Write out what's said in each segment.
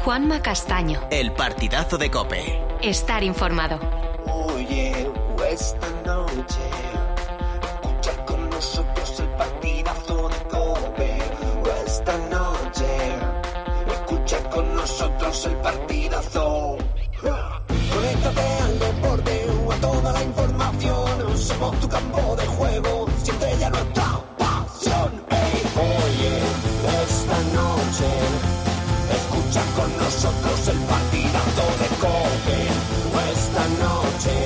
Juanma Castaño. El partidazo de COPE. Estar informado. Oye, esta noche escucha con nosotros el partidazo de COPE. Esta noche escucha con nosotros el partidazo. Conéctate al deporte o a toda la información. Somos tu campo de juego, siente ya nuestra pasión. Hey, oye, esta noche escucha con nosotros el partidazo de COPE. Esta noche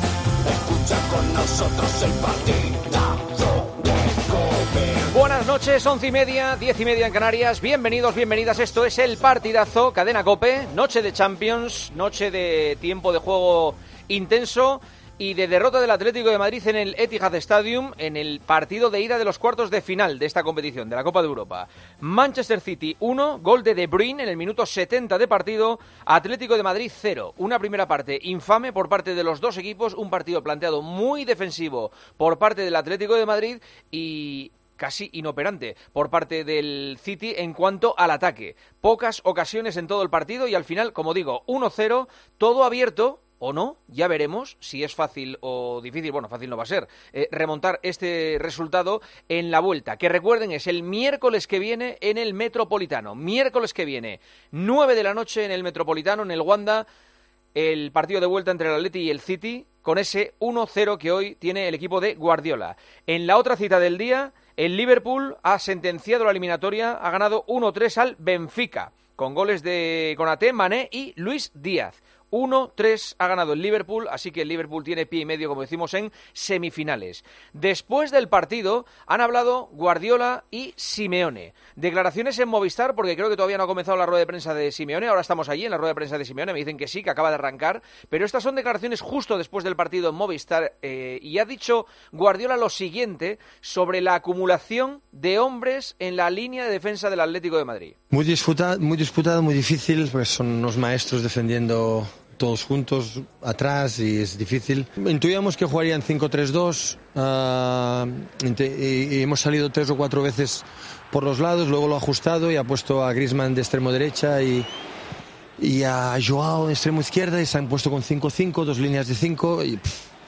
escucha con nosotros el partidazo de COPE. Buenas noches, 11:30, 10:30 en Canarias. Bienvenidos, bienvenidas. Esto es el partidazo, cadena COPE. Noche de Champions, noche de tiempo de juego intenso y de derrota del Atlético de Madrid en el Etihad Stadium en el partido de ida de los cuartos de final de esta competición, de la Copa de Europa. Manchester City 1, gol de De Bruyne en el minuto 70 de partido, Atlético de Madrid 0. Una primera parte infame por parte de los dos equipos, un partido planteado muy defensivo por parte del Atlético de Madrid y casi inoperante por parte del City en cuanto al ataque. Pocas ocasiones en todo el partido y al final, como digo, 1-0, todo abierto. ¿O no? Ya veremos si es fácil o difícil, bueno, fácil no va a ser, remontar este resultado en la vuelta. Que recuerden, es el miércoles que viene en el Metropolitano. Miércoles que viene, 9 de la noche en el Metropolitano, en el Wanda, el partido de vuelta entre el Atleti y el City, con ese 1-0 que hoy tiene el equipo de Guardiola. En la otra cita del día, el Liverpool ha sentenciado la eliminatoria, ha ganado 1-3 al Benfica, con goles de Konaté, Mané y Luis Díaz. 1-3 ha ganado el Liverpool, así que el Liverpool tiene pie y medio, como decimos, en semifinales. Después del partido han hablado Guardiola y Simeone. Declaraciones en Movistar, porque creo que todavía no ha comenzado la rueda de prensa de Simeone. Ahora estamos allí en la rueda de prensa de Simeone, me dicen que sí, que acaba de arrancar. Pero estas son declaraciones justo después del partido en Movistar. Y ha dicho Guardiola lo siguiente sobre la acumulación de hombres en la línea de defensa del Atlético de Madrid. Muy disputado, muy difícil, pues son unos maestros defendiendo todos juntos atrás y es difícil. Intuíamos que jugarían 5-3-2 y hemos salido 3 o 4 veces por los lados, luego lo ha ajustado y ha puesto a Griezmann de extremo derecha y a Joao de extremo izquierda y se han puesto con 5-5, 2 líneas de 5 y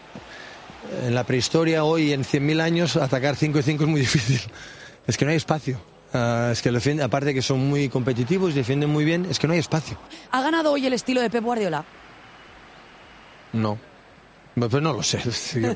en la prehistoria, hoy en 100.000 años, atacar 5 y 5 es muy difícil. Es que no hay espacio. Es que aparte que son muy competitivos, defienden muy bien, es que no hay espacio. ¿Ha ganado hoy el estilo de Pep Guardiola? No, pues no lo sé, yo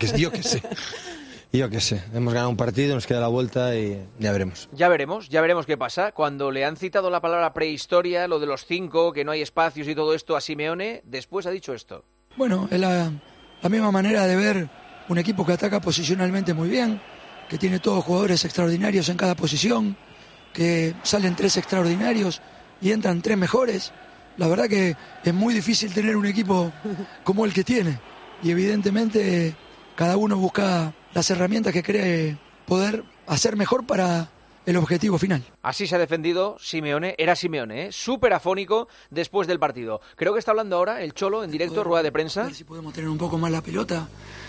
qué sé. Hemos ganado un partido, nos queda la vuelta y ya veremos. Ya veremos qué pasa. Cuando le han citado la palabra prehistoria, lo de los 5, que no hay espacios y todo esto a Simeone, después ha dicho esto. Bueno, es la misma manera de ver un equipo que ataca posicionalmente muy bien, que tiene todos jugadores extraordinarios en cada posición, que salen 3 extraordinarios y entran 3 mejores. La verdad que es muy difícil tener un equipo como el que tiene y evidentemente cada uno busca las herramientas que cree poder hacer mejor para el objetivo final. Así se ha defendido Simeone, era Simeone, súper afónico después del partido. Creo que está hablando ahora el Cholo en directo, rueda de prensa. A ver si podemos tener un poco más la pelota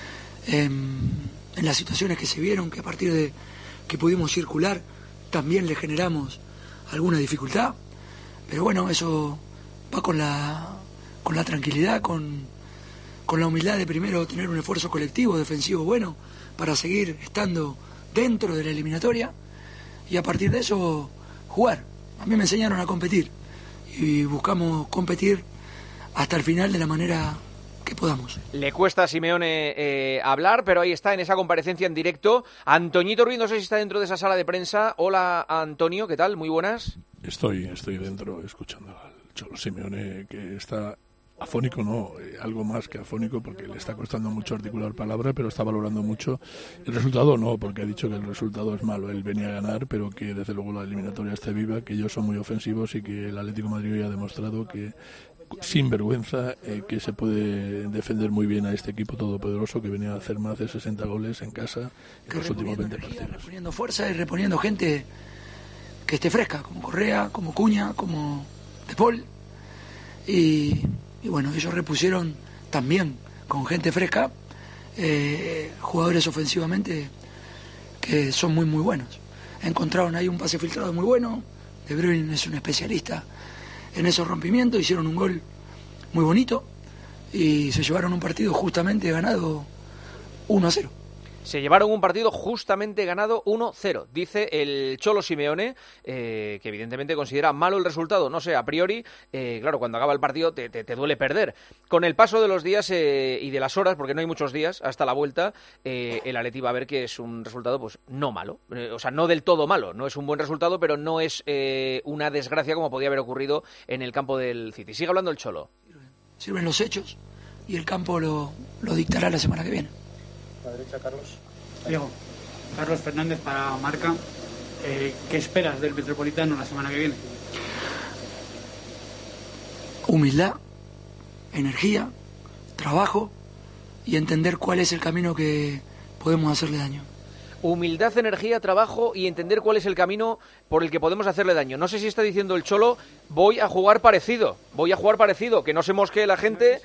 en las situaciones que se vieron, que a partir de que pudimos circular también le generamos alguna dificultad, pero bueno, eso va con la tranquilidad, con la humildad de primero tener un esfuerzo colectivo, defensivo bueno, para seguir estando dentro de la eliminatoria y a partir de eso jugar. A mí me enseñaron a competir y buscamos competir hasta el final de la manera que podamos. Le cuesta a Simeone hablar, pero ahí está en esa comparecencia en directo. Antoñito Ruiz, no sé si está dentro de esa sala de prensa. Hola, Antonio, ¿qué tal? Muy buenas. Estoy dentro escuchando al Cholo Simeone, que está afónico, no, algo más que afónico, porque le está costando mucho articular palabra, pero está valorando mucho el resultado, no, porque ha dicho que el resultado es malo, él venía a ganar, pero que desde luego la eliminatoria esté viva, que ellos son muy ofensivos y que el Atlético de Madrid hoy ha demostrado que sin vergüenza que se puede defender muy bien a este equipo todopoderoso que venía a hacer más de 60 goles en casa en los últimos 20 partidos. Reponiendo fuerza y reponiendo gente que esté fresca, como Correa, como Cuña, como De Paul y bueno, ellos repusieron también con gente fresca jugadores ofensivamente que son muy buenos. Encontraron ahí un pase filtrado muy bueno, De Bruyne es un especialista en esos rompimientos, hicieron un gol muy bonito y se llevaron un partido justamente ganado 1-0. Se llevaron un partido justamente ganado 1-0, dice el Cholo Simeone, que evidentemente considera malo el resultado. No sé, a priori, claro, cuando acaba el partido te duele perder. Con el paso de los días y de las horas, porque no hay muchos días hasta la vuelta, el Atleti va a ver que es un resultado pues no malo, o sea, no del todo malo. No es un buen resultado, pero no es una desgracia como podía haber ocurrido en el campo del City. Sigue hablando el Cholo. Sirven los hechos y el campo lo dictará la semana que viene. La derecha, Carlos. Diego, Carlos Fernández para Marca. ¿Qué esperas del Metropolitano la semana que viene? Humildad, energía, trabajo y entender cuál es el camino que podemos hacerle daño. Humildad, energía, trabajo y entender cuál es el camino por el que podemos hacerle daño. No sé si está diciendo el Cholo, voy a jugar parecido, que no se mosquee la gente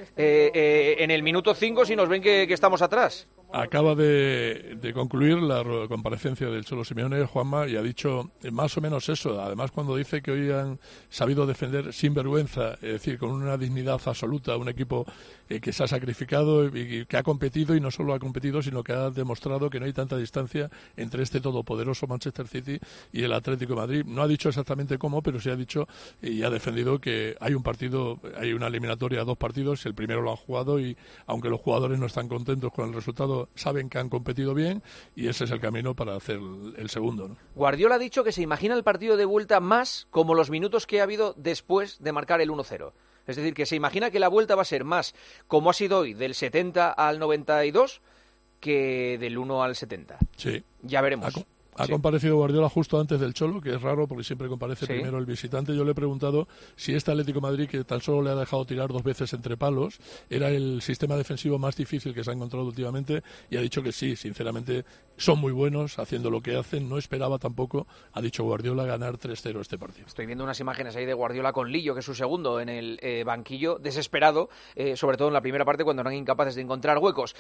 en el minuto 5 si nos ven que estamos atrás. Acaba de concluir la comparecencia del Cholo Simeone, Juanma, y ha dicho más o menos eso. Además, cuando dice que hoy han sabido defender sin vergüenza, es decir, con una dignidad absoluta, un equipo que se ha sacrificado y que ha competido, y no solo ha competido, sino que ha demostrado que no hay tanta distancia entre este todopoderoso Manchester City y el Atlético de Madrid. No ha dicho exactamente cómo, pero sí ha dicho y ha defendido que hay un partido, hay una eliminatoria a 2 partidos, el primero lo han jugado y aunque los jugadores no están contentos con el resultado, saben que han competido bien y ese es el camino para hacer el segundo, ¿no? Guardiola ha dicho que se imagina el partido de vuelta más como los minutos que ha habido después de marcar el 1-0. Es decir, que se imagina que la vuelta va a ser más como ha sido hoy, del 70 al 92, que del 1 al 70. Sí. Ya veremos. Ha comparecido Guardiola justo antes del Cholo, que es raro porque siempre comparece primero el visitante. Yo le he preguntado si este Atlético de Madrid, que tan solo le ha dejado tirar 2 veces entre palos, era el sistema defensivo más difícil que se ha encontrado últimamente, y ha dicho que sí, sinceramente son muy buenos haciendo lo que hacen. No esperaba tampoco, ha dicho Guardiola, ganar 3-0 este partido. Estoy viendo unas imágenes ahí de Guardiola con Lillo, que es su segundo, en el banquillo, desesperado, sobre todo en la primera parte cuando eran incapaces de encontrar huecos.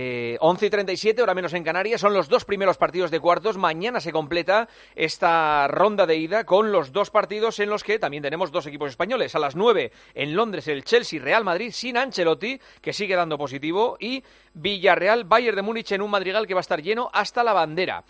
11:37, hora menos en Canarias, son los 2 primeros partidos de cuartos. Mañana se completa esta ronda de ida con los 2 partidos en los que también tenemos 2 equipos españoles. A las 9 en Londres el Chelsea-Real Madrid sin Ancelotti, que sigue dando positivo, y Villarreal-Bayern de Múnich en un Madrigal que va a estar lleno hasta la bandera.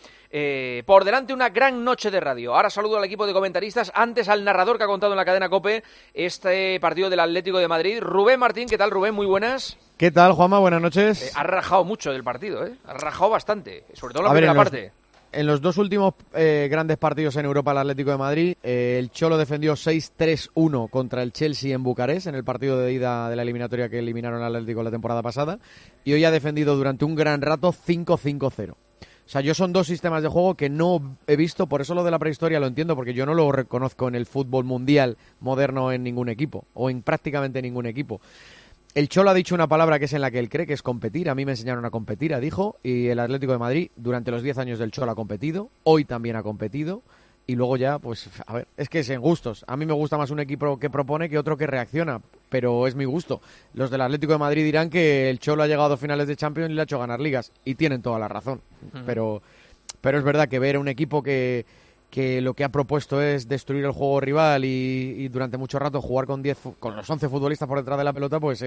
Por delante una gran noche de radio. Ahora saludo al equipo de comentaristas, antes al narrador que ha contado en la cadena COPE este partido del Atlético de Madrid, Rubén Martín. ¿Qué tal, Rubén? Muy buenas. ¿Qué tal, Juanma? Buenas noches. Ha rajado mucho del partido, ha rajado bastante, sobre todo en la primera parte. En los 2 últimos grandes partidos en Europa, el Atlético de Madrid, el Cholo defendió 6-3-1 contra el Chelsea en Bucarest, en el partido de ida de la eliminatoria que eliminaron al Atlético la temporada pasada, y hoy ha defendido durante un gran rato 5-5-0. O sea, yo son 2 sistemas de juego que no he visto, por eso lo de la prehistoria lo entiendo, porque yo no lo reconozco en el fútbol mundial moderno en ningún equipo, o en prácticamente ningún equipo. El Cholo ha dicho una palabra que es en la que él cree, que es competir. A mí me enseñaron a competir, dijo, y el Atlético de Madrid durante los 10 años del Cholo ha competido, hoy también ha competido, y luego ya, pues, a ver, es que es en gustos. A mí me gusta más un equipo que propone que otro que reacciona, pero es mi gusto. Los del Atlético de Madrid dirán que el Cholo ha llegado a 2 finales de Champions y le ha hecho ganar ligas, y tienen toda la razón. Pero es verdad que ver a un equipo que lo que ha propuesto es destruir el juego rival y durante mucho rato jugar con los 11 futbolistas por detrás de la pelota, pues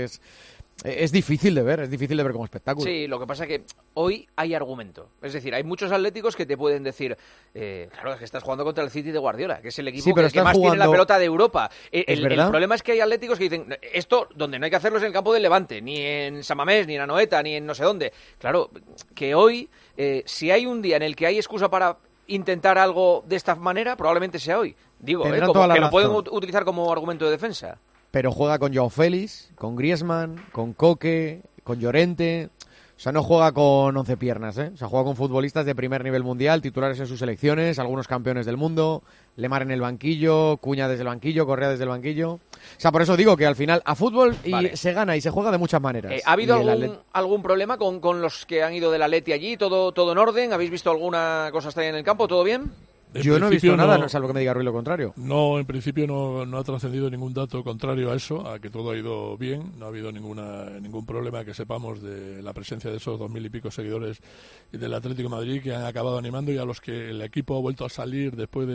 es difícil de ver, como espectáculo. Sí, lo que pasa es que hoy hay argumento. Es decir, hay muchos atléticos que te pueden decir, claro, es que estás jugando contra el City de Guardiola, que es el equipo que más tiene la pelota de Europa. El problema es que hay atléticos que dicen, esto donde no hay que hacerlo es en el campo del Levante, ni en San Mamés, ni en Anoeta, ni en no sé dónde. Claro, que hoy, si hay un día en el que hay excusa para intentar algo de esta manera, probablemente sea hoy. Digo, como que lo pueden utilizar como argumento de defensa. Pero juega con Joao Félix, con Griezmann, con Koke, con Llorente. O sea, no juega con 11 piernas, O sea, juega con futbolistas de primer nivel mundial, titulares en sus selecciones, algunos campeones del mundo, Lemar en el banquillo, Cuña desde el banquillo, Correa desde el banquillo. O sea, por eso digo que al final a fútbol se gana y se juega de muchas maneras. ¿Ha habido algún problema con los que han ido del Atleti allí? ¿Todo en orden? ¿Habéis visto alguna cosa extraña en el campo? ¿Todo bien? Yo no he visto nada, salvo que me diga Ruiz lo contrario. No, en principio no ha trascendido ningún dato contrario a eso, a que todo ha ido bien. No ha habido ningún problema que sepamos de la presencia de esos 2000 y pico seguidores del Atlético de Madrid que han acabado animando, y a los que el equipo ha vuelto a salir después de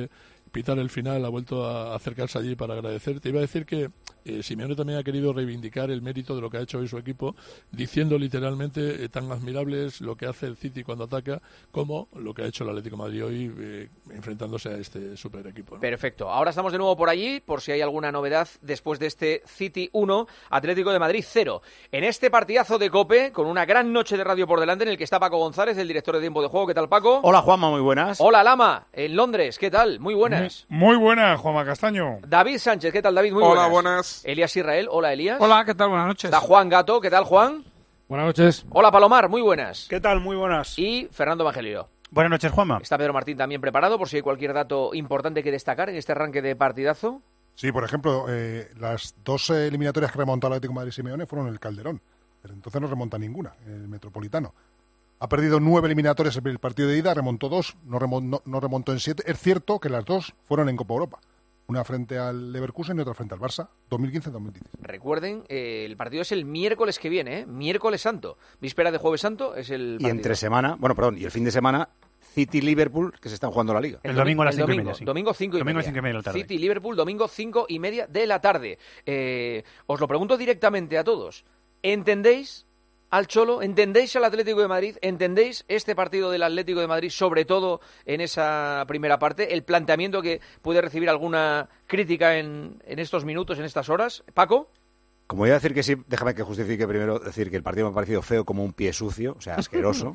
pitar el final, ha vuelto a acercarse allí para agradecer. Te iba a decir que Simeone también ha querido reivindicar el mérito de lo que ha hecho hoy su equipo, diciendo literalmente tan admirable es lo que hace el City cuando ataca como lo que ha hecho el Atlético de Madrid hoy enfrentándose a este super equipo, ¿no? Perfecto. Ahora estamos de nuevo por allí, por si hay alguna novedad después de este City 1, Atlético de Madrid 0. En este partidazo de COPE, con una gran noche de radio por delante, en el que está Paco González, el director de Tiempo de Juego. ¿Qué tal, Paco? Hola, Juanma, muy buenas. Hola, Lama, en Londres. ¿Qué tal? Muy buenas. Muy buenas, Juanma Castaño. David Sánchez. ¿Qué tal, David? Muy buenas. Hola, buenas. Elías Israel. Hola, Elías. Hola, ¿qué tal? Buenas noches. Está Juan Gato. ¿Qué tal, Juan? Buenas noches. Hola, Palomar. Muy buenas. ¿Qué tal? Muy buenas. Y Fernando Evangelio. Buenas noches, Juanma. Está Pedro Martín también preparado por si hay cualquier dato importante que destacar en este arranque de partidazo. Sí, por ejemplo, las dos eliminatorias que remontó el Atlético de Madrid Simeone fueron en el Calderón, pero entonces no remonta ninguna, el Metropolitano. Ha perdido 9 eliminatorias en el partido de ida, remontó 2, no remontó en 7. Es cierto que las dos fueron en Copa Europa. Una frente al Leverkusen y otra frente al Barça, 2015-2016. Recuerden, el partido es el miércoles que viene, miércoles santo. Víspera de Jueves Santo es el partido. Y entre semana, y el fin de semana, City-Liverpool, que se están jugando la Liga. El domingo a las 5:30. Sí. Domingo 5:30 de la tarde. City-Liverpool, domingo 5:30 de la tarde. Os lo pregunto directamente a todos. ¿Entendéis al Cholo? ¿Entendéis al Atlético de Madrid? ¿Entendéis este partido del Atlético de Madrid, sobre todo en esa primera parte? ¿El planteamiento que puede recibir alguna crítica en estos minutos, en estas horas? ¿Paco? Como voy a decir que sí, déjame que justifique primero decir que el partido me ha parecido feo como un pie sucio, o sea, asqueroso.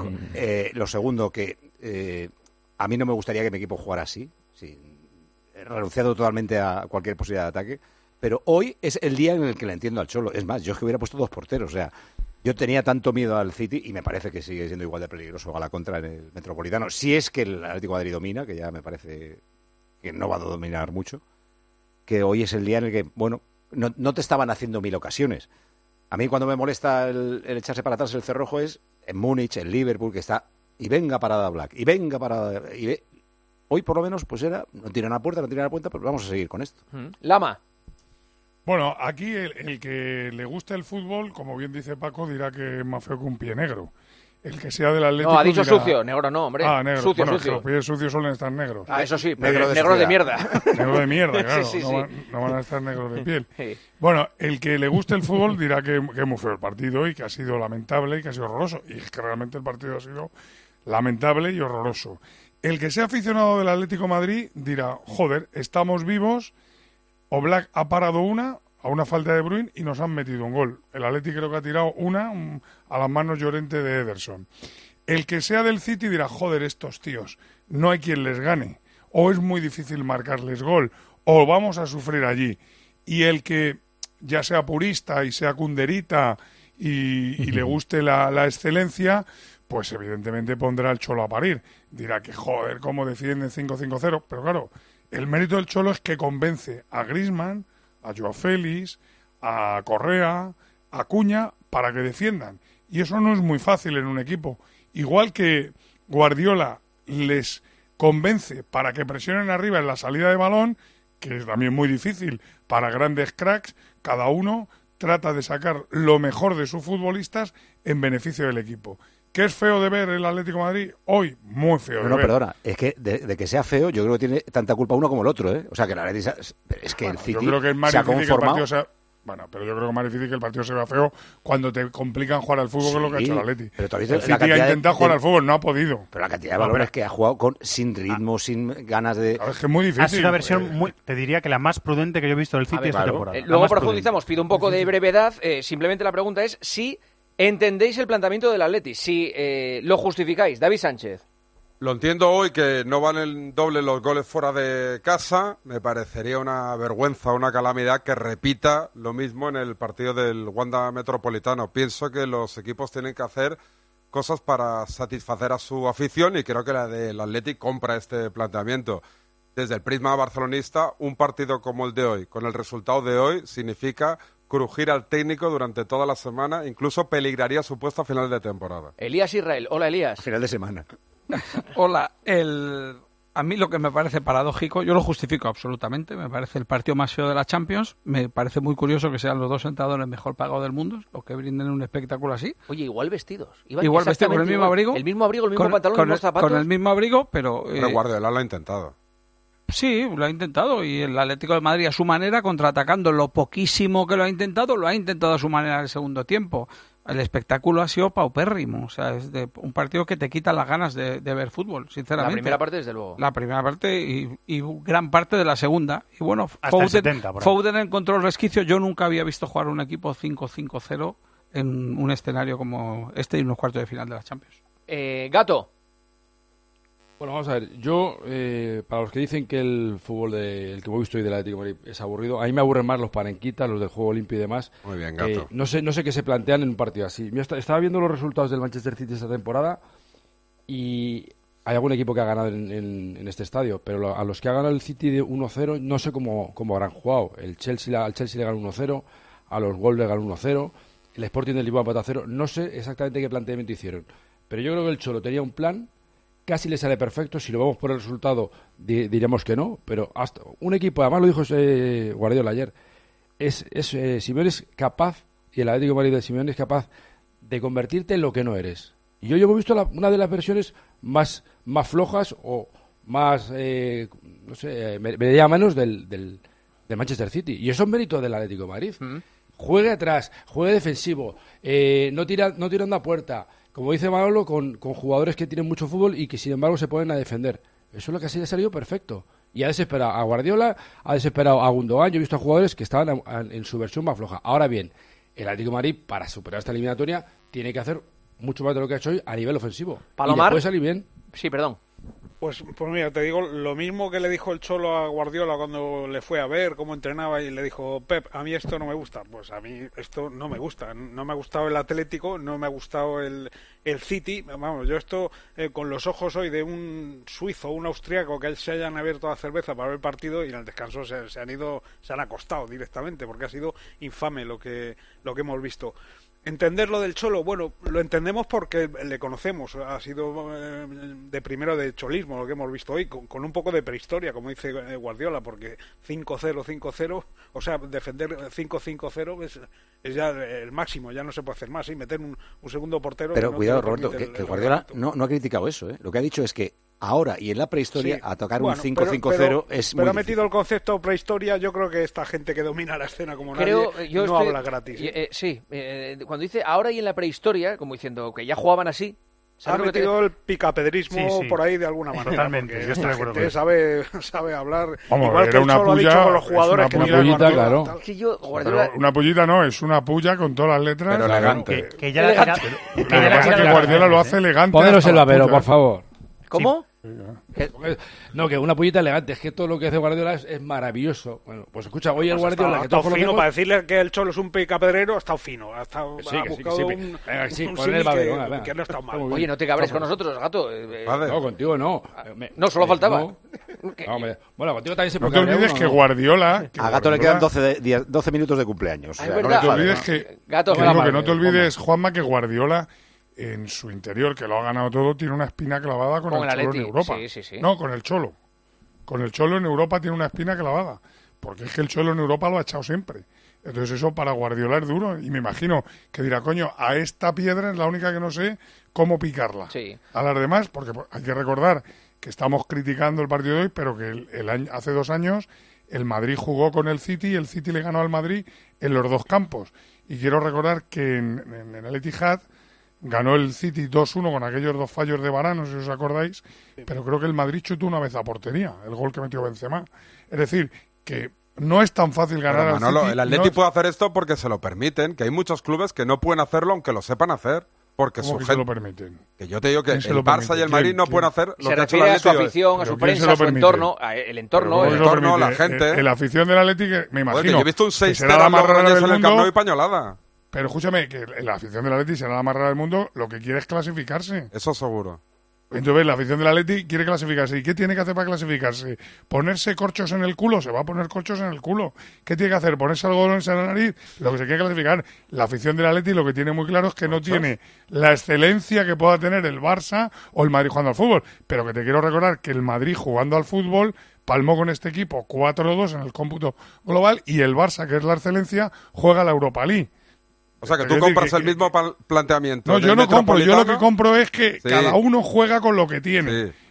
Lo segundo, que a mí no me gustaría que mi equipo jugara así, renunciado totalmente a cualquier posibilidad de ataque, pero hoy es el día en el que le entiendo al Cholo. Es más, yo es que hubiera puesto 2 porteros, o sea, yo tenía tanto miedo al City y me parece que sigue siendo igual de peligroso a la contra en el Metropolitano. Si es que el Atlético de Madrid domina, que ya me parece que no va a dominar mucho, que hoy es el día en el que, no te estaban haciendo 1000 ocasiones. A mí cuando me molesta el echarse para atrás el cerrojo es en Múnich, en Liverpool, que está, y venga parada Black, y venga parada... Hoy por lo menos pues no tiran a puerta, pero vamos a seguir con esto. Lama. Bueno, aquí el que le gusta el fútbol, como bien dice Paco, dirá que es más feo que un pie negro. El que sea del Atlético... No, ha dicho sucio, negro no, hombre. Ah, negro. Sucio. Los pies sucios suelen estar negros. Ah, eso sí, negro de mierda. Negro de mierda, claro. Sí. No van a estar negros de piel. Sí. Bueno, el que le guste el fútbol dirá que es muy feo el partido y que ha sido lamentable y que ha sido horroroso. Y es que realmente el partido ha sido lamentable y horroroso. El que sea aficionado del Atlético de Madrid dirá, joder, estamos vivos, Oblak ha parado a una falta de Bruyne y nos han metido un gol. El Atlético creo que ha tirado a las manos Llorente de Ederson. El que sea del City dirá, joder, estos tíos, no hay quien les gane. O es muy difícil marcarles gol, o vamos a sufrir allí. Y el que ya sea purista y sea cunderita y le guste la excelencia, pues evidentemente pondrá al Cholo a parir. Dirá que, joder, cómo defienden 5-5-0. Pero claro, el mérito del Cholo es que convence a Griezmann, a Joao Félix, a Correa, a Cuña, para que defiendan. Y eso no es muy fácil en un equipo. Igual que Guardiola les convence para que presionen arriba en la salida de balón, que es también muy difícil para grandes cracks, cada uno trata de sacar lo mejor de sus futbolistas en beneficio del equipo. ¿Qué es feo de ver el Atlético de Madrid? Hoy, muy feo de ver. Perdona, es que de que sea feo, yo creo que tiene tanta culpa uno como el otro, ¿eh? O sea, que el Atlético es que el City yo creo que es más se ha difícil conformado... que el partido sea... Bueno, pero yo creo que es más difícil que el partido se vea feo cuando te complican jugar al fútbol, que es lo que ha hecho el Atlético. Pero el City ha intentado jugar al fútbol, no ha podido. Pero la cantidad de balones que ha jugado sin ritmo, sin ganas de... Claro, es que es muy difícil. Ha sido una versión te diría que la más prudente que yo he visto del City esta temporada. Luego profundizamos, pido un poco de brevedad. Simplemente la pregunta es si entendéis el planteamiento del Atleti, si lo justificáis. David Sánchez. Lo entiendo hoy, que no valen doble los goles fuera de casa. Me parecería una vergüenza, una calamidad que repita lo mismo en el partido del Wanda Metropolitano. Pienso que los equipos tienen que hacer cosas para satisfacer a su afición y creo que la del Athletic compra este planteamiento. Desde el prisma barcelonista, un partido como el de hoy, con el resultado de hoy, significa crujir al técnico durante toda la semana, incluso peligraría su puesto a final de temporada. Elías Israel. Hola, Elías. Final de semana. Hola, a mí lo que me parece paradójico, yo lo justifico absolutamente, me parece el partido más feo de la Champions, me parece muy curioso que sean los dos entrenadores mejor pagados del mundo, los que brinden un espectáculo así. Oye, igual vestidos. Igual vestidos, con el mismo abrigo. El mismo abrigo, el mismo pantalón, los mismos zapatos. Con el mismo abrigo, pero... Pero Guardiola lo ha intentado. Sí, lo ha intentado y el Atlético de Madrid a su manera, contraatacando lo poquísimo que lo ha intentado a su manera en el segundo tiempo. El espectáculo ha sido paupérrimo, o sea, es un partido que te quita las ganas de ver fútbol, sinceramente. La primera parte, desde luego. La primera parte y gran parte de la segunda. Y bueno, Foden encontró el resquicio. Yo nunca había visto jugar un equipo 5-5-0 en un escenario como este y unos cuartos de final de la Champions. Gato. Bueno, vamos a ver, yo, para los que dicen que el fútbol el que hemos visto hoy del Atlético de Madrid es aburrido, a mí me aburren más los panenquitas, los del juego limpio y demás. Muy bien, Gato. No sé qué se plantean en un partido así. Yo estaba viendo los resultados del Manchester City esta temporada y hay algún equipo que ha ganado en este estadio, pero a los que ha ganado el City de 1-0 no sé cómo habrán jugado. Al Chelsea le ganó 1-0, a los Wolves le ganó 1-0, el Sporting del Lisboa empató a 0. No sé exactamente qué planteamiento hicieron, pero yo creo que el Cholo tenía un plan. Casi le sale perfecto, si lo vemos por el resultado diríamos que no, pero hasta un equipo, además lo dijo Guardiola ayer, Simeone es capaz, y el Atlético de Madrid de Simeone es capaz de convertirte en lo que no eres. Y yo hemos visto una de las versiones más flojas o más, no sé, me diría menos del Manchester City, y eso es mérito del Atlético de Madrid. Juegue atrás, juegue defensivo, no tirando a puerta, como dice Manolo, con jugadores que tienen mucho fútbol y que sin embargo se ponen a defender. Eso es lo que ha salido perfecto. Y ha desesperado a Guardiola, ha desesperado a Gundogan. Yo he visto a jugadores que estaban en su versión más floja. Ahora bien, el Atlético de Madrid, para superar esta eliminatoria, tiene que hacer mucho más de lo que ha hecho hoy a nivel ofensivo. Palomar. Y puede salir bien. Sí, perdón. Pues mira, te digo lo mismo que le dijo el Cholo a Guardiola cuando le fue a ver cómo entrenaba y le dijo: Pep, a mí esto no me gusta. Pues a mí esto no me gusta. No me ha gustado el Atlético, no me ha gustado el City. Vamos, yo esto con los ojos hoy de un suizo, un austriaco que se hayan abierto la cerveza para ver el partido y en el descanso se han acostado directamente porque ha sido infame lo que hemos visto. Entender lo del Cholo, bueno, lo entendemos porque le conocemos, ha sido de primero de cholismo lo que hemos visto hoy, con un poco de prehistoria, como dice Guardiola, porque 5-0, o sea, defender 5-5-0 es ya el máximo, ya no se puede hacer más, y meter un segundo portero. Pero no cuidado, Roberto, que Guardiola no ha criticado eso, ¿eh? Lo que ha dicho es que ahora y en la prehistoria, sí, a tocar un 5-5-0 es muy pero ha metido difícil. El concepto prehistoria. Yo creo que esta gente que domina la escena como nadie habla gratis. Sí, cuando dice ahora y en la prehistoria, como diciendo que ya jugaban así, ha metido el picapedrismo por ahí de alguna manera. Totalmente, yo estoy de acuerdo con eso. Sabe hablar. Vamos, igual que el Cholo ha dicho con los jugadores una pullita, claro. Guardiola... Una pullita no, es una pulla con todas las letras. Pero elegante. Que ya la que Guardiola lo hace elegante. Pónenos el babero, por favor. ¿Cómo? Sí. No, que una pullita elegante, es que todo lo que hace Guardiola es maravilloso. Bueno, pues escucha, hoy el Guardiola... Ha estado fino, para decirle que el Cholo es un picapedrero, ha estado fino. Ha buscado un símil que no está mal. Oye, no te cabres con nosotros, Gato. No, contigo no. No, solo faltaba. No, bueno, contigo también se puede. No te olvides que Guardiola... A Gato le quedan 12 minutos de cumpleaños. Es verdad. No te olvides que no te olvides, Juanma, que Guardiola... en su interior, que lo ha ganado todo, tiene una espina clavada con el Cholo en Europa. Sí. No, con el Cholo. Con el Cholo en Europa tiene una espina clavada. Porque es que el Cholo en Europa lo ha echado siempre. Entonces eso para Guardiola es duro. Y me imagino que dirá, coño, a esta piedra es la única que no sé cómo picarla. Sí. A las demás, porque hay que recordar que estamos criticando el partido de hoy, pero que hace 2 años el Madrid jugó con el City y el City le ganó al Madrid en los 2 campos. Y quiero recordar que en el Etihad ganó el City 2-1 con aquellos 2 fallos de Varane, no sé si os acordáis, pero creo que el Madrid chutó una vez a portería, el gol que metió Benzema. Es decir, que no es tan fácil ganar al City. El Atleti puede hacer esto porque se lo permiten, que hay muchos clubes que no pueden hacerlo aunque lo sepan hacer. Porque ¿Cómo que se lo permiten? Que yo te digo que el Barça y el Madrid no pueden hacer lo que ha hecho el Atleti. Se refiere a su afición, a su prensa, a su entorno, el entorno, la gente. La afición del Atleti, me imagino. Oye, yo he visto un 6-0 será más rara del en el Camp Nou mundo. y pañolada. Pero escúchame, que la afición del Atleti será la más rara del mundo, lo que quiere es clasificarse. Eso seguro. Entonces la afición del Atleti quiere clasificarse. ¿Y qué tiene que hacer para clasificarse? ¿Ponerse corchos en el culo? Se va a poner corchos en el culo. ¿Qué tiene que hacer? ¿Ponerse algodones en la nariz? Lo que se quiere clasificar. La afición del Atleti lo que tiene muy claro es que no tiene la excelencia que pueda tener el Barça o el Madrid jugando al fútbol. Pero que te quiero recordar que el Madrid jugando al fútbol palmó con este equipo 4-2 en el cómputo global y el Barça, que es la excelencia, juega la Europa League. O sea, que tú compras el mismo planteamiento. No, yo no compro. Yo lo que compro es que cada uno juega con lo que tiene. Sí.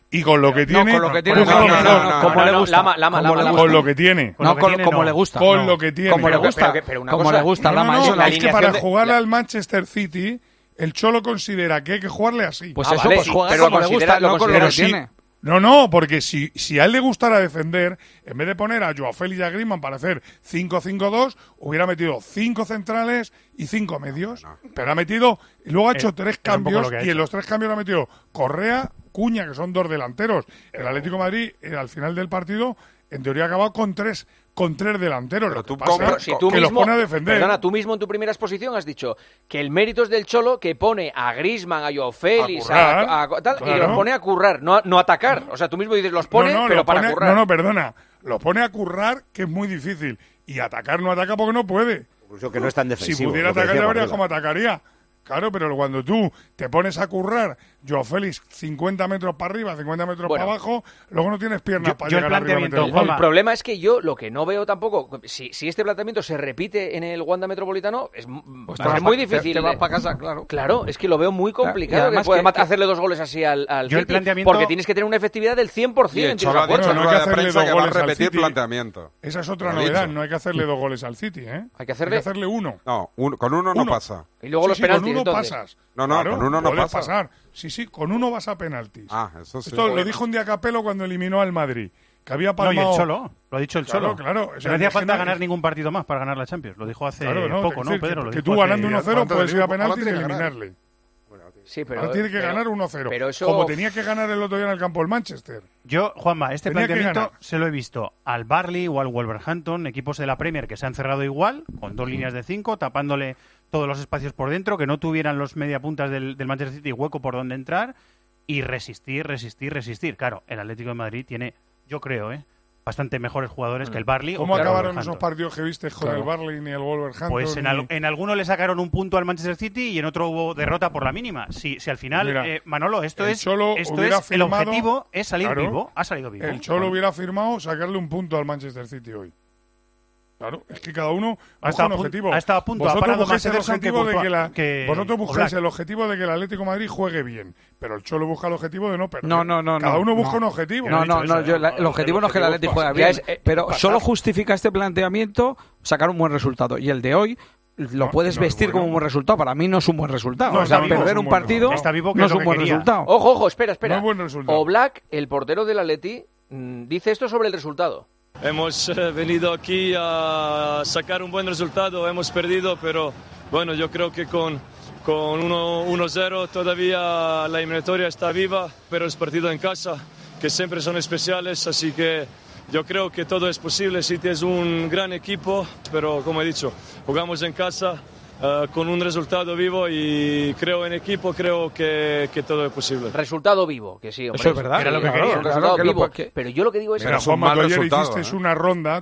Y con lo que tiene... con lo que tiene, como le gusta. Con lo que tiene. Como le gusta. Con lo que tiene. Como le gusta. Como le gusta, Lama. Es que para jugarle al Manchester City, el Cholo considera que hay que jugarle así. Pues eso, pues juega como le gusta, no con lo que tiene. No, porque si a él le gustara defender, en vez de poner a Joao Félix y a Griezmann para hacer 5-5-2, hubiera metido 5 centrales y 5 medios. Pero ha metido, y luego ha hecho 3 cambios, y en los 3 cambios ha metido Correa, Cuña, que son 2 delanteros. El Atlético de Madrid, al final del partido, en teoría ha acabado con 3 delanteros. Pero tú los pone a defender. Perdona, tú mismo en tu primera exposición has dicho que el mérito es del Cholo, que pone a Griezmann, a Joao Félix, y los pone a currar, no a atacar. O sea, tú mismo dices, los pone, pero para currar. No, perdona. Los pone a currar, que es muy difícil. Y atacar no ataca porque no puede. Incluso que no es tan defensivo. Si pudiera atacar, ya verías cómo atacaría. Claro, pero cuando tú te pones a currar, Joao Félix 50 metros para arriba, 50 metros para abajo, luego no tienes piernas para llegar arriba. El problema es que yo lo que no veo tampoco, si este planteamiento se repite en el Wanda Metropolitano, es muy difícil. Te vas para casa, claro. Claro, es que lo veo muy complicado que puedas hacerle 2 goles así al City, porque tienes que tener una efectividad del 100%. Y el Cholo ha dicho en rueda de prensa que va a repetir planteamiento. Esa es otra novedad, no hay que hacerle 2 goles al City, ¿eh? Hay que hacerle 1. No, con uno no pasa. Y luego los penaltis. Con uno pasas. Claro, con uno no puedes pasa. pasar. Sí, con uno vas a penaltis. Eso sí. Esto lo dijo un día Capello cuando eliminó al Madrid. Que había palmado... No, y el Cholo. Lo ha dicho el Cholo. Claro. No hacía falta ganar ningún partido más para ganar la Champions. Lo dijo hace poco, ¿no, Pedro? Que tú ganando 1-0 puedes ir a penaltis y eliminarle. Sí, pero ahora tiene que ganar 1-0. Como tenía que ganar el otro día en el campo del Manchester. Yo, Juanma, este planteamiento se lo he visto al Burnley o al Wolverhampton, equipos de la Premier que se han cerrado igual, con 2 líneas de 5, tapándole todos los espacios por dentro, que no tuvieran los mediapuntas del Manchester City hueco por donde entrar, y resistir. Claro, el Atlético de Madrid tiene, yo creo, bastante mejores jugadores que el Burnley. ¿Cómo acabaron esos partidos que viste con el Burnley ni el Wolverhampton? Pues en alguno le sacaron un punto al Manchester City y en otro hubo derrota por la mínima. Si al final, mira, Manolo, el objetivo es salir vivo. Ha salido vivo. El Cholo hubiera firmado sacarle un punto al Manchester City hoy. Claro, es que cada uno busca un objetivo. Ha estado a punto, vosotros buscáis el objetivo vosotros buscáis el objetivo de que el Atlético de Madrid juegue bien, pero el Cholo busca el objetivo de no perder. No. Cada uno busca un objetivo. El objetivo no es que el Atlético juegue bien, pero solo justifica este planteamiento sacar un buen resultado. Y el de hoy lo puedes vestir como un buen resultado. Para mí no es un buen resultado. Perder un partido no es un buen resultado. Ojo, espera. No es buen resultado. Oblak, el portero del Atleti, dice esto sobre el resultado. Hemos venido aquí a sacar un buen resultado, hemos perdido, pero bueno, yo creo que con 1-0 todavía la eliminatoria está viva, pero es partido en casa, que siempre son especiales, así que yo creo que todo es posible. City es un gran equipo, pero como he dicho, jugamos en casa con un resultado vivo y creo en equipo, creo que todo es posible. Resultado vivo, que sí, hombre. Eso es verdad. Era lo que quería. Resultado vivo. Pero yo lo que digo es... Mira, Juanma, tú ayer hiciste una ronda,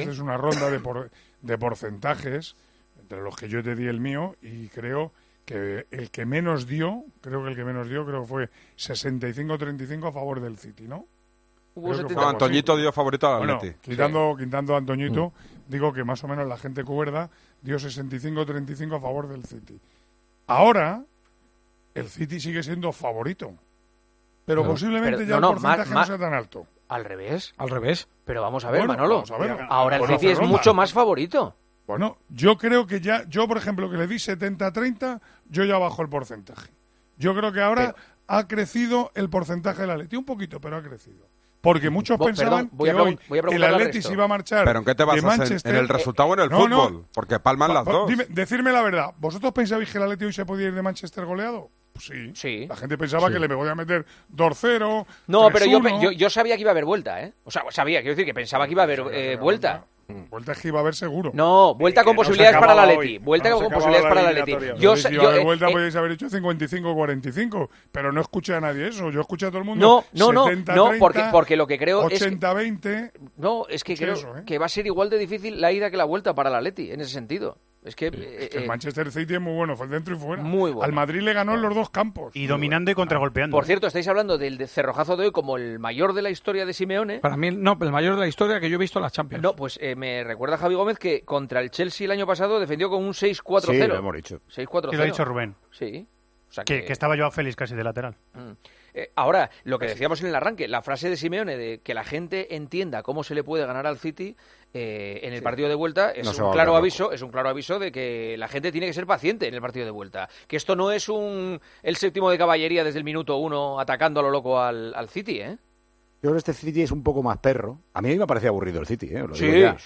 de porcentajes, entre los que yo te di el mío, y creo que el que menos dio, creo que fue 65-35 a favor del City, ¿no? Antoñito dio favorito al Atleti. Quitando a Antoñito, digo que más o menos la gente cuerda dio 65-35 a favor del City. Ahora, el City sigue siendo favorito, pero posiblemente ya el porcentaje no sea tan alto. ¿Al revés? Pero vamos a ver, Manolo. Ahora el City es mucho más favorito. Bueno, yo creo que yo por ejemplo, que le di 70-30, yo ya bajo el porcentaje. Yo creo que ahora ha crecido el porcentaje del Atleti, un poquito, pero ha crecido. Porque muchos pensaban que hoy el Atleti se iba a marchar. ¿Pero en qué te basas? ¿En el resultado o en el fútbol? Porque palman las dos. Decirme la verdad. ¿Vosotros pensabais que el Atleti hoy se podía ir de Manchester goleado? Pues sí. La gente pensaba que le podía meter 2-0. No, pero yo sabía que iba a haber vuelta, ¿eh? O sea, quiero decir que pensaba que iba a haber vuelta. Vuelta es que iba a haber seguro. No, vuelta con posibilidades para el Atleti. Vuelta con posibilidades para el Atleti. Si iba a haber vuelta podéis haber hecho 55-45, pero no escuché a nadie eso. Yo escuché a todo el mundo. No, porque lo que creo 80-20. No, es que creo que va a ser igual de difícil la ida que la vuelta para el Atleti, en ese sentido. Es que el Manchester City es muy bueno, fue dentro y fuera. Muy bueno. Al Madrid le ganó en los dos campos. Y dominando y contragolpeando. Por cierto, estáis hablando del cerrojazo de hoy como el mayor de la historia de Simeone. Para mí, no, el mayor de la historia que yo he visto en las Champions. No, pues me recuerda Javi Gómez que contra el Chelsea el año pasado defendió con un 6-4-0. Sí, lo hemos dicho. 6-4-0. Sí, lo ha dicho Rubén. Sí. O sea que estaba Joao Félix casi de lateral. Ahora, lo que decíamos en el arranque, la frase de Simeone de que la gente entienda cómo se le puede ganar al City en el partido de vuelta es un claro aviso de que la gente tiene que ser paciente en el partido de vuelta. Que esto no es el séptimo de caballería desde el minuto 1 atacando a lo loco al City, ¿eh? Yo creo que este City es un poco más perro. A mí me parece aburrido el City, ¿eh?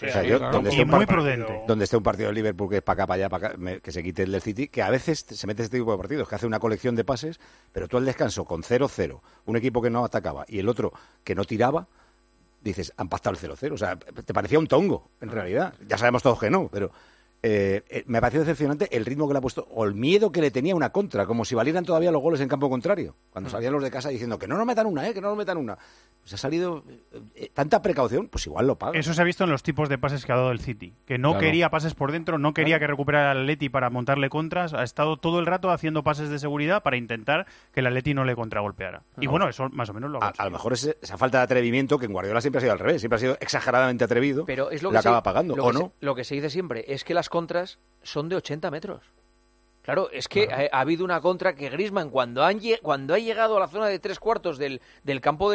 Donde esté un partido de Liverpool que es para acá, para allá, que se quite el del City, que a veces se mete este tipo de partidos, que hace una colección de pases, pero tú al descanso con 0-0, un equipo que no atacaba y el otro que no tiraba, dices, han pactado el 0-0. O sea, te parecía un tongo, en realidad. Ya sabemos todos que no, pero... me pareció decepcionante el ritmo que le ha puesto o el miedo que le tenía una contra, como si valieran todavía los goles en campo contrario, cuando salían los de casa diciendo que no nos metan una, que no nos metan una. Pues ha salido tanta precaución, pues igual lo paga. Eso se ha visto en los tipos de pases que ha dado el City, que no quería pases por dentro, no quería que recuperara el Atleti para montarle contras, ha estado todo el rato haciendo pases de seguridad para intentar que el Atleti no le contragolpeara. Y bueno, eso más o menos lo ha hecho. A lo mejor esa falta de atrevimiento, que en Guardiola siempre ha sido al revés, siempre ha sido exageradamente atrevido, pero es lo que le acaba pagando, ¿o no? Lo que se dice siempre es que las contras son de 80 metros. Claro, es que ha habido una contra que Griezmann, cuando ha llegado a la zona de 3/4 del campo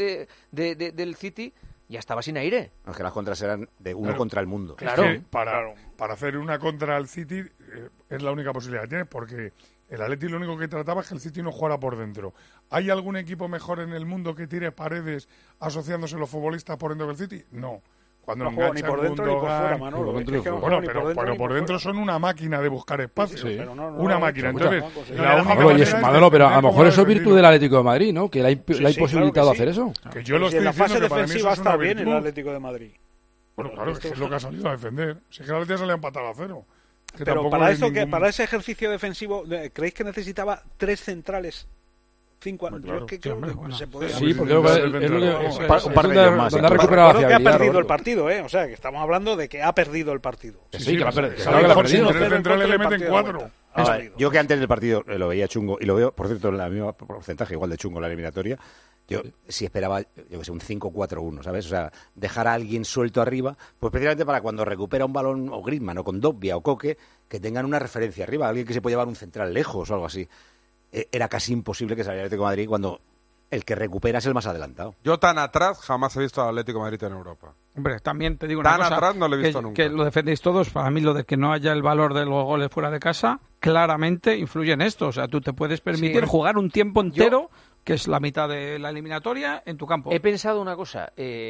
del City, ya estaba sin aire. No, es que las contras eran de uno contra el mundo. Claro. Es que para hacer una contra al City es la única posibilidad que tienes, porque el Atleti lo único que trataba es que el City no jugara por dentro. ¿Hay algún equipo mejor en el mundo que tire paredes asociándose los futbolistas por dentro del City? No. Cuando no juegan ni por dentro ni por fuera, Manolo. Bueno, pero por dentro son una máquina de buscar espacio. Sí. Una máquina. Entonces, Manolo, pero a lo mejor eso es virtud del Atlético de Madrid, ¿no? Que le ha imposibilitado hacer eso. Que yo lo estoy en la diciendo fase defensiva ha estado bien el Atlético de Madrid. Bueno, claro, es lo que ha salido a defender. Si es que el Atlético se le ha empatado a 0. Pero para ese ejercicio defensivo, ¿creéis que necesitaba 3 centrales? 5 años. Yo creo que se puede. Sí, porque un par de ellos más. Que ha perdido el partido, ¿eh? O sea, que estamos hablando de que ha perdido el partido. Sí, que ha perdido. Tres centrales le meten 4. Yo que antes del partido lo veía chungo, y lo veo, por cierto, en la misma porcentaje, igual de chungo la eliminatoria, yo sí esperaba, yo que sé, un 5-4-1, ¿sabes? O sea, dejar a alguien suelto arriba, pues precisamente para cuando recupera un balón, o Griezmann, o Kondogbia, o Koke, que tengan una referencia arriba, alguien que se puede llevar un central lejos o algo así. Era casi imposible que saliera el Atlético de Madrid cuando el que recupera es el más adelantado. Yo tan atrás jamás he visto al Atlético de Madrid en Europa. Hombre, también te digo una cosa. Tan atrás no lo he visto nunca. Que lo defendéis todos. Para mí lo de que no haya el valor de los goles fuera de casa, claramente influye en esto. O sea, tú te puedes permitir jugar un tiempo entero, que es la mitad de la eliminatoria, en tu campo. He pensado una cosa.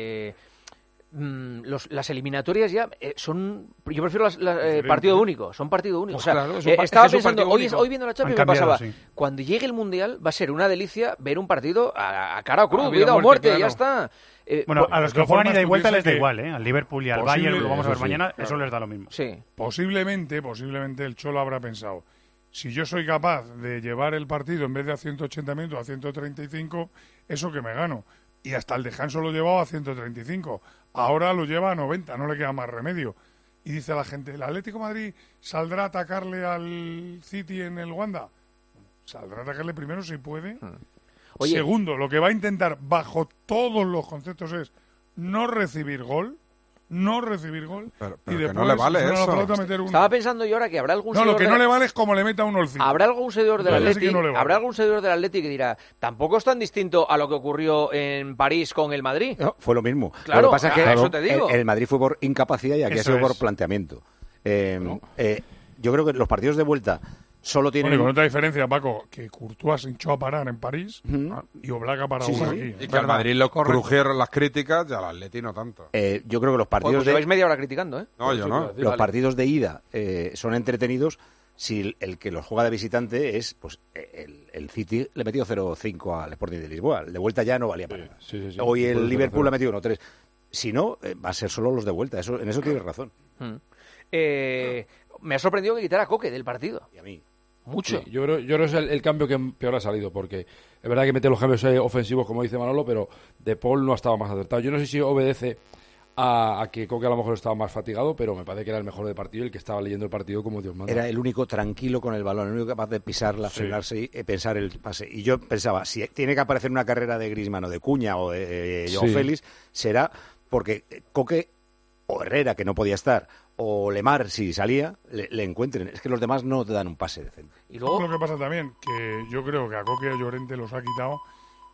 Las eliminatorias ya son... Yo prefiero partido único. Son partido único. Pues o sea, claro, estaba pensando, hoy viendo la Champions me pasaba, cuando llegue el Mundial va a ser una delicia ver un partido a cara o cruz, vida o muerte, claro. Ya está. Bueno, a los que juegan ida y vuelta les da igual, ¿eh? Al Liverpool y al Bayern, lo vamos a ver mañana, claro. Eso les da lo mismo. Sí. Posiblemente el Cholo habrá pensado, si yo soy capaz de llevar el partido en vez de a 180 minutos a 135, eso que me gano. Y hasta el descanso lo llevaba a 135. Ahora lo lleva a 90, no le queda más remedio. Y dice la gente, ¿el Atlético de Madrid saldrá a atacarle al City en el Wanda? Saldrá a atacarle primero si puede. Oye. Segundo, lo que va a intentar bajo todos los conceptos es no recibir gol. Pero y después no le vale eso. Estaba pensando yo ahora que habrá algún lo que no le vale es como le meta uno al City. Habrá algún seguidor del Atlético, habrá algún seguidor del Atlético que dirá, tampoco es tan distinto a lo que ocurrió en París con el Madrid. No, fue lo mismo. Claro, lo que pasa es que eso te digo. El Madrid fue por incapacidad y aquí ha sido por planteamiento. Yo creo que los partidos de vuelta solo tienen... Bueno, y con otra diferencia, Paco, que Courtois se hinchó a parar en París y Oblak para uno aquí. Y que al Madrid lo crujieron las críticas y al Atleti no tanto. Yo creo que los partidos pues lleváis media hora criticando, ¿eh? No, yo no. Los partidos de ida son entretenidos si el que los juega de visitante es, pues, el City le metió 0-5 al Sporting de Lisboa. El de vuelta ya no valía para nada. Sí. Hoy el Liverpool le ha metido 1-3. Si no, va a ser solo los de vuelta. En eso tienes razón. Me ha sorprendido que quitara a Koke del partido. Y a mí. Mucho. Sí, yo creo que es el cambio que peor ha salido, porque es verdad que mete los cambios ofensivos, como dice Manolo, pero De Paul no estaba más acertado. Yo no sé si obedece a que Koke a lo mejor estaba más fatigado, pero me parece que era el mejor de partido y el que estaba leyendo el partido como Dios manda. Era el único tranquilo con el balón, el único capaz de pisarla, frenarse y pensar el pase. Y yo pensaba, si tiene que aparecer una carrera de Griezmann o de Cuña o de Joao Félix, será porque Koke o Herrera, que no podía estar, o Lemar, si salía, le encuentren. Es que los demás no te dan un pase decente. Y luego lo que pasa también, que yo creo que a Koke y a Llorente los ha quitado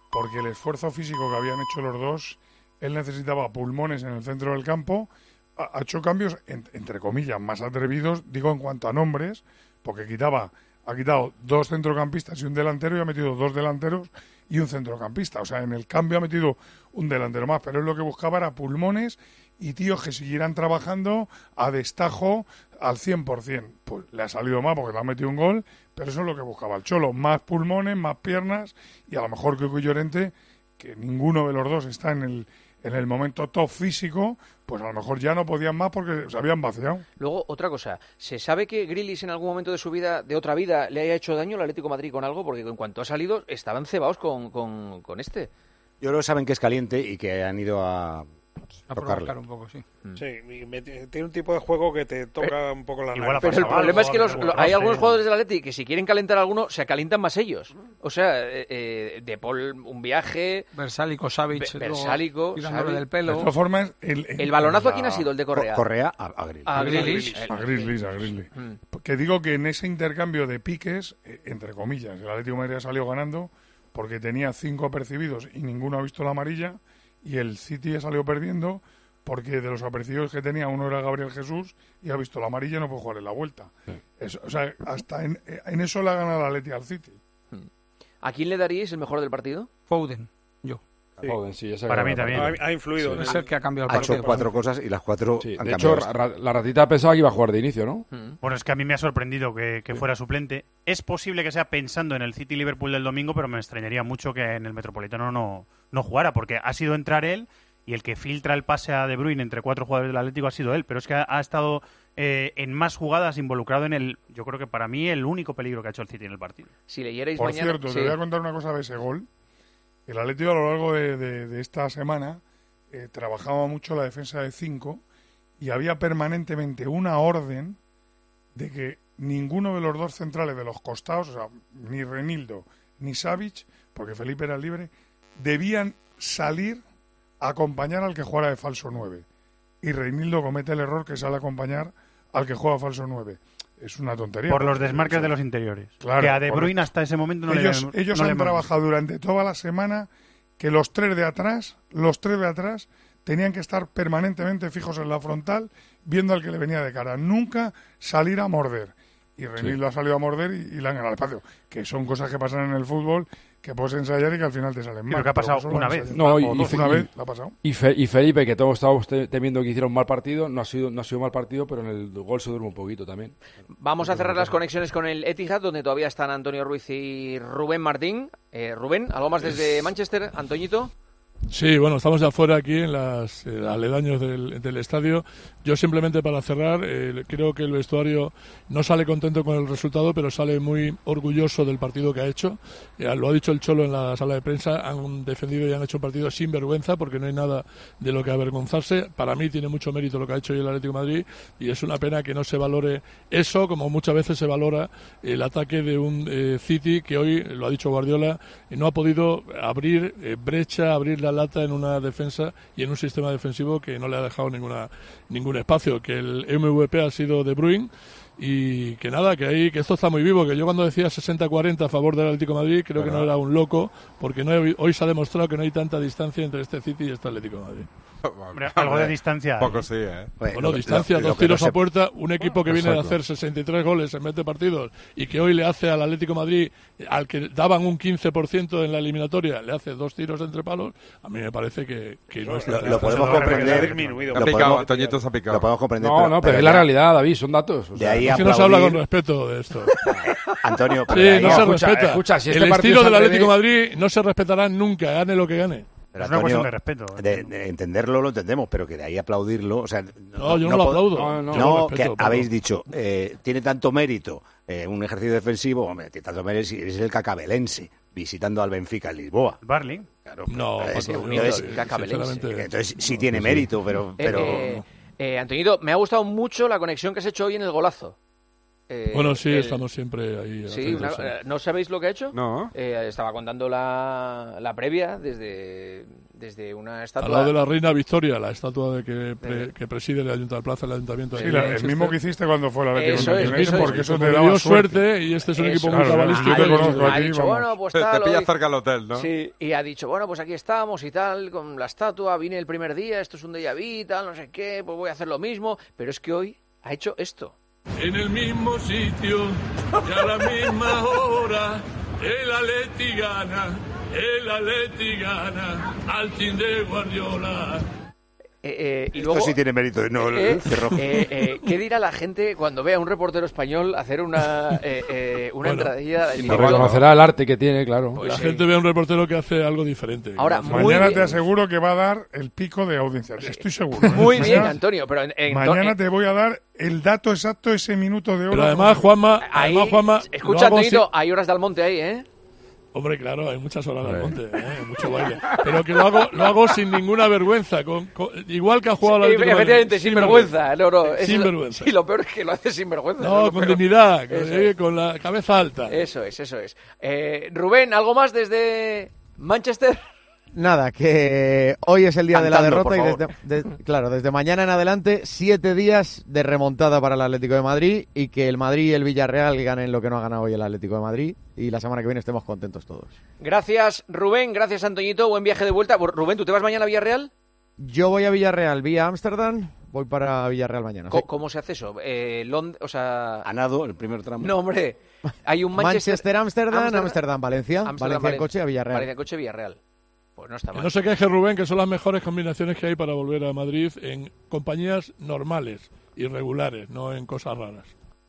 porque el esfuerzo físico que habían hecho los dos, él necesitaba pulmones en el centro del campo. Ha hecho cambios, entre comillas, más atrevidos, digo en cuanto a nombres, porque ha quitado 2 centrocampistas y un delantero y ha metido 2 delanteros y un centrocampista. O sea, en el cambio ha metido un delantero más, pero él lo que buscaba era pulmones y tíos que siguieran trabajando a destajo al 100%. Pues le ha salido mal porque le ha metido un gol, pero eso es lo que buscaba el Cholo. Más pulmones, más piernas y a lo mejor que Llorente, que ninguno de los dos está en el momento top físico, pues a lo mejor ya no podían más porque se habían vaciado. Luego, otra cosa, ¿se sabe que Grealish en algún momento de su vida, de otra vida, le haya hecho daño al Atlético de Madrid con algo? Porque en cuanto ha salido, estaban cebados con este. Yo creo que saben que es caliente y que han ido a tocarle. Provocar un poco, sí. Sí, tiene un tipo de juego que te toca un poco la nariz. Pero el problema es que hay algunos jugadores del Atleti que si quieren calentar a alguno, se calientan más ellos. O sea, De Paul, un viaje... Versálico, Savic... Versálico, tirándole del pelo... De todas formas... ¿El balonazo a quién ha sido? ¿El de Correa? Correa a Grealish. A Grealish. Que digo que en ese intercambio de piques, entre comillas, el Atlético de Madrid ha salido ganando porque tenía 5 apercibidos y ninguno ha visto la amarilla, y el City ha salido perdiendo porque de los apercibidos que tenía, uno era Gabriel Jesús y ha visto la amarilla y no puede jugar en la vuelta. Sí. O sea, hasta en eso le ha ganado el Atleti al City. ¿A quién le daríais el mejor del partido? Foden, yo. Sí. Foden, sí, para mí también. Ha influido. Sí. Es el que ha cambiado el partido. partido. Ha hecho 4 cosas y las 4 sí. han de cambiado. hecho, la ratita pensaba que iba a jugar de inicio, ¿no? Bueno, es que a mí me ha sorprendido que fuera suplente. Es posible que sea pensando en el City-Liverpool del domingo, pero me extrañaría mucho que en el Metropolitano no jugara, porque ha sido entrar él y el que filtra el pase a De Bruyne entre 4 jugadores del Atlético ha sido él, pero es que ha estado en más jugadas involucrado yo creo que para mí el único peligro que ha hecho el City en el partido. Si leyerais Por mañana... cierto, te voy a contar una cosa de ese gol. El Atlético a lo largo de esta semana trabajaba mucho la defensa de 5 y había permanentemente una orden de que ninguno de los 2 centrales de los costados, o sea, ni Reinildo ni Savic, porque Felipe era libre, debían salir a acompañar al que jugara de falso 9. Y Reinildo comete el error que sale a acompañar al que juega falso 9. Es una tontería. Por los desmarques de los interiores. Claro, que a De Bruyne hasta ese momento ellos han trabajado durante toda la semana que los 3 de atrás tenían que estar permanentemente fijos en la frontal viendo al que le venía de cara. Nunca salir a morder. Y Reinildo ha salido a morder y le han ganado el espacio. Que son cosas que pasan en el fútbol, que puedes ensayar y que al final te salen mal. Pero que ha pasado una vez. No, una vez la ha pasado. Y Felipe, que todos estábamos temiendo que hiciera un mal partido, no ha sido mal partido, pero en el gol se duerme un poquito también. Vamos a cerrar las conexiones con el Etihad, donde todavía están Antonio Ruiz y Rubén Martín. Rubén, ¿algo más desde Manchester? Antoñito. Sí, bueno, estamos de afuera aquí en las aledaños del estadio. Yo simplemente para cerrar, creo que el vestuario no sale contento con el resultado, pero sale muy orgulloso del partido que ha hecho. Lo ha dicho el Cholo en la sala de prensa, han defendido y han hecho un partido sin vergüenza porque no hay nada de lo que avergonzarse. Para mí tiene mucho mérito lo que ha hecho hoy el Atlético de Madrid y es una pena que no se valore eso, como muchas veces se valora el ataque de un City que hoy, lo ha dicho Guardiola, no ha podido abrir brecha, abrir la lata en una defensa y en un sistema defensivo que no le ha dejado ningún espacio, que el MVP ha sido De Bruyne y que nada, que esto está muy vivo, que yo cuando decía 60-40 a favor del Atlético de Madrid creo que no era un loco, porque hoy se ha demostrado que no hay tanta distancia entre este City y este Atlético de Madrid. Hombre, algo de distancia. Poco sí, ¿eh? Bueno, distancia, 2 tiros a puerta, un equipo que viene de hacer 63 goles en 20 partidos y que hoy le hace al Atlético de Madrid, al que daban un 15% en la eliminatoria, le hace 2 tiros entre palos, a mí me parece que no es lo podemos comprender. Toñito se ha picado. Lo podemos comprender. No, pero es la realidad, David, son datos. O sea, de ahí no se habla con respeto de esto. Antonio, sí, no se respeta. Escucha, si el estilo del Atlético de Madrid no se respetará nunca, gane lo que gane. Pero es una cuestión de respeto. De entenderlo lo entendemos, pero que de ahí aplaudirlo... O sea, yo no lo aplaudo. No, que habéis dicho, tiene tanto mérito un ejercicio defensivo, hombre, tiene tanto mérito si eres el cacabelense visitando al Benfica en Lisboa. Barley. Claro, no, entonces sí tiene mérito, pero... Antoñito, me ha gustado mucho la conexión que has hecho hoy en el golazo. Bueno, sí, estamos siempre ahí. Sí, ¿no sabéis lo que ha hecho? No. Estaba contando la previa desde una estatua. Al lado de la Reina Victoria, la estatua que preside el ayuntamiento. Sí, el mismo que hiciste cuando fue la Atlético de Madrid. Porque eso te dio daba suerte y este es un equipo muy cabalístico. Yo te conozco ha aquí, dicho, bueno, pues tal, te pilla cerca del hotel, ¿no? Sí, y ha dicho, bueno, pues aquí estamos y tal, con la estatua, vine el primer día, esto es un déjà vu, tal, no sé qué, pues voy a hacer lo mismo, pero es que hoy ha hecho esto. En el mismo sitio y a la misma hora, el Atleti gana al team de Guardiola. Y luego, esto sí tiene mérito, ¿no? ¿Qué dirá la gente cuando vea a un reportero español hacer una entradilla? Y reconocerá el arte que tiene, claro. Pues la gente ve a un reportero que hace algo diferente. Ahora, mañana te aseguro que va a dar el pico de audiencia. Estoy seguro. Muy bien, Antonio. Pero mañana te voy a dar el dato exacto, ese minuto de hora. Pero además, Juanma... Escucha, Antonito, hay horas de Almonte ahí, ¿eh? Hombre, claro, hay muchas horas de monte, mucho baile. Pero que lo hago sin ninguna vergüenza, igual que ha jugado la Atlético. Efectivamente, sin vergüenza. Sin vergüenza. Y lo peor es que lo hace sin vergüenza. No, con dignidad, con la cabeza alta. Eso es. Rubén, ¿algo más desde Manchester? Nada, que hoy es el día de la derrota y desde mañana en adelante 7 días de remontada para el Atlético de Madrid y que el Madrid y el Villarreal ganen lo que no ha ganado hoy el Atlético de Madrid y la semana que viene estemos contentos todos. Gracias, Rubén, gracias, Antoñito, buen viaje de vuelta. Rubén, ¿tú te vas mañana a Villarreal? Yo voy a Villarreal vía Ámsterdam, voy para Villarreal mañana. ¿Cómo se hace eso? A nado, el primer tramo. No, hombre, hay un Manchester, Ámsterdam, Valencia en coche a Villarreal. Valencia en coche, Villarreal. Pues no está mal. Que no se queje Rubén, que son las mejores combinaciones que hay para volver a Madrid en compañías normales y regulares, no en cosas raras.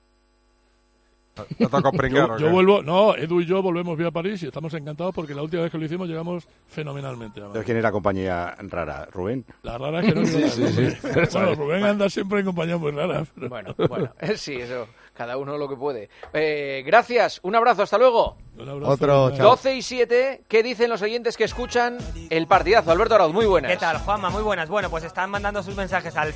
Yo vuelvo, Edu y yo volvemos vía París y estamos encantados porque la última vez que lo hicimos llegamos fenomenalmente. ¿De quién era compañía rara? ¿Rubén? La rara es que no. Sí. Bueno, Rubén anda siempre en compañías muy raras. Pero... Bueno, sí, eso. Cada uno lo que puede. Gracias, un abrazo, hasta luego. Un abrazo. Otro, chao. 12:07, ¿qué dicen los oyentes que escuchan el partidazo? Alberto Arauz, muy buenas. ¿Qué tal, Juanma? Muy buenas. Bueno, pues están mandando sus mensajes al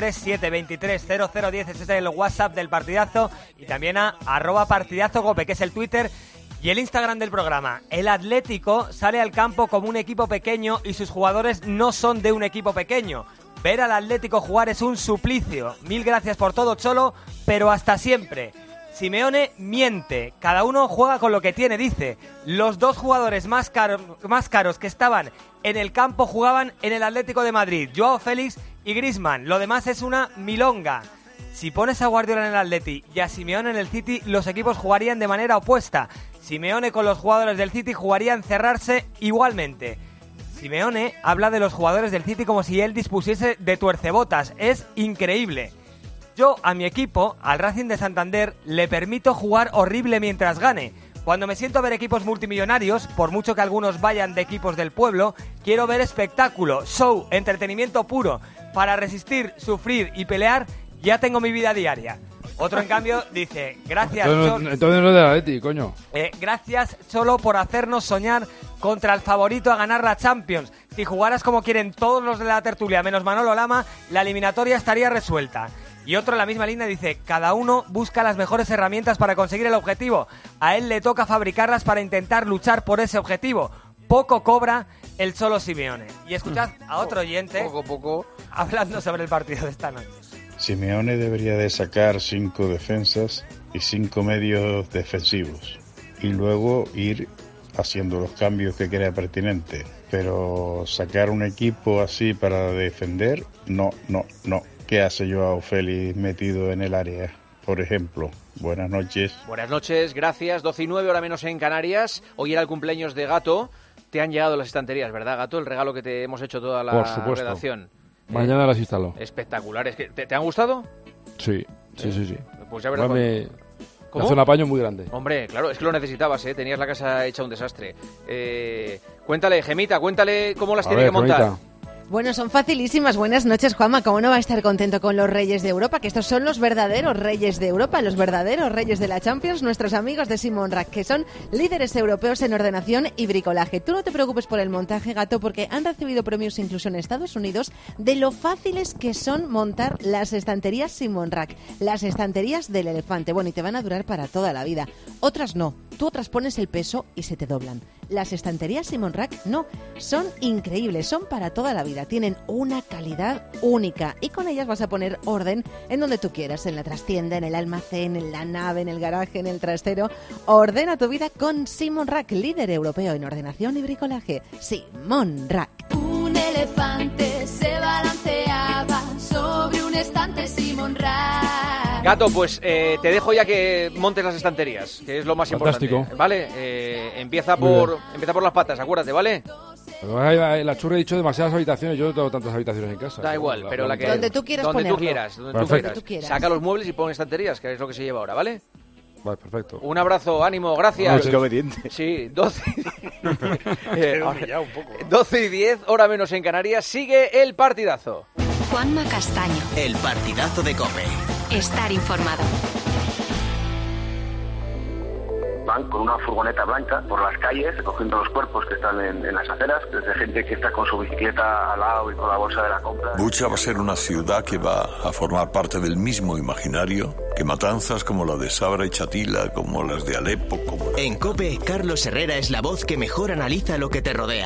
637-230010, ese es el WhatsApp del partidazo, y también a @partidazocope, que es el Twitter y el Instagram del programa. El Atlético sale al campo como un equipo pequeño y sus jugadores no son de un equipo pequeño. Ver al Atlético jugar es un suplicio. Mil gracias por todo, Cholo, pero hasta siempre. Simeone miente. Cada uno juega con lo que tiene, dice. Los dos jugadores más caros que estaban en el campo jugaban en el Atlético de Madrid. Joao Félix y Griezmann. Lo demás es una milonga. Si pones a Guardiola en el Atleti y a Simeone en el City, los equipos jugarían de manera opuesta. Simeone con los jugadores del City jugaría a encerrarse igualmente. Simeone habla de los jugadores del City como si él dispusiese de tuercebotas. Es increíble. Yo a mi equipo, al Racing de Santander, le permito jugar horrible mientras gane. Cuando me siento a ver equipos multimillonarios, por mucho que algunos vayan de equipos del pueblo, quiero ver espectáculo, show, entretenimiento puro. Para resistir, sufrir y pelear, ya tengo mi vida diaria. Otro, en cambio, dice, gracias, entonces no es de la Leti, coño. Gracias, Cholo, por hacernos soñar contra el favorito a ganar la Champions. Si jugaras como quieren todos los de la tertulia, menos Manolo Lama, la eliminatoria estaría resuelta. Y otro en la misma línea dice, cada uno busca las mejores herramientas para conseguir el objetivo. A él le toca fabricarlas para intentar luchar por ese objetivo. Poco cobra el Cholo Simeone. Y escuchad a otro oyente poco hablando sobre el partido de esta noche. Simeone debería de sacar 5 defensas y 5 medios defensivos y luego ir haciendo los cambios que crea pertinente. Pero sacar un equipo así para defender, no. ¿Qué hace Joao Félix metido en el área, por ejemplo? Buenas noches. Buenas noches, gracias. 12:09, hora menos en Canarias. Hoy era el cumpleaños de Gato. Te han llegado las estanterías, ¿verdad, Gato? El regalo que te hemos hecho toda la redacción. Mañana las instalo. Espectaculares. ¿Te han gustado? Sí. Pues ya verás. Me hace un apaño muy grande. Hombre, claro, es que lo necesitabas, ¿eh? Tenías la casa hecha un desastre. Cuéntale, Gemita, cuéntale cómo las tiene que montar. Gemita. Bueno, son facilísimas. Buenas noches, Juanma. ¿Cómo no va a estar contento con los Reyes de Europa? Que estos son los verdaderos Reyes de Europa, los verdaderos Reyes de la Champions, nuestros amigos de Simon Rack, que son líderes europeos en ordenación y bricolaje. Tú no te preocupes por el montaje, gato, porque han recibido premios incluso en Estados Unidos de lo fáciles que son montar las estanterías Simon Rack, las estanterías del elefante. Bueno, y te van a durar para toda la vida. Otras no. Tú otras pones el peso y se te doblan. Las estanterías Simon Rack no. Son increíbles, son para toda la vida. Tienen una calidad única y con ellas vas a poner orden en donde tú quieras, en la trastienda, en el almacén, en la nave, en el garaje, en el trastero. Ordena tu vida con Simon Rack, líder europeo en ordenación y bricolaje. Simon Rack. Un elefante se balanceaba sobre un estante Simon Rack. Gato, pues te dejo ya que montes las estanterías, que es lo más Fantástico. importante. ¿Vale? Empieza por las patas, acuérdate, ¿vale? La churra ha dicho demasiadas habitaciones. Yo no tengo tantas habitaciones en casa. Da igual, pero la que... Donde tú quieras donde ponerlo. tú quieras, donde Perfecto. tú quieras. Saca los muebles y pon estanterías, que es lo que se lleva ahora, ¿vale? Vale, perfecto. Un abrazo, ánimo, gracias. Qué obediente. Sí, 12 humillado un poco. 12 y 10, hora menos en Canarias. Sigue el partidazo. Juanma Castaño. El partidazo de COPE. Estar informado. Van con una furgoneta blanca por las calles, recogiendo los cuerpos que están en las aceras, desde gente que está con su bicicleta al lado y con la bolsa de la compra. Bucha va a ser una ciudad que va a formar parte del mismo imaginario que matanzas como la de Sabra y Chatila, como las de Alepo. En COPE, Carlos Herrera es la voz que mejor analiza lo que te rodea.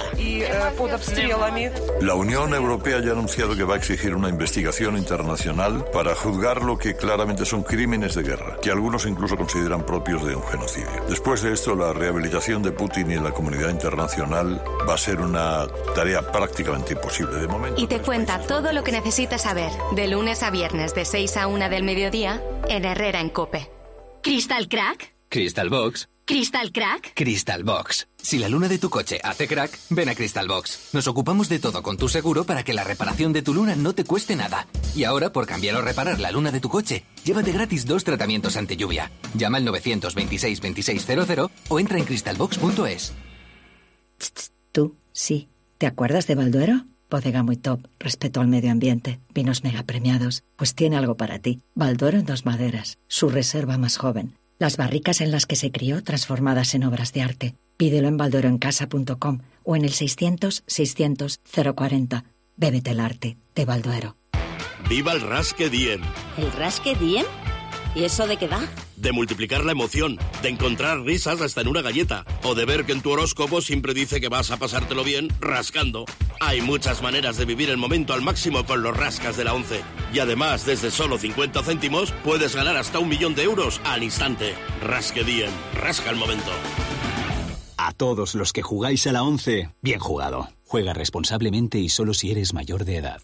La Unión Europea ya ha anunciado que va a exigir una investigación internacional para juzgar lo que claramente son crímenes de guerra, que algunos incluso consideran propios de un genocidio. Después de esto, la rehabilitación de Putin y la comunidad internacional va a ser una tarea prácticamente imposible de momento. Y te cuenta todo lo que necesitas saber, de lunes a viernes de 6 a 1 del mediodía, en Herrera en COPE. ¿Crystal Crack? Crystal Box. ¿Crystal Crack? Crystal Box. Si la luna de tu coche hace crack, ven a Crystal Box. Nos ocupamos de todo con tu seguro para que la reparación de tu luna no te cueste nada. Y ahora, por cambiar o reparar la luna de tu coche, llévate gratis 2 tratamientos ante lluvia. Llama al 926 2600 o entra en crystalbox.es. Tú, sí. ¿Te acuerdas de Balduero? Bodega muy top, respeto al medio ambiente, vinos mega premiados. Pues tiene algo para ti. Balduero en 2 maderas, su reserva más joven. Las barricas en las que se crió transformadas en obras de arte. Pídelo en baldueroencasa.com o en el 600-600-040. Bébete el arte de Balduero. ¡Viva el Rasque Diem! ¿El Rasque Diem? ¿Y eso de qué va? De multiplicar la emoción, de encontrar risas hasta en una galleta, o de ver que en tu horóscopo siempre dice que vas a pasártelo bien rascando. Hay muchas maneras de vivir el momento al máximo con los rascas de la 11. Y además, desde solo 50 céntimos, puedes ganar hasta 1 millón de euros al instante. Rasque Diem, rasca el momento. A todos los que jugáis a la 11, bien jugado. Juega responsablemente y solo si eres mayor de edad.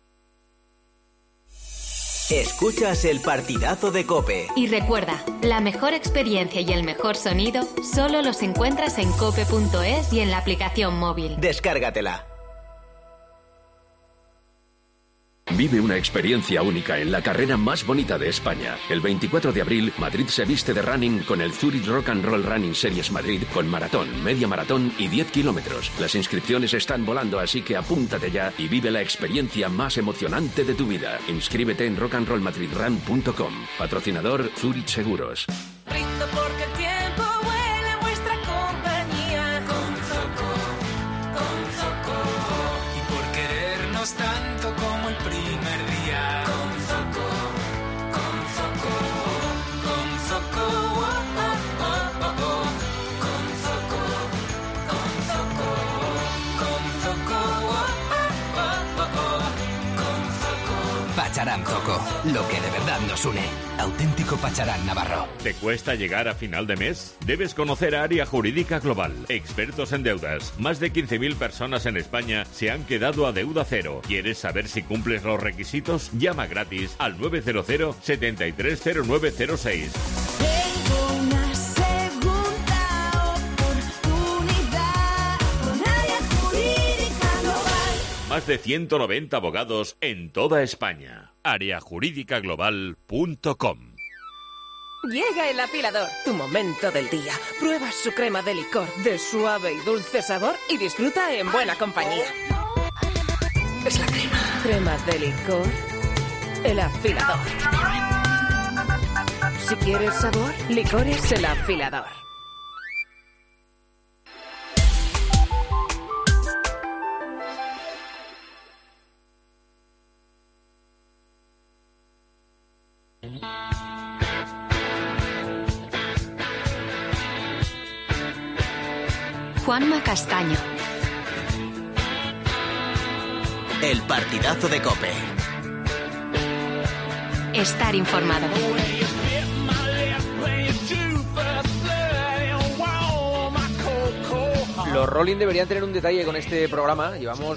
Escuchas el partidazo de COPE. Y recuerda, la mejor experiencia y el mejor sonido solo los encuentras en cope.es y en la aplicación móvil. Descárgatela. Vive una experiencia única en la carrera más bonita de España. El 24 de abril, Madrid se viste de running con el Zurich Rock and Roll Running Series Madrid con maratón, media maratón y 10 kilómetros. Las inscripciones están volando, así que apúntate ya y vive la experiencia más emocionante de tu vida. Inscríbete en rockandrollmadridrun.com. Patrocinador Zurich Seguros. Brindo porque el tiempo huele en vuestra compañía. Con Zoco. Y por querernos tanto como el primer día. Con Zoco. Con Zoco, oh, oh, oh, oh. Con Zoco. Pacharán Zoco, lo que de verdad nos une. Auténtico Pacharán Navarro. ¿Te cuesta llegar a final de mes? Debes conocer a Área Jurídica Global, expertos en deudas. Más de 15.000 personas en España se han quedado a deuda cero. ¿Quieres saber si cumples los requisitos? Llama gratis al 900 730906. Tengo una segunda oportunidad con Área Jurídica Global. Más de 190 abogados en toda España. Areajuridicaglobal.com. Llega el afilador, tu momento del día. Prueba su crema de licor de suave y dulce sabor y disfruta en buena compañía. Es la crema. Crema de licor. El afilador. Si quieres sabor, licores El Afilador. Juanma Castaño. El partidazo de COPE. Estar informado. Los Rolling deberían tener un detalle con este programa. Llevamos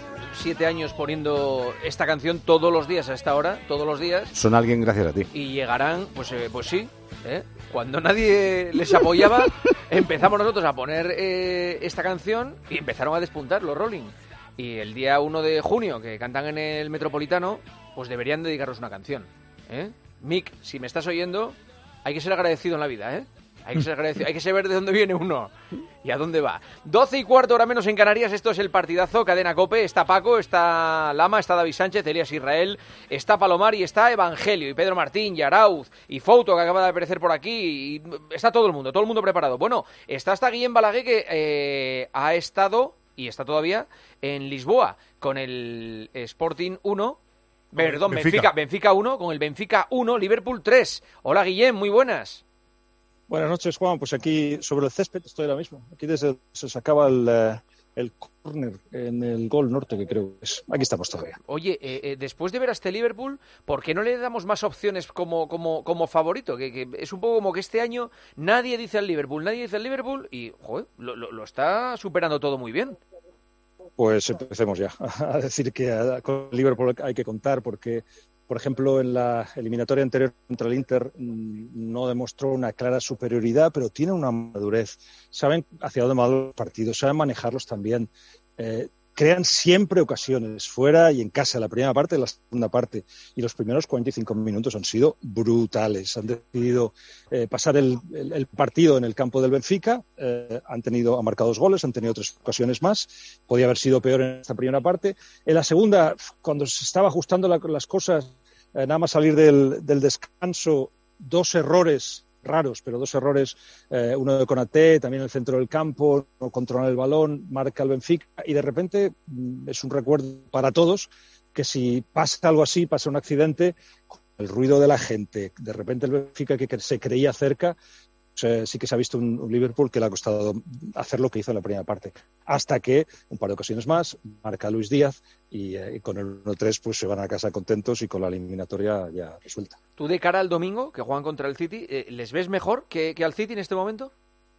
7 años poniendo esta canción todos los días a esta hora, todos los días. Son alguien gracias a ti. Y llegarán, pues sí, cuando nadie les apoyaba, empezamos nosotros a poner esta canción y empezaron a despuntar los Rolling. Y el día 1 de junio, que cantan en el Metropolitano, pues deberían dedicaros una canción. Mick, si me estás oyendo, hay que ser agradecido en la vida, Hay que ser agradecido, hay que saber de dónde viene uno y a dónde va. 12:15, hora menos en Canarias. Esto es el partidazo, Cadena COPE. Está Paco, está Lama, está David Sánchez, Elías Israel, está Palomar y está Evangelio, y Pedro Martín, y Arauz, y Fouto, que acaba de aparecer por aquí, y está todo el mundo preparado. Bueno, está hasta Guillem Balaguer, que ha estado, y está todavía, en Lisboa, con el Sporting 1... Perdón, Benfica 1, con el Benfica 1, Liverpool 3. Hola, Guillem, muy buenas. Buenas noches, Juan. Pues aquí sobre el césped estoy ahora mismo. Aquí desde se sacaba el córner en el gol norte, que creo que es. Aquí estamos todavía. Oye, después de ver a este Liverpool, ¿por qué no le damos más opciones como favorito? Que es un poco como que este año nadie dice al Liverpool y, joder, lo está superando todo muy bien. Pues empecemos ya a decir que con Liverpool hay que contar porque, por ejemplo, en la eliminatoria anterior contra el Inter no demostró una clara superioridad, pero tiene una madurez. Saben hacia dónde van los partidos, saben manejarlos también. Crean siempre ocasiones, fuera y en casa, la primera parte y la segunda parte. Y los primeros 45 minutos han sido brutales. Han decidido pasar el partido en el campo del Benfica. Han marcado 2 goles, han tenido 3 ocasiones más. Podía haber sido peor en esta primera parte. En la segunda, cuando se estaba ajustando las cosas, nada más salir del descanso, 2 errores raros, pero 2 errores, uno de Konaté, también en el centro del campo, no controlar el balón, marca el Benfica, y de repente es un recuerdo para todos que si pasa algo así, pasa un accidente, el ruido de la gente, de repente el Benfica que se creía cerca, sí que se ha visto un Liverpool que le ha costado hacer lo que hizo en la primera parte, hasta que un par de ocasiones más marca Luis Díaz y con el 1-3 pues se van a casa contentos y con la eliminatoria ya resuelta. ¿Tú de cara al domingo, que juegan contra el City, les ves mejor que al City en este momento?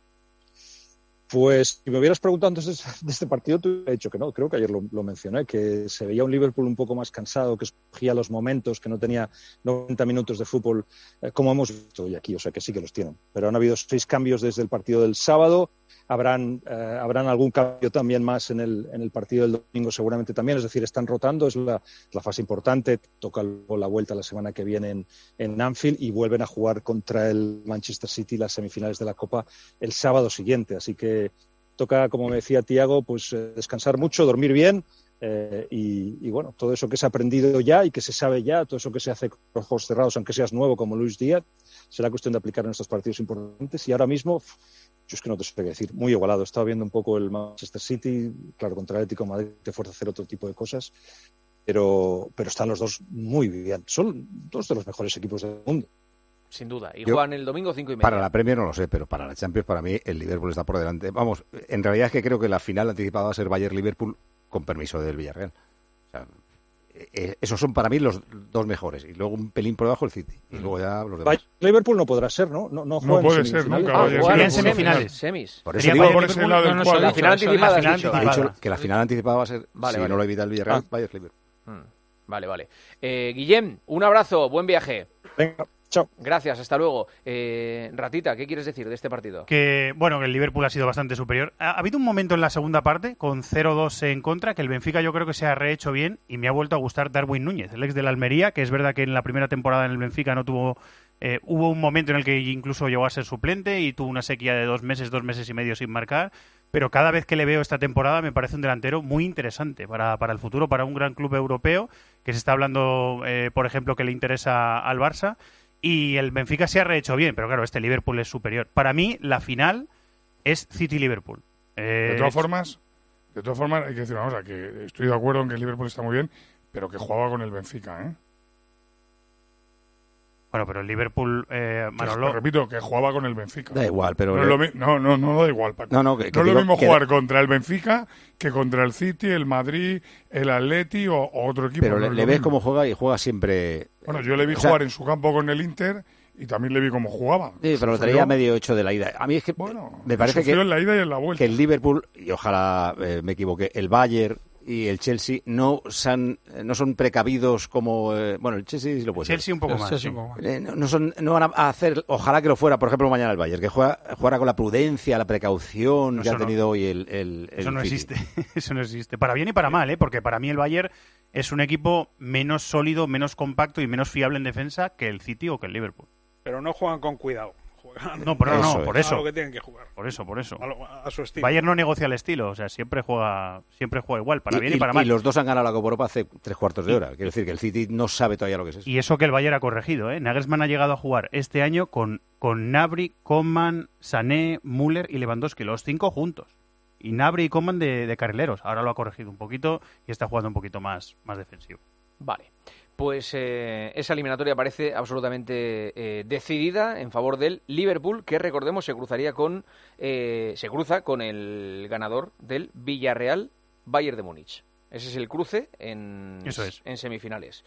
Pues si me hubieras preguntado antes de este partido, te he dicho que no. Creo que ayer lo mencioné, que se veía un Liverpool un poco más cansado, que escogía los momentos, que no tenía 90 minutos de fútbol, como hemos visto hoy aquí, o sea que sí que los tienen. Pero han habido 6 cambios desde el partido del sábado, habrán algún cambio también más en el partido del domingo seguramente también, es decir, están rotando, es la fase importante, toca la vuelta la semana que viene en Anfield y vuelven a jugar contra el Manchester City las semifinales de la Copa el sábado siguiente, así que toca, como me decía Tiago, pues descansar mucho, dormir bien y bueno, todo eso que se ha aprendido ya y que se sabe ya, todo eso que se hace con los ojos cerrados, aunque seas nuevo como Luis Díaz, será cuestión de aplicar en estos partidos importantes y ahora mismo yo es que no te sé qué decir, muy igualado. Estaba viendo un poco el Manchester City, claro, contra el Atlético de Madrid te fuerza a hacer otro tipo de cosas, pero están los dos muy bien. Son 2 de los mejores equipos del mundo. Sin duda. Y juegan el domingo 5:30. Para la Premier no lo sé, pero para la Champions para mí el Liverpool está por delante. Vamos, en realidad es que creo que la final anticipada va a ser Bayern-Liverpool con permiso del Villarreal. O sea, esos son para mí los 2 mejores y luego un pelín por debajo el City y luego ya los demás. Liverpool no podrá ser, ¿no? No puede ser nunca. En semifinales. Por eso digo, la final anticipada. He dicho que la final anticipada va a ser, no lo evita el Villarreal, Bayern-Liverpool. Vale. Guillem, un abrazo, buen viaje. Venga. Chao. Gracias, hasta luego. Ratita, ¿qué quieres decir de este partido? Que el Liverpool ha sido bastante superior. Ha habido un momento en la segunda parte, con 0-2 en contra, que el Benfica yo creo que se ha rehecho bien y me ha vuelto a gustar Darwin Núñez, el ex de la Almería, que es verdad que en la primera temporada en el Benfica no tuvo... hubo un momento en el que incluso llegó a ser suplente y tuvo una sequía de 2 meses y medio sin marcar, pero cada vez que le veo esta temporada me parece un delantero muy interesante para el futuro, para un gran club europeo, que se está hablando, por ejemplo, que le interesa al Barça, y el Benfica se ha rehecho bien, pero claro, este Liverpool es superior. Para mí, la final es City-Liverpool. De todas formas, hay que decir una cosa, que estoy de acuerdo en que el Liverpool está muy bien, pero que jugaba con el Benfica, ¿eh? Bueno, pero el Liverpool, Manolo... Repito, que jugaba con el Benfica. Da igual, pero... No da igual, Paco. No es lo mismo jugar contra el Benfica que contra el City, el Madrid, el Atleti o otro equipo. Pero le ves cómo juega y juega siempre... Bueno, yo le vi jugar en su campo con el Inter y también le vi cómo jugaba. Sí, pero lo traía medio hecho de la ida. A mí es que me parece que... en la ida y en la vuelta. Que el Liverpool, y ojalá me equivoque, el Bayern y el Chelsea no son precavidos como... bueno, el Chelsea sí lo puede ser. Chelsea un poco más. Sí. No van a hacer... Ojalá que lo fuera, por ejemplo, mañana el Bayern, que jugara con la prudencia, la precaución que ha tenido hoy el Eso no City. existe. Eso no existe. Para bien y para mal, porque para mí el Bayern es un equipo menos sólido, menos compacto y menos fiable en defensa que el City o que el Liverpool. Pero no juegan con cuidado. No, por eso. A lo que tienen que jugar. Por eso. A su estilo. Bayern no negocia el estilo, o sea, siempre juega igual, para bien y para mal. Y los dos han ganado la Copa Europa hace 3/4 de hora. Quiero decir que el City no sabe todavía lo que es eso. Y eso que el Bayern ha corregido, ¿eh? Nagelsmann ha llegado a jugar este año con Gnabry, Coman, Sané, Müller y Lewandowski, los 5 juntos. Y Gnabry y Coman de carrileros. Ahora lo ha corregido un poquito y está jugando un poquito más defensivo. Vale. Pues esa eliminatoria parece absolutamente decidida en favor del Liverpool, que recordemos se cruza con el ganador del Villarreal Bayern de Múnich. Ese es el cruce en semifinales.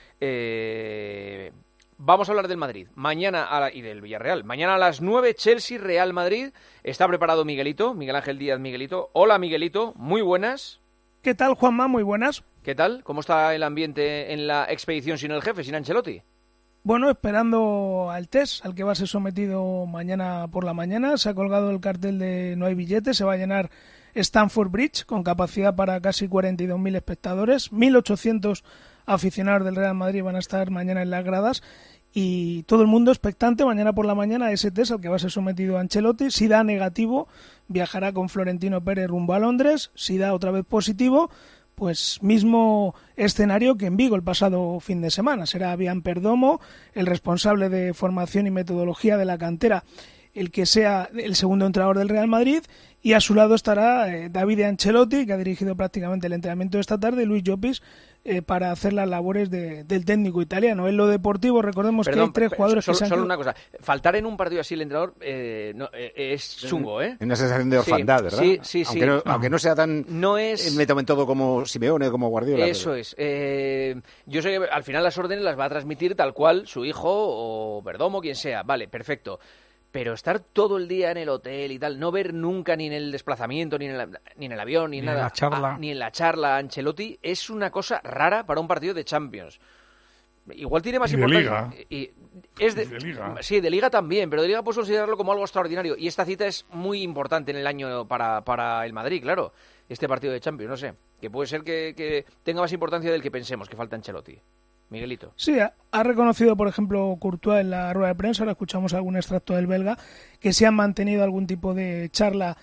Vamos a hablar del Madrid y del Villarreal. Mañana a las 9, Chelsea Real Madrid. Está preparado Miguelito, Miguel Ángel Díaz Miguelito. Hola Miguelito, muy buenas. ¿Qué tal, Juanma? Muy buenas. ¿Qué tal? ¿Cómo está el ambiente en la expedición sin el jefe, sin Ancelotti? Bueno, esperando al test, al que va a ser sometido mañana por la mañana. Se ha colgado el cartel de no hay billetes, se va a llenar Stamford Bridge, con capacidad para casi 42.000 espectadores. 1.800 aficionados del Real Madrid van a estar mañana en las gradas. Y todo el mundo expectante mañana por la mañana a ese test al que va a ser sometido Ancelotti. Si da negativo, viajará con Florentino Pérez rumbo a Londres. Si da otra vez positivo, pues mismo escenario que en Vigo el pasado fin de semana. Será Bian Perdomo, el responsable de formación y metodología de la cantera, el que sea el segundo entrenador del Real Madrid, y a su lado estará David Ancelotti, que ha dirigido prácticamente el entrenamiento de esta tarde, y Luis Llopis, para hacer las labores del técnico italiano. En lo deportivo, recordemos que hay 3 jugadores que se han... Solo una cosa, faltar en un partido así el entrenador es chungo, ¿sé? Una sensación de orfandad, ¿verdad? Sí. Aunque no sea tan... No es... todo como Simeone, como Guardiola. Eso es. Yo sé que al final las órdenes las va a transmitir tal cual su hijo o Perdomo, quien sea. Vale, perfecto. Pero estar todo el día en el hotel y tal, no ver nunca ni en el desplazamiento, ni en el avión, ni nada, ni en la charla Ancelotti, es una cosa rara para un partido de Champions. Igual tiene más importancia. De Liga. Sí, de Liga también, pero de Liga puedes considerarlo como algo extraordinario. Y esta cita es muy importante en el año para el Madrid, claro. Este partido de Champions, no sé. Que puede ser que tenga más importancia del que pensemos que falta Ancelotti. Miguelito. Sí, ha reconocido, por ejemplo, Courtois en la rueda de prensa, ahora escuchamos algún extracto del belga, que se han mantenido algún tipo de charla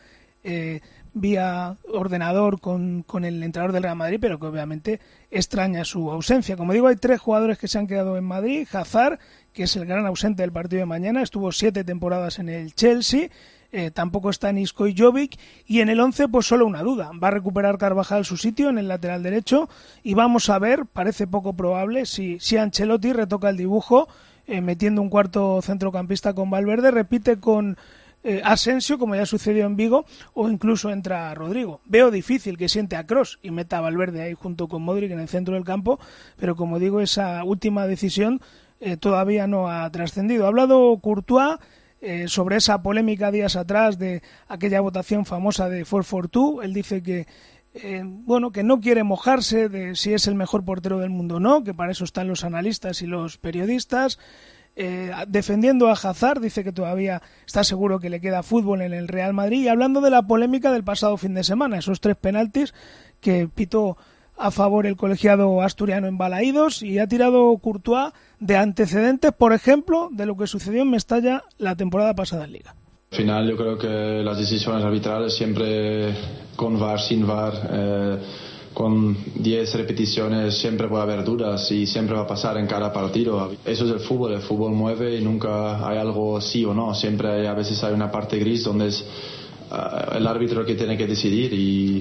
vía ordenador con el entrenador del Real Madrid, pero que obviamente extraña su ausencia. Como digo, hay 3 jugadores que se han quedado en Madrid. Hazard, que es el gran ausente del partido de mañana, estuvo 7 temporadas en el Chelsea. Tampoco está Nisko y Jovic, y en el 11 pues solo una duda, va a recuperar Carvajal su sitio en el lateral derecho, y vamos a ver, parece poco probable, si Ancelotti retoca el dibujo metiendo un cuarto centrocampista con Valverde, repite con Asensio, como ya sucedió en Vigo, o incluso entra Rodrigo. Veo difícil que siente a Kroos y meta a Valverde ahí junto con Modric en el centro del campo, pero como digo, esa última decisión todavía no ha trascendido. Ha hablado Courtois sobre esa polémica días atrás de aquella votación famosa de 4-4-2. Él dice que que no quiere mojarse de si es el mejor portero del mundo o no, que para eso están los analistas y los periodistas. Defendiendo a Hazard, dice que todavía está seguro que le queda fútbol en el Real Madrid, y hablando de la polémica del pasado fin de semana, esos 3 penaltis que pitó a favor el colegiado asturiano en Balaídos, y ha tirado Courtois de antecedentes, por ejemplo, de lo que sucedió en Mestalla la temporada pasada en Liga. Al final yo creo que las decisiones arbitrales siempre con VAR, sin VAR, con 10 repeticiones siempre puede haber dudas y siempre va a pasar en cada partido. Eso es el fútbol mueve y nunca hay algo sí o no, siempre a veces hay una parte gris donde es el árbitro que tiene que decidir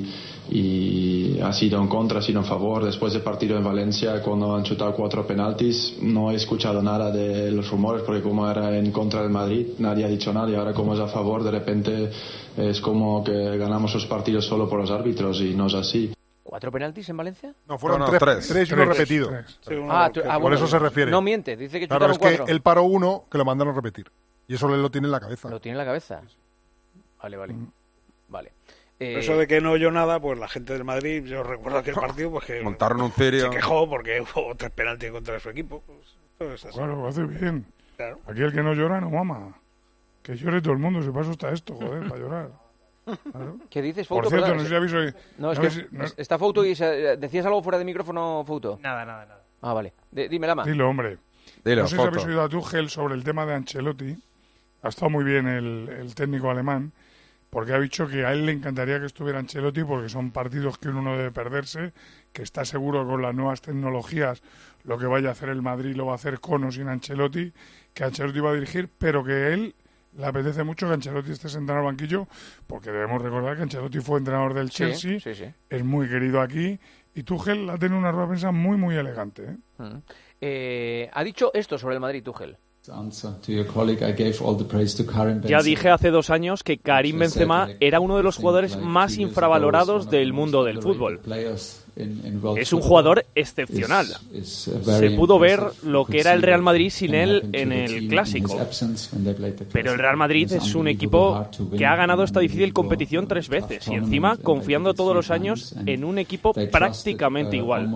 y ha sido en contra, ha sido en favor. Después del partido en Valencia, cuando han chutado 4 penaltis, no he escuchado nada de los rumores, porque como era en contra del Madrid, nadie ha dicho nada, y ahora como es a favor, de repente es como que ganamos los partidos solo por los árbitros, y no es así. ¿4 penaltis en Valencia? No, fueron 3 y uno repetido. Por eso se refiere. No miente, dice que chutaron 4. Claro, es que él él paró uno que lo mandaron a repetir. Y eso él lo tiene en la cabeza. Lo tiene en la cabeza. Vale. Vale. Eso de que no oyó nada, pues la gente del Madrid, yo recuerdo aquel partido, pues que montaron un cirio. Se quejó porque hubo 3 penaltis contra su equipo. Pues, claro, lo hace bien. Claro. Aquí el que no llora no mama. Que llore todo el mundo, si paso está esto, joder, para llorar. Claro. ¿Qué dices, Fouto? Por cierto, no sé si aviso... No, es que está Fouto y ¿decías algo fuera de micrófono, Fouto? Nada. Ah, vale. Dime, Lama. Dilo, hombre. Dilo, no sé si habéis oído a Tuchel sobre el tema de Ancelotti. Ha estado muy bien el técnico alemán, porque ha dicho que a él le encantaría que estuviera Ancelotti, porque son partidos que uno no debe perderse, que está seguro con las nuevas tecnologías lo que vaya a hacer el Madrid lo va a hacer con o sin Ancelotti, que Ancelotti va a dirigir, pero que él le apetece mucho que Ancelotti esté sentado en el banquillo, porque debemos recordar que Ancelotti fue entrenador del Chelsea, sí. Es muy querido aquí, y Tuchel ha tenido una rueda de prensa muy, muy elegante. Ha dicho esto sobre el Madrid, Tuchel. Ya dije hace 2 años que Karim Benzema era uno de los jugadores más infravalorados del mundo del fútbol. Es un jugador excepcional. Se pudo ver lo que era el Real Madrid sin él en el Clásico. Pero el Real Madrid es un equipo que ha ganado esta difícil competición 3 veces y encima confiando todos los años en un equipo prácticamente igual.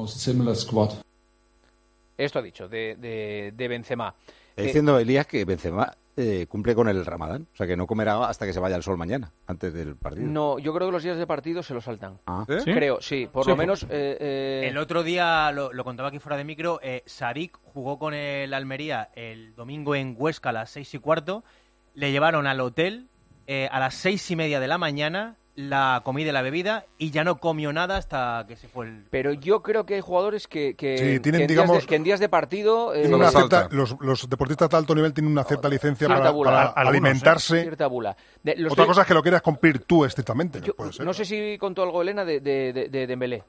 Esto ha dicho de Benzema. Está diciendo Elías que Benzema cumple con el Ramadán, o sea que no comerá hasta que se vaya el sol mañana, antes del partido. No, yo creo que los días de partido se lo saltan. ¿Sí? Creo, sí, por lo menos... El otro día, lo contaba aquí fuera de micro, Sadik jugó con el Almería el domingo en Huesca a las 6:15, le llevaron al hotel a las 6:30 de la mañana, la comida y la bebida, y ya no comió nada hasta que se fue el... Pero yo creo que hay jugadores que tienen, en días de partido... los deportistas de alto nivel tienen una cierta licencia para alimentarse. Cierta bula. Otra cosa es que lo quieras cumplir tú estrictamente. No sé si contó algo Elena de Dembélé.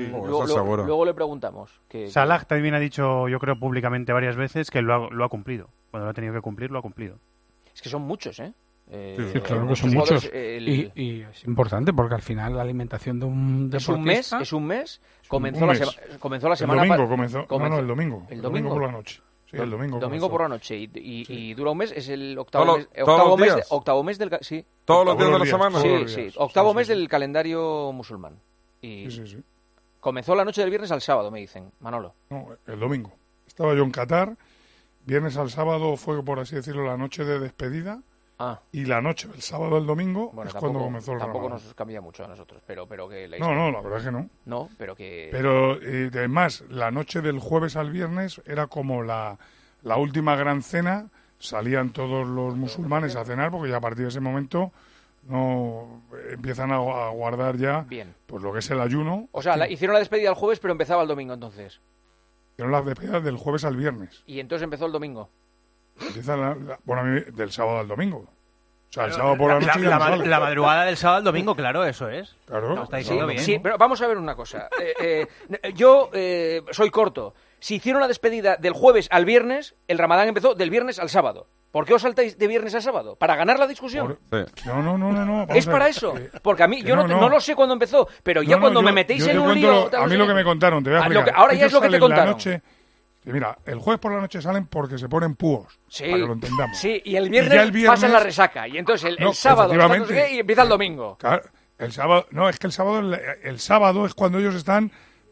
Luego le preguntamos. Salah también ha dicho, yo creo públicamente varias veces, que lo ha cumplido. Cuando lo ha tenido que cumplir, lo ha cumplido. Es que son muchos, ¿eh? Sí, claro que son muchos. Y es importante porque al final la alimentación de un deportista... Es un mes. Comenzó la semana... El domingo. El domingo por la noche. Sí, el domingo. Domingo por la noche. Y dura un mes. Es el octavo mes del... Sí. ¿Todos los días de la semana? Sí. Octavo mes del calendario musulmán. Y sí. Comenzó la noche del viernes al sábado, me dicen. Manolo. No, el domingo. Estaba yo en Qatar. Viernes al sábado fue, por así decirlo, la noche de despedida. Y la noche, el sábado al domingo, es cuando comenzó el Ramadán. Tampoco nos cambia mucho a nosotros, pero que la historia... No, la verdad es que no. No, pero que... Pero, además, la noche del jueves al viernes era como la última gran cena. Salían todos los musulmanes a cenar, porque ya a partir de ese momento no empiezan a guardar ya pues lo que es el ayuno. O sea, hicieron la despedida el jueves, pero empezaba el domingo, entonces. Hicieron la despedida del jueves al viernes. Y entonces empezó el domingo. Empieza del sábado al domingo. O sea, el sábado por la noche la madrugada del sábado al domingo, claro, eso es. Claro. Lo está diciendo bien. Sí, pero vamos a ver una cosa. Yo soy corto. Si hicieron la despedida del jueves al viernes, el Ramadán empezó del viernes al sábado. ¿Por qué os saltáis de viernes a sábado? ¿Para ganar la discusión? No. ¿Es para eso? Porque a mí, yo no lo sé cuándo empezó, pero ya cuando me metéis en un lío... A mí lo que me contaron, te voy a explicar. Ahora ya es lo que te contaron. Y mira, el jueves por la noche salen porque se ponen púos, para que lo entendamos. Sí, y el viernes pasan la resaca. Y entonces el sábado y empieza el domingo. Claro, el sábado... No, es que el sábado es cuando ellos están...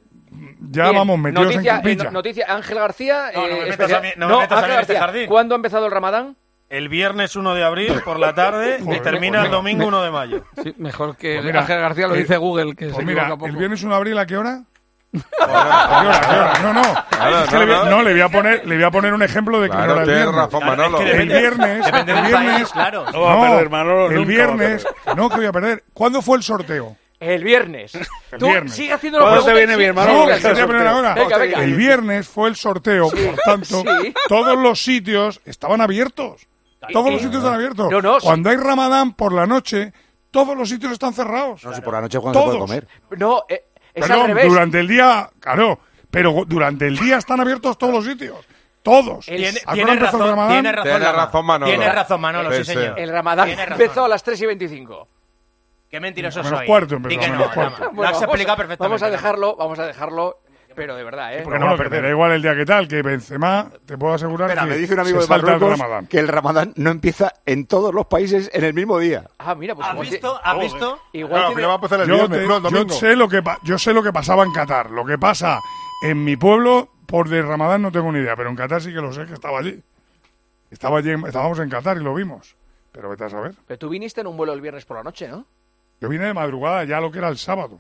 Ya vamos metidos en capilla. Noticia, Ángel García... Ángel García. ¿Cuándo ha empezado el Ramadán? El viernes 1 de abril por la tarde y termina el domingo 1 de mayo. Sí, mejor que Ángel García lo dice Google. Que el viernes 1 de abril, ¿a qué hora? No, le voy a poner un ejemplo de que no era el viernes. Razón, Manolo. El viernes, claro. No va a perder Manolo el nunca. Viernes, no, que voy a perder. ¿Cuándo fue el sorteo? El viernes. Tú viernes. sigue haciendo la ¿Cuándo te pregunta. viene bien, Manolo? No, que quería poner ahora. Venga. El viernes fue el sorteo, por tanto, todos los sitios estaban abiertos. Todos los sitios están abiertos. Cuando hay Ramadán por la noche, todos los sitios están cerrados. No, si por la noche es cuando se puede comer. No, es al revés. Durante el día, claro, pero durante el día están abiertos todos los sitios. Todos. Tiene razón, Manolo. Tiene razón, Manolo, sí, señor. El Ramadán empezó a las 3:25. Qué mentiroso menos soy. cuarto empezó, que menos no, cuarto. lo has explicado perfectamente. Vamos a dejarlo, pero de verdad, Porque no, me da igual el día que tal, que Benzema, te puedo asegurar que me dice un amigo se de salta el Marruecos Ramadán. que el Ramadán no empieza en todos los países en el mismo día. Ah, mira, pues ¿Has visto? Igual Claro, va a empezar el Yo viernes, no el domingo. yo sé lo que pasaba en Qatar. Lo que pasa en mi pueblo, por de Ramadán no tengo ni idea, pero en Qatar sí que lo sé, que estaba allí. Estábamos en Qatar y lo vimos. Pero vete a saber. Pero tú viniste en un vuelo el viernes por la noche, ¿no? Yo vine de madrugada ya lo que era el sábado.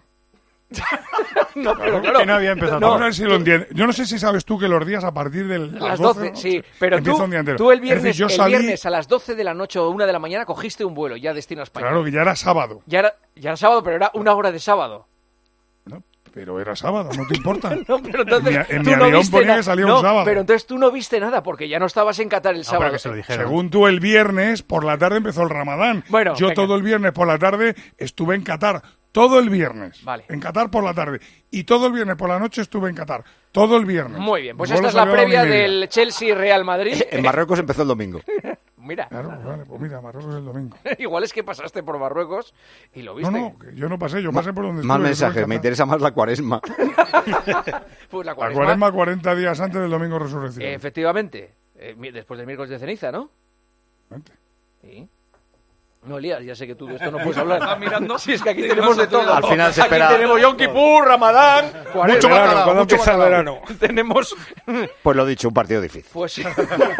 No, pero claro. Que no había empezado. Vamos a ver si lo entiendes. Yo no sé si sabes tú que los días a partir de las 12 sí, pero empieza un día entero. tú el viernes, es decir, yo salí, viernes a las 12 de la noche o 1 de la mañana cogiste un vuelo ya destino a España. Claro, que ya era sábado. Ya era sábado, pero era una hora de sábado. No, pero era sábado, no te importa. No, pero entonces en tú mi no avión viste ponía que salía un sábado. Pero entonces tú no viste nada porque ya no estabas en Qatar el sábado. Que se lo dijeron. Según tú, el viernes por la tarde empezó el Ramadán. Bueno, yo venga. todo el viernes por la tarde estuve en Qatar. Todo el viernes. Vale. En Qatar por la tarde. Y todo el viernes por la noche estuve en Qatar. Todo el viernes. Muy bien, pues El vuelo esta es la salió a las previa 9:30. del Chelsea-Real Madrid. En Marruecos empezó el domingo. Mira, Claro, vale, pues mira, Marruecos el domingo. igual es que pasaste por Marruecos y lo viste. No, que yo no pasé, yo pasé por donde Más estuve. mensajes, estuve me en Qatar. interesa más la cuaresma. Pues la La cuaresma. cuaresma 40 días antes del domingo de resurrección. Efectivamente. Después del miércoles de ceniza, ¿no? Vente. Sí. No, Elías, ya sé que tú de esto no puedes hablar. ¿Estás mirando? Sí, es que aquí tenemos de todo. Al final se espera- Aquí tenemos Yom Kippur, Ramadán, Mucho verano, cuando empieza el verano. tenemos, Pues lo dicho, un partido difícil. pues, el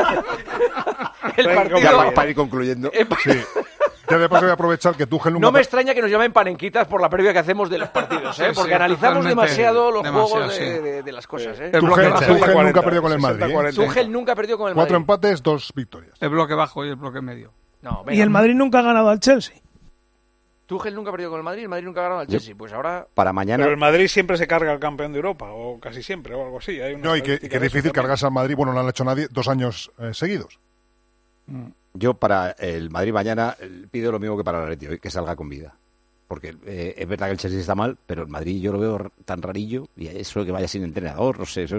Venga, partido. Ya para ir concluyendo. Sí. Ya después voy a aprovechar que Tuchel nunca... No me extraña que nos llamen panenquitas por la previa que hacemos de los partidos, ¿eh? Sí, Porque sí, analizamos totalmente, demasiado los demasiado, juegos sí. de las cosas, ¿eh? El bloque Tuchel, bajo. Tuchel 60-40, nunca perdió con el Madrid. 60-40. Tuchel nunca perdió con el 4 Madrid. empates, 2 victorias. El bloque bajo y el bloque medio. No, Y venga. el Madrid nunca ha ganado al Chelsea. Tuchel nunca perdió con el Madrid nunca ha ganado al Chelsea. Pues ahora... Para mañana. Pero el Madrid siempre se carga al campeón de Europa, o casi siempre, o algo así. Hay una No, y que estadística es de eso difícil también. cargarse al Madrid. Bueno, no lo han hecho nadie 2 años seguidos. Yo para el Madrid mañana pido lo mismo que para el Atleti hoy, que salga con vida. Porque es verdad que el Chelsea está mal, pero el Madrid yo lo veo tan rarillo, y eso que vaya sin entrenador, no sé,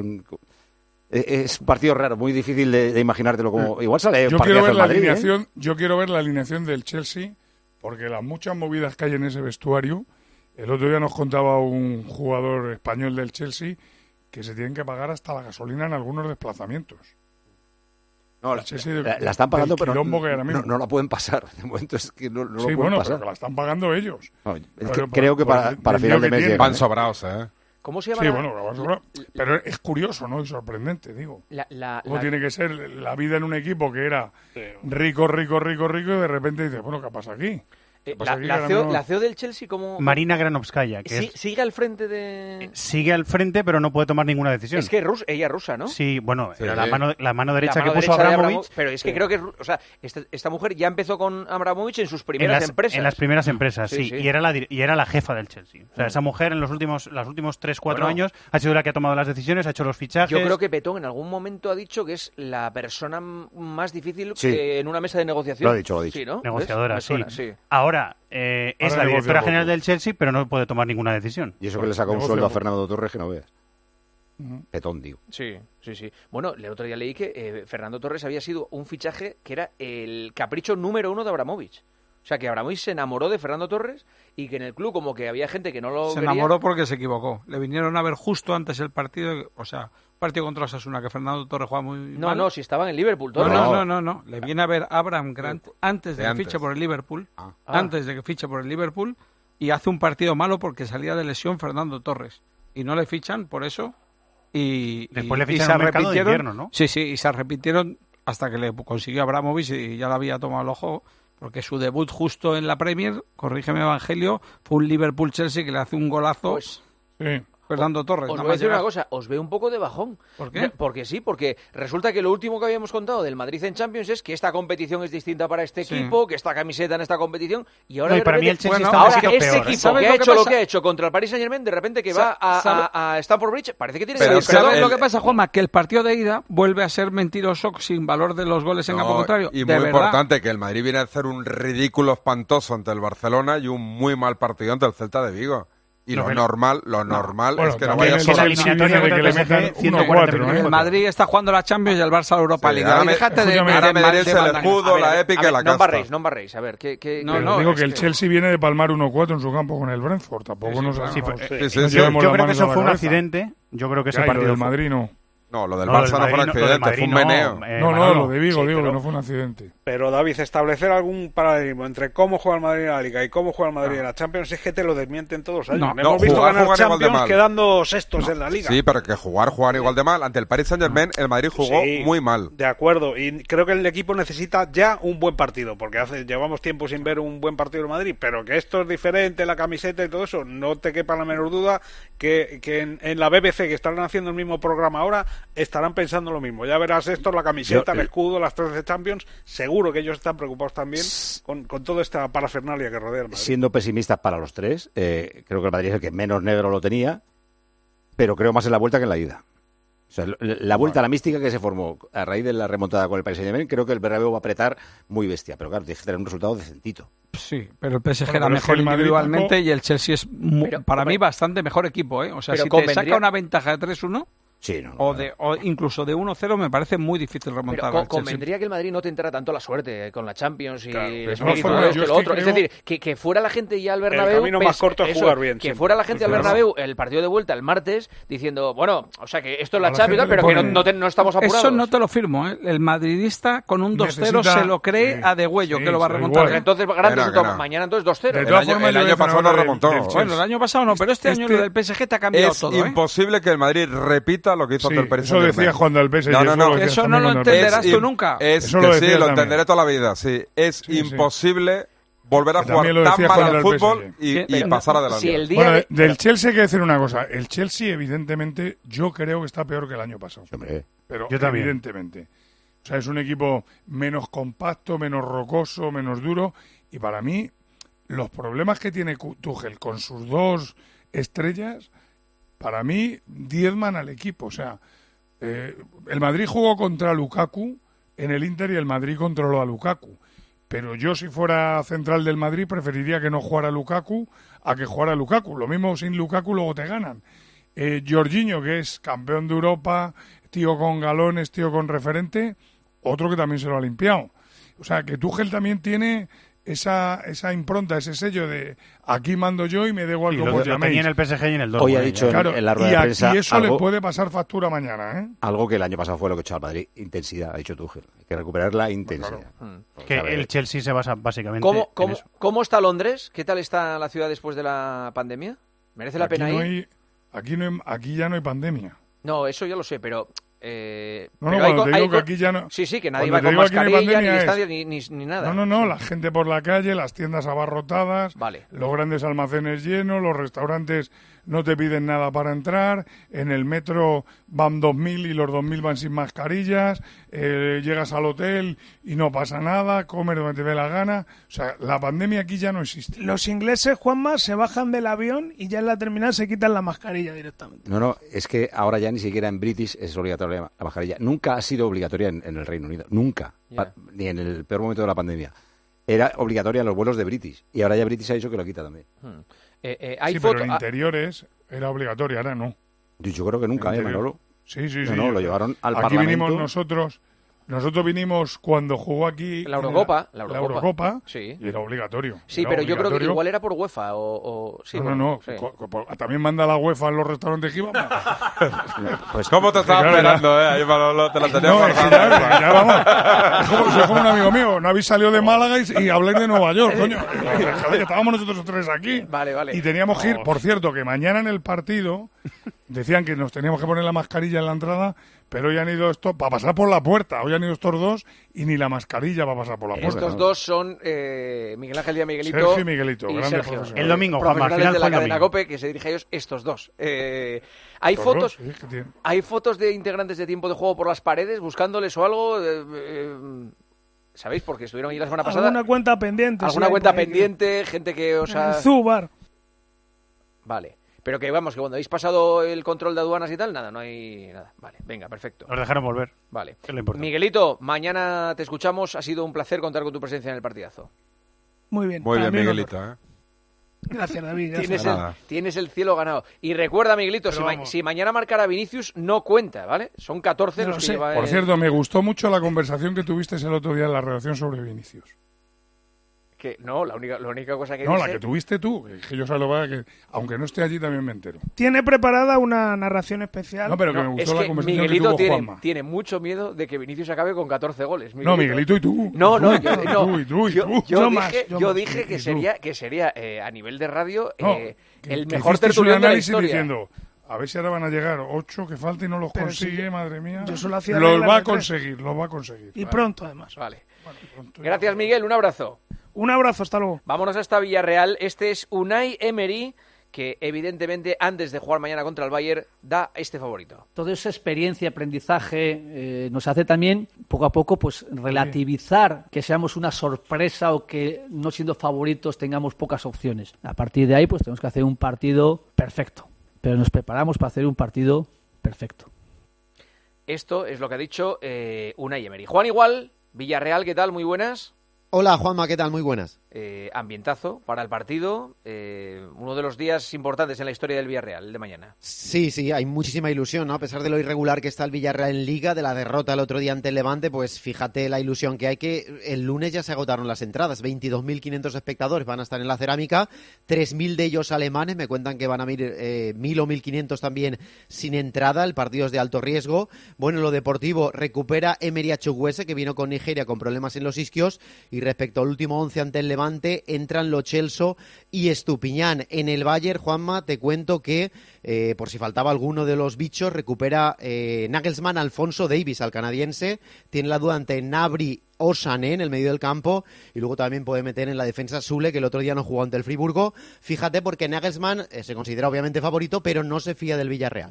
es un partido raro, muy difícil de imaginártelo como... Igual sale un Yo quiero partidazo ver el la Madrid, alineación, yo quiero ver la alineación del Chelsea, porque las muchas movidas que hay en ese vestuario, el otro día nos contaba un jugador español del Chelsea que se tienen que pagar hasta la gasolina en algunos desplazamientos. No, El Chelsea la están pagando, del pero quilombo que hay ahora mismo. no la pueden pasar. De momento es que no lo Sí, pueden bueno, pasar. pero que la están pagando ellos. No, es Pero que por- creo que por para el final de dinero que mes tienen. llegan, Van sobrados, ¿eh? ¿Cómo se llama? Sí, la- bueno, lo vas a lograr. Pero es curioso, ¿no? Y sorprendente, digo. ¿Cómo la- tiene que ser la vida en un equipo que era rico, y de repente dices, bueno, ¿qué pasa aquí? ¿Qué pasa aquí? Que ahora no- la CEO del Chelsea, ¿cómo...? Marina Granovskaya, que Sí, sigue al frente de... sigue al frente, pero no puede tomar ninguna decisión. Es que ella es rusa, ¿no? Sí, bueno, Sí. era la mano derecha La mano que puso derecha de Abramovich. Pero es que creo que... O sea, esta mujer ya empezó con Abramovich en sus primeras empresas. En las primeras empresas, Sí, sí. sí. Y era la jefa del Chelsea. O sea, esa mujer en los últimos 3-4 Bueno. años ha sido la que ha tomado las decisiones, ha hecho los fichajes. Yo creo que Petón en algún momento ha dicho que es la persona más difícil Sí. en una mesa de negociación. Lo ha dicho. Sí, ¿no? Negociadora, ¿Ves? Me suena, sí. Ahora, es Ahora la negocia directora poco. general del Chelsea, pero no puede tomar ninguna decisión. Y eso que le sacó un negocio sueldo a poco. Fernando Torres que no veas. Ujú. Petón, digo. Sí. Bueno, el otro día leí que Fernando Torres había sido un fichaje que era el capricho número 1 de Abramovich. O sea, que Abramovich se enamoró de Fernando Torres y que en el club como que había gente que no lo Se quería. enamoró porque se equivocó. Le vinieron a ver justo antes el partido, o sea, partido contra Osasuna, que Fernando Torres juega muy No, mal. no, si estaba en el Liverpool No, Torres. no. Le viene a ver Abraham Grant antes de que antes. fiche por el Liverpool. Ah. Antes de que fiche por el Liverpool. Y hace un partido malo porque salía de lesión Fernando Torres. Y no le fichan por eso. Y Después le y fichan se en un mercado de repitieron. invierno, ¿no? Sí, y se repitieron hasta que le consiguió Abramovich y ya le había tomado el ojo. Porque su debut justo en la Premier, corrígeme Evangelio, fue un Liverpool-Chelsea que le hace un golazo. Pues, Sí. Fernando Torres. Os voy a decir una cosa, os veo un poco de bajón. ¿Por qué? Porque resulta que lo último que habíamos contado del Madrid en Champions es que esta competición es distinta para este equipo, que esta camiseta en esta competición, y ahora para mí el Chelsea ahora está este peor, equipo que ha hecho lo que ha hecho contra el Paris Saint-Germain, de repente que va a Stamford Bridge, parece que tiene... Pero ¿sabes lo que pasa, Juanma? Que el partido de ida vuelve a ser mentiroso sin valor de los goles en campo contrario. Y muy importante, que el Madrid viene a hacer un ridículo espantoso ante el Barcelona y un muy mal partido ante el Celta de Vigo. Y lo normal es que no vaya solo. El Madrid está jugando la Champions y el Barça la Europa League. Déjate de medirse el escudo, la épica y la casta. No embarréis. A ver, ¿qué? Digo que el Chelsea viene de palmar 1-4 en su campo con el Brentford. Tampoco nos yo creo que eso fue un accidente. Yo creo que ese partido del Madrid no. No, lo del Barça no fue un accidente, fue un meneo. No, lo de Vigo, que no fue un accidente. Pero, David, establecer algún paralelismo entre cómo juega el Madrid en la Liga y cómo juega el Madrid en la Champions es que te lo desmienten todos los años. Hemos visto ganar Champions quedando sextos en la Liga. Sí, pero que jugar igual de mal. Ante el Paris Saint-Germain, el Madrid jugó muy mal. De acuerdo, y creo que el equipo necesita ya un buen partido, porque llevamos tiempo sin ver un buen partido del Madrid, pero que esto es diferente, la camiseta y todo eso, no te quepa la menor duda que en la BBC, que estarán haciendo el mismo programa ahora, estarán pensando lo mismo. Ya verás esto, la camiseta, el escudo, las 13 Champions. Seguro que ellos están preocupados también con toda esta parafernalia que rodea el Madrid. Siendo pesimistas para los tres, creo que el Madrid es el que menos negro lo tenía, pero creo más en la vuelta que en la ida. O sea, la vuelta a la mística que se formó a raíz de la remontada con el Paris Saint-Germain, creo que el Bernabéu va a apretar muy bestia, pero claro, tiene que tener un resultado decentito. Sí, pero el PSG era mejor individualmente y el Chelsea es para mí bastante mejor equipo, ¿eh? O sea, si te saca una ventaja de 3-1... Sí, o incluso de 1-0 me parece muy difícil remontar. Pero convendría que el Madrid no tentara tanto la suerte con la Champions y el espíritu de esto y lo otro. Es decir, que fuera la gente ya al Bernabéu... El camino más corto es jugar bien. Que fuera la gente al Bernabéu el partido de vuelta el martes diciendo, bueno, o sea, que esto es la Champions, pero que no estamos apurados. Eso no te lo firmo, ¿eh? El madridista con un 2-0 se lo cree a degüello que lo va a remontar. Entonces, gran resultado. Mañana entonces 2-0. El año pasado no remontó. Bueno, el año pasado no, pero este año lo del PSG te ha cambiado todo. Es imposible que el Madrid repita lo que hizo ante el Paris. Eso decía cuando el PSG. Eso no lo entenderás tú nunca. Lo entenderé toda la vida. Sí, es imposible volver a jugar tan mal al fútbol y pasar adelante. Del Chelsea hay que decir una cosa. El Chelsea, evidentemente, yo creo que está peor que el año pasado. Pero yo también. Evidentemente. O sea, es un equipo menos compacto, menos rocoso, menos duro. Y para mí, los problemas que tiene Tuchel con sus dos estrellas, para mí, diezman al equipo. O sea, el Madrid jugó contra Lukaku en el Inter y el Madrid controló a Lukaku. Pero yo, si fuera central del Madrid, preferiría que no jugara Lukaku a que jugara Lukaku. Lo mismo sin Lukaku, luego te ganan. Jorginho, que es campeón de Europa, tío con galones, tío con referente, otro que también se lo ha limpiado. O sea, que Tuchel también tiene esa impronta, ese sello de aquí mando yo y me da igual cómo os llaméis. Tenía en el PSG y en el Dortmund. Hoy ha dicho en la rueda de prensa y eso le puede pasar factura mañana, ¿eh? Algo que el año pasado fue lo que echó al Madrid, intensidad, ha dicho Tuchel. Hay que recuperar la intensidad. Claro. Que el Chelsea se basa básicamente en eso. ¿Cómo está Londres? ¿Qué tal está la ciudad después de la pandemia? ¿Merece la pena ir? Aquí ya no hay pandemia. No, eso ya lo sé, pero... cuando te digo que aquí ya no... Sí, que nadie va con mascarilla, ni estadio, ni nada. No, la gente por la calle, las tiendas abarrotadas, los grandes almacenes llenos, los restaurantes no te piden nada para entrar, en el metro van 2.000 y los 2.000 van sin mascarillas, llegas al hotel y no pasa nada, comes donde te dé la gana. O sea, la pandemia aquí ya no existe. Los ingleses, Juanma, se bajan del avión y ya en la terminal se quitan la mascarilla directamente. No, es que ahora ya ni siquiera en British es obligatoria la mascarilla. Nunca ha sido obligatoria en el Reino Unido, nunca, ni en el peor momento de la pandemia. Era obligatoria en los vuelos de British y ahora ya British ha dicho que lo quita también. Pero en interiores era obligatoria, ahora no. Yo creo que nunca, Manolo. Sí. No, lo llevaron al Aquí Parlamento. Vinimos nosotros vinimos cuando jugó aquí la Eurocopa, sí. Y era obligatorio. Sí, pero yo creo que igual era por UEFA sí, no. Sí. También manda la UEFA en los restaurantes que íbamos. Pues ¿cómo te estaba esperando, Ahí Manolo, te la tenía ya vamos. Soy como un amigo mío. No habéis salido de Málaga y habláis de Nueva York, coño. Estábamos nosotros tres aquí. Vale. Y teníamos que ir, por cierto, que mañana en el partido decían que nos teníamos que poner la mascarilla en la entrada, pero hoy han ido estos para pasar por la puerta. Hoy han ido estos dos y ni la mascarilla va a pasar por la puerta. Estos dos son Miguel Ángel Díaz Miguelito, Sergio y Miguelito, y grandes Sergio. profesionales. El domingo, Juanma, al profesionales final de fue la el cadena domingo. COPE, que se dirige a ellos estos dos. ¿Hay fotos de integrantes de Tiempo de Juego por las paredes buscándoles o algo? ¿Sabéis? Porque estuvieron ahí la semana pasada. ¿Alguna cuenta pendiente? ¿Alguna cuenta pendiente? Gente que os ha... Zubar. Vale. Pero que vamos, que cuando habéis pasado el control de aduanas y tal, nada, no hay nada. Vale, venga, perfecto. Nos dejaron volver. Vale. Es lo importante. Miguelito, mañana te escuchamos. Ha sido un placer contar con tu presencia en el partidazo. Muy bien. Muy bien, También Miguelito, Gracias, David. Gracias. Tienes el cielo ganado. Y recuerda, Miguelito, si mañana marcara Vinicius, no cuenta, ¿vale? Son 14 los que lleva... Por cierto, me gustó mucho la conversación que tuviste el otro día en la redacción sobre Vinicius. Que no, la única cosa que no, dije... la que tuviste tú, que yo salgo que aunque no esté allí también me entero. Tiene preparada una narración especial. No, pero que me gustó la conversación Miguelito que tuvo Juanma. tiene mucho miedo de que Vinicius acabe con 14 goles. Miguelito. No, Miguelito y tú. Yo dije que sería a nivel de radio el que mejor tertuliano de la análisis historia. Diciendo, a ver si ahora van a llegar 8 que faltan y no los consigue, madre mía. Yo solo hacía los va a conseguir. Y pronto, además. Vale. Gracias, Miguel. Un abrazo. Un abrazo, hasta luego. Vámonos hasta Villarreal. Este es Unai Emery, que evidentemente antes de jugar mañana contra el Bayern da este favorito. Toda esa experiencia, aprendizaje, nos hace también poco a poco pues relativizar que seamos una sorpresa o que no siendo favoritos tengamos pocas opciones. A partir de ahí pues tenemos que hacer un partido perfecto, pero nos preparamos para hacer un partido perfecto. Esto es lo que ha dicho Unai Emery. Juan Igual, Villarreal, ¿qué tal? Muy buenas. Hola, Juanma, ¿qué tal? Muy buenas. Ambientazo para el partido, uno de los días importantes en la historia del Villarreal, el de mañana. Sí, hay muchísima ilusión, ¿no? A pesar de lo irregular que está el Villarreal en Liga, de la derrota el otro día ante el Levante, pues fíjate la ilusión que hay, que el lunes ya se agotaron las entradas, 22.500 espectadores van a estar en la Cerámica, 3.000 de ellos alemanes, me cuentan que van a ir 1.000 o 1.500 también sin entrada, el partido es de alto riesgo. Bueno, lo deportivo, recupera Emery Chukwueze, que vino con Nigeria con problemas en los isquios, y respecto al último 11 ante el Levante, entran Lo Celso y Estupiñán. En el Bayern, Juanma, te cuento que, por si faltaba alguno de los bichos, recupera Nagelsmann Alphonso Davies, al canadiense. Tiene la duda ante Gnabry o Sané en el medio del campo, y luego también puede meter en la defensa Sule, que el otro día no jugó ante el Friburgo. Fíjate, porque Nagelsmann se considera obviamente favorito, pero no se fía del Villarreal.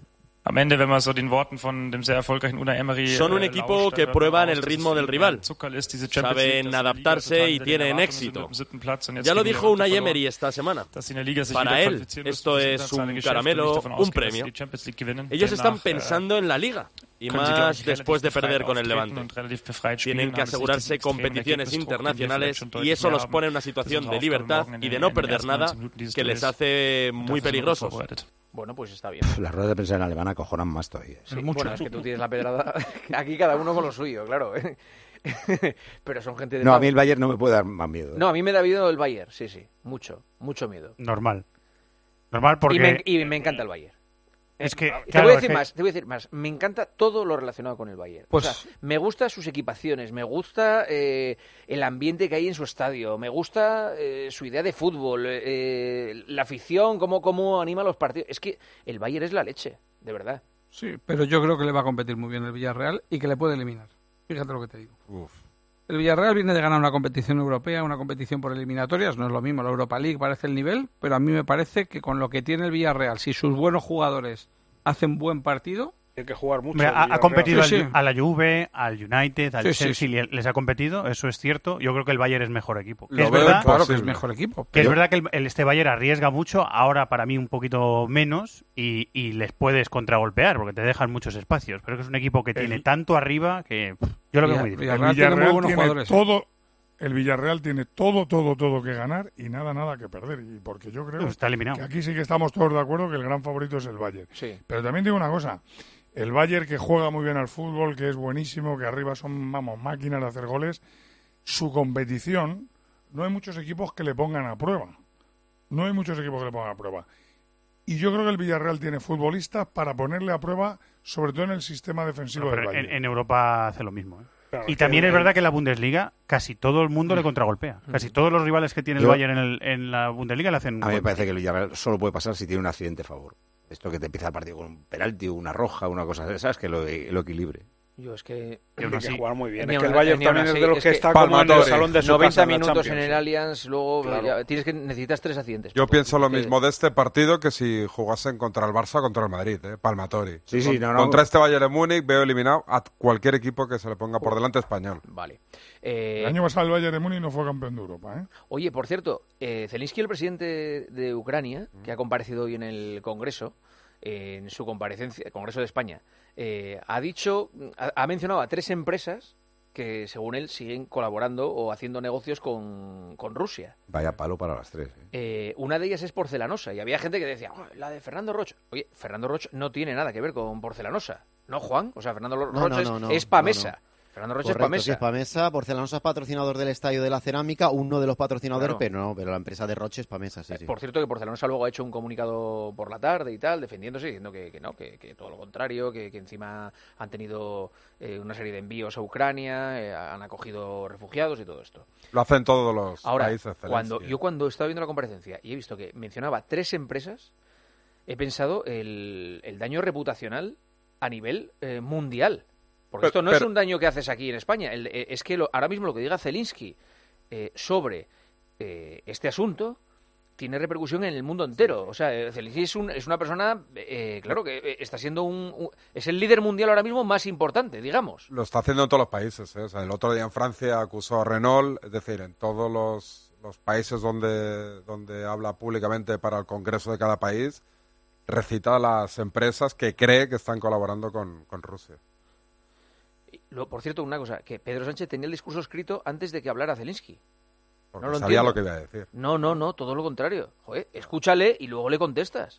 Son un equipo que prueban el ritmo del rival, saben adaptarse y tienen éxito. Ya lo dijo Unai Emery esta semana. Para él, esto es un caramelo, un premio. Ellos están pensando en la Liga, y más después de perder con el Levante. Tienen que asegurarse competiciones internacionales, y eso los pone en una situación de libertad y de no perder nada, que les hace muy peligrosos. Bueno, pues está bien. Las ruedas de prensa en alemán acojonan más todavía. Sí, bueno, es que tú tienes la pedrada. Aquí cada uno con lo suyo, claro. Pero son gente de... No, a mí el Bayern no me puede dar más miedo. No, a mí me da miedo el Bayern, sí. Mucho miedo. Normal porque... Y me encanta el Bayern. Es que, te voy a decir más. Me encanta todo lo relacionado con el Bayern. Pues... O sea, me gustan sus equipaciones, me gusta el ambiente que hay en su estadio, me gusta su idea de fútbol, la afición, cómo anima los partidos. Es que el Bayern es la leche, de verdad. Sí, pero yo creo que le va a competir muy bien el Villarreal y que le puede eliminar. Fíjate lo que te digo. El Villarreal viene de ganar una competición europea, una competición por eliminatorias, no es lo mismo, la Europa League parece el nivel, pero a mí me parece que con lo que tiene el Villarreal, si sus buenos jugadores hacen buen partido... Hay que jugar mucho. Ha competido a la Juve, al United, al Chelsea, les ha competido, eso es cierto. Yo creo que el Bayern es mejor equipo. Es verdad, claro que es mejor equipo. Es verdad que este Bayern arriesga mucho, ahora para mí un poquito menos, y les puedes contragolpear porque te dejan muchos espacios. Pero que es un equipo que tiene tanto arriba que yo lo veo muy difícil. El Villarreal tiene todo que ganar y nada que perder. Y porque yo creo está eliminado. Que aquí sí que estamos todos de acuerdo que el gran favorito es el Bayern. Sí. Pero también digo una cosa. El Bayern, que juega muy bien al fútbol, que es buenísimo, que arriba son, máquinas de hacer goles, su competición, no hay muchos equipos que le pongan a prueba. Y yo creo que el Villarreal tiene futbolistas para ponerle a prueba, sobre todo en el sistema defensivo del Bayern. En Europa hace lo mismo, ¿eh? Claro, y también es verdad que en la Bundesliga casi todo el mundo le contragolpea. Casi todos los rivales que tiene el Bayern en la Bundesliga le hacen un A mí me parece que el Villarreal solo puede pasar si tiene un accidente a favor. Esto que te empieza el partido con un penalti, una roja, una cosa, ¿sabes? Que lo equilibre. Yo es que... Tiene que jugar muy bien. Es que el Bayern también es de los que está como en el salón de su 90 casa minutos en el Allianz, luego claro. Necesitas 3 accidentes. Yo pienso lo mismo de este partido que si jugasen contra el Barça o contra el Madrid, Palmatori. Sí, contra este Bayern de Múnich veo eliminado a cualquier equipo que se le ponga por delante español. Vale. El año pasado el Bayern de Múnich no fue campeón de Europa, Oye, por cierto, Zelensky, el presidente de Ucrania, que ha comparecido hoy en el Congreso, en su comparecencia, el Congreso de España, ha mencionado a 3 empresas que, según él, siguen colaborando o haciendo negocios con Rusia. Vaya palo para las 3. Una de ellas es Porcelanosa, y había gente que decía, la de Fernando Roche. Oye, Fernando Roche no tiene nada que ver con Porcelanosa, ¿no, Juan? O sea, Fernando Roche es Pamesa. No. Fernando Roche Correcto, es Pamesa. Sí, es Pamesa. Porcelanosa es patrocinador del Estadio de la Cerámica, uno de los patrocinadores, claro. pero la empresa de Roche es Pamesa, sí. Por cierto, que Porcelanosa luego ha hecho un comunicado por la tarde y tal, defendiéndose, diciendo que todo lo contrario, que encima han tenido una serie de envíos a Ucrania, han acogido refugiados y todo esto. Lo hacen todos los países. Cuando estaba viendo la comparecencia y he visto que mencionaba 3 empresas, he pensado el daño reputacional a nivel mundial. Porque esto no es un daño que haces aquí en España. Es que ahora mismo lo que diga Zelensky sobre este asunto tiene repercusión en el mundo entero. O sea, Zelensky es una persona, claro, que está siendo es el líder mundial ahora mismo más importante, digamos. Lo está haciendo en todos los países. O sea, el otro día en Francia acusó a Renault, es decir, en todos los países donde habla públicamente para el Congreso de cada país, recita a las empresas que cree que están colaborando con Rusia. Por cierto, una cosa, que Pedro Sánchez tenía el discurso escrito antes de que hablara Zelensky. Porque no sabía lo que iba a decir. No, todo lo contrario. Joder, escúchale y luego le contestas.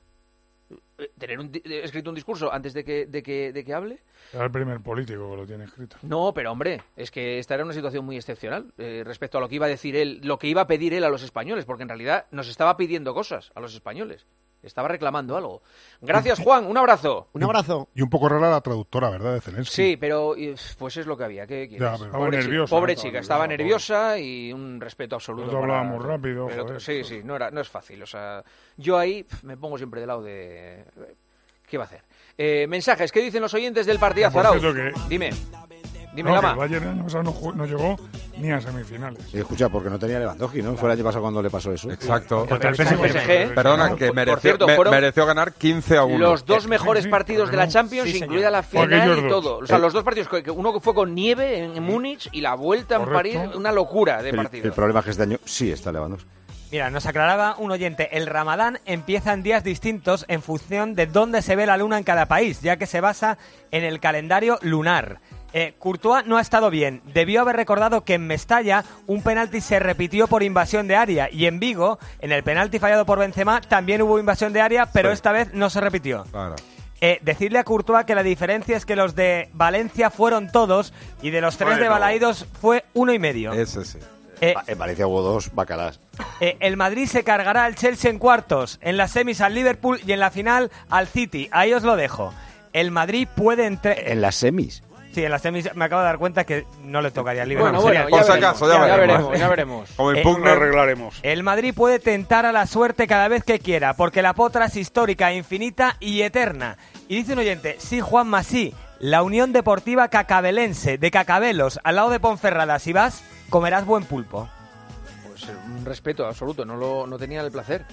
Tener escrito un discurso antes de que hable. Era el primer político que lo tiene escrito. No, pero hombre, es que esta era una situación muy excepcional respecto a lo que iba a decir él, lo que iba a pedir él a los españoles, porque en realidad nos estaba pidiendo cosas a los españoles. Estaba reclamando algo. Gracias, Juan. Un abrazo. Un abrazo. Y un poco rara la traductora, ¿verdad? De Zelensky. Sí, pero pues es lo que había. ¿Qué quieres? Estaba nerviosa. Pobre chica. Estaba nerviosa y un respeto absoluto. Yo hablaba muy rápido. Sí, no es fácil. O sea, yo ahí me pongo siempre del lado de... ¿Qué va a hacer? Mensajes. ¿Qué dicen los oyentes del partidazo, Arau? Dime. Dime, Lama. El Bayern no llegó ni a semifinales. Escucha, porque no tenía Lewandowski, ¿no? Fue el año pasado cuando le pasó eso. Exacto. Contra el PSG. Perdona, que mereció ganar 15-1. Los 2 mejores partidos de la Champions, incluida la final y todo. O sea, los 2 partidos, uno que fue con nieve en Múnich y la vuelta en París, una locura de partido. El problema es que este año sí está Lewandowski. Mira, nos aclaraba un oyente, el Ramadán empieza en días distintos en función de dónde se ve la luna en cada país, ya que se basa en el calendario lunar. Courtois no ha estado bien. Debió haber recordado que en Mestalla un penalti se repitió por invasión de área y en Vigo, en el penalti fallado por Benzema, también hubo invasión de área, pero esta vez no se repitió. Claro. Decirle a Courtois que la diferencia es que los de Valencia fueron todos y de los 3 de Balaídos fue 1 y medio. Ese sí. En Valencia hubo 2 bacalás. El Madrid se cargará al Chelsea en cuartos, en las semis al Liverpool y en la final al City. Ahí os lo dejo. El Madrid puede entrar... ¿En las semis? Sí, en las semis me acabo de dar cuenta que no le tocaría al Liverpool. Bueno, por si acaso, ya veremos. Como impugna arreglaremos. El Madrid puede tentar a la suerte cada vez que quiera, porque la potra es histórica, infinita y eterna. Y dice un oyente, sí, Juanma, sí, la Unión Deportiva Cacabelense, de Cacabelos, al lado de Ponferrada, si vas, comerás buen pulpo. Pues un respeto absoluto, no tenía el placer.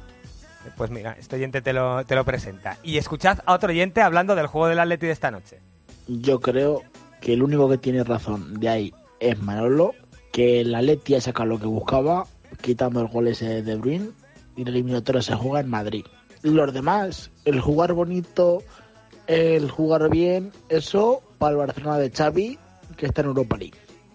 Pues mira, este oyente te lo presenta. Y escuchad a otro oyente hablando del juego del Atleti de esta noche. Yo creo que el único que tiene razón de ahí es Manolo, que el Atleti ha sacado lo que buscaba, quitando el gol ese de De Bruyne, y el eliminatorio se juega en Madrid. Los demás, el jugar bonito, el jugar bien, eso para el Barcelona de Xavi, que está en Europa League.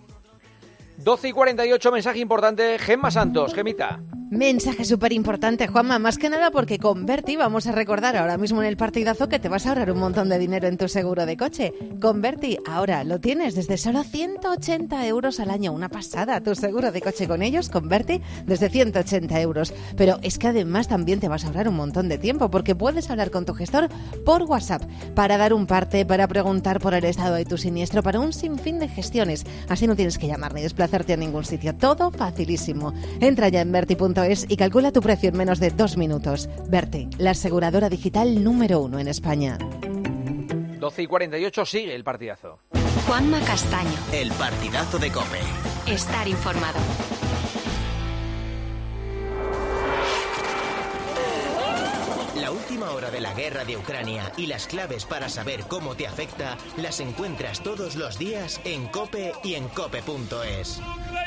12:48, mensaje importante, Gemma Santos. Gemita. Mensaje súper importante, Juanma, más que nada porque con Berti vamos a recordar ahora mismo en el partidazo que te vas a ahorrar un montón de dinero en tu seguro de coche. Con Berti ahora lo tienes desde solo 180 euros al año, una pasada. Tu seguro de coche con ellos, con Berti, desde 180 euros. Pero es que además también te vas a ahorrar un montón de tiempo porque puedes hablar con tu gestor por WhatsApp para dar un parte, para preguntar por el estado de tu siniestro, para un sinfín de gestiones. Así no tienes que llamar ni desplazarte a ningún sitio. Todo facilísimo. Entra ya en Berti.com Berti.es y calcula tu precio en menos de 2 minutos. Berti, la aseguradora digital número 1 en España. 12:48 sigue el partidazo. Juanma Castaño. El partidazo de COPE. Estar informado. La última hora de la guerra de Ucrania y las claves para saber cómo te afecta las encuentras todos los días en COPE y en COPE.es.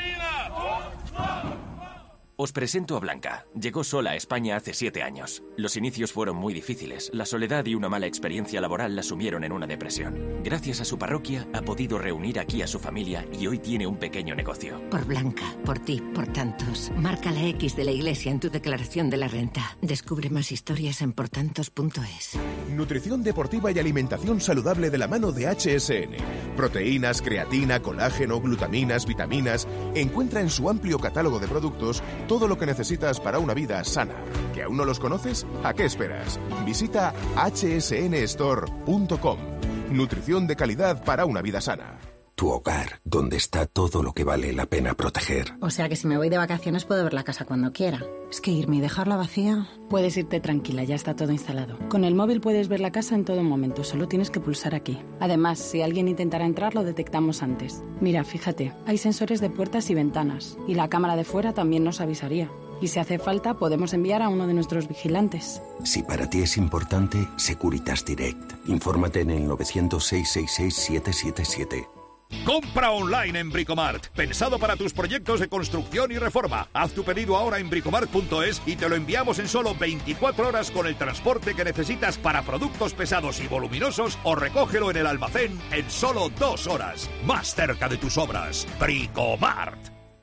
Os presento a Blanca. Llegó sola a España hace 7 años. Los inicios fueron muy difíciles. La soledad y una mala experiencia laboral la sumieron en una depresión. Gracias a su parroquia ha podido reunir aquí a su familia y hoy tiene un pequeño negocio. Por Blanca, por ti, por tantos. Marca la X de la iglesia en tu declaración de la renta. Descubre más historias en portantos.es. Nutrición deportiva y alimentación saludable de la mano de HSN. Proteínas, creatina, colágeno, glutaminas, vitaminas. Encuentra en su amplio catálogo de productos todo lo que necesitas para una vida sana. ¿Que aún no los conoces? ¿A qué esperas? Visita hsnstore.com. Nutrición de calidad para una vida sana. Tu hogar, donde está todo lo que vale la pena proteger. O sea que si me voy de vacaciones puedo ver la casa cuando quiera. Es que irme y dejarla vacía... Puedes irte tranquila, ya está todo instalado. Con el móvil puedes ver la casa en todo momento, solo tienes que pulsar aquí. Además, si alguien intentara entrar, lo detectamos antes. Mira, fíjate, hay sensores de puertas y ventanas, y la cámara de fuera también nos avisaría. Y si hace falta, podemos enviar a uno de nuestros vigilantes. Si para ti es importante, Securitas Direct. Infórmate en el 900-666-777. Compra online en Bricomart, pensado para tus proyectos de construcción y reforma. Haz tu pedido ahora en bricomart.es y te lo enviamos en solo 24 horas con el transporte que necesitas para productos pesados y voluminosos, o recógelo en el almacén en solo 2 horas. Más cerca de tus obras. Bricomart.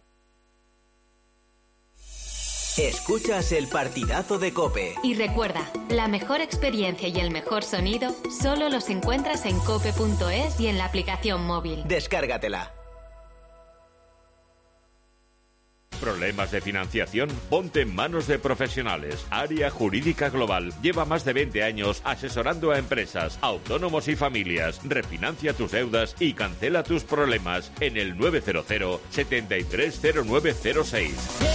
Escuchas el partidazo de COPE. Y recuerda, la mejor experiencia y el mejor sonido solo los encuentras en cope.es y en la aplicación móvil. Descárgatela. ¿Problemas de financiación? Ponte en manos de profesionales. Área Jurídica Global. Lleva más de 20 años asesorando a empresas, autónomos y familias. Refinancia tus deudas y cancela tus problemas en el 900 730906.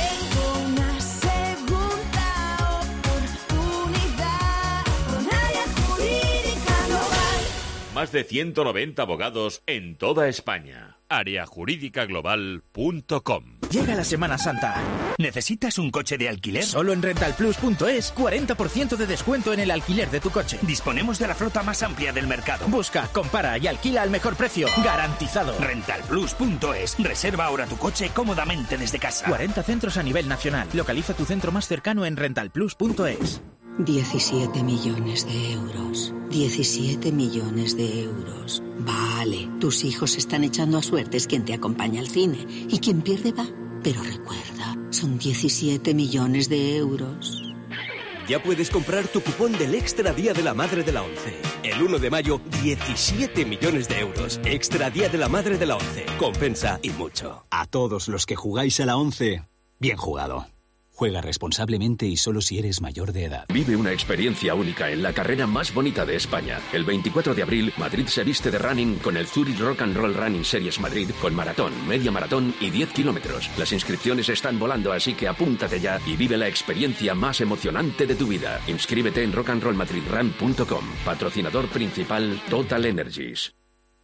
Más de 190 abogados en toda España. Areajurídicaglobal.com. Llega la Semana Santa. ¿Necesitas un coche de alquiler? Solo en rentalplus.es, 40% de descuento en el alquiler de tu coche. Disponemos de la flota más amplia del mercado. Busca, compara y alquila al mejor precio. Garantizado. Rentalplus.es. Reserva ahora tu coche cómodamente desde casa. 40 centros a nivel nacional. Localiza tu centro más cercano en rentalplus.es. 17 millones de euros. 17 millones de euros. Vale, tus hijos se están echando a suertes quien te acompaña al cine. Y quien pierde va. Pero recuerda, son 17 millones de euros. Ya puedes comprar tu cupón del Extra Día de la Madre de la ONCE. El 1 de mayo, 17 millones de euros. Extra Día de la Madre de la ONCE. Compensa y mucho. A todos los que jugáis a la ONCE, bien jugado. Juega responsablemente y solo si eres mayor de edad. Vive una experiencia única en la carrera más bonita de España. El 24 de abril, Madrid se viste de running con el Zurich Rock and Roll Running Series Madrid, con maratón, media maratón y 10 kilómetros. Las inscripciones están volando, así que apúntate ya y vive la experiencia más emocionante de tu vida. Inscríbete en rockandrollmadridrun.com. Patrocinador principal Total Energies.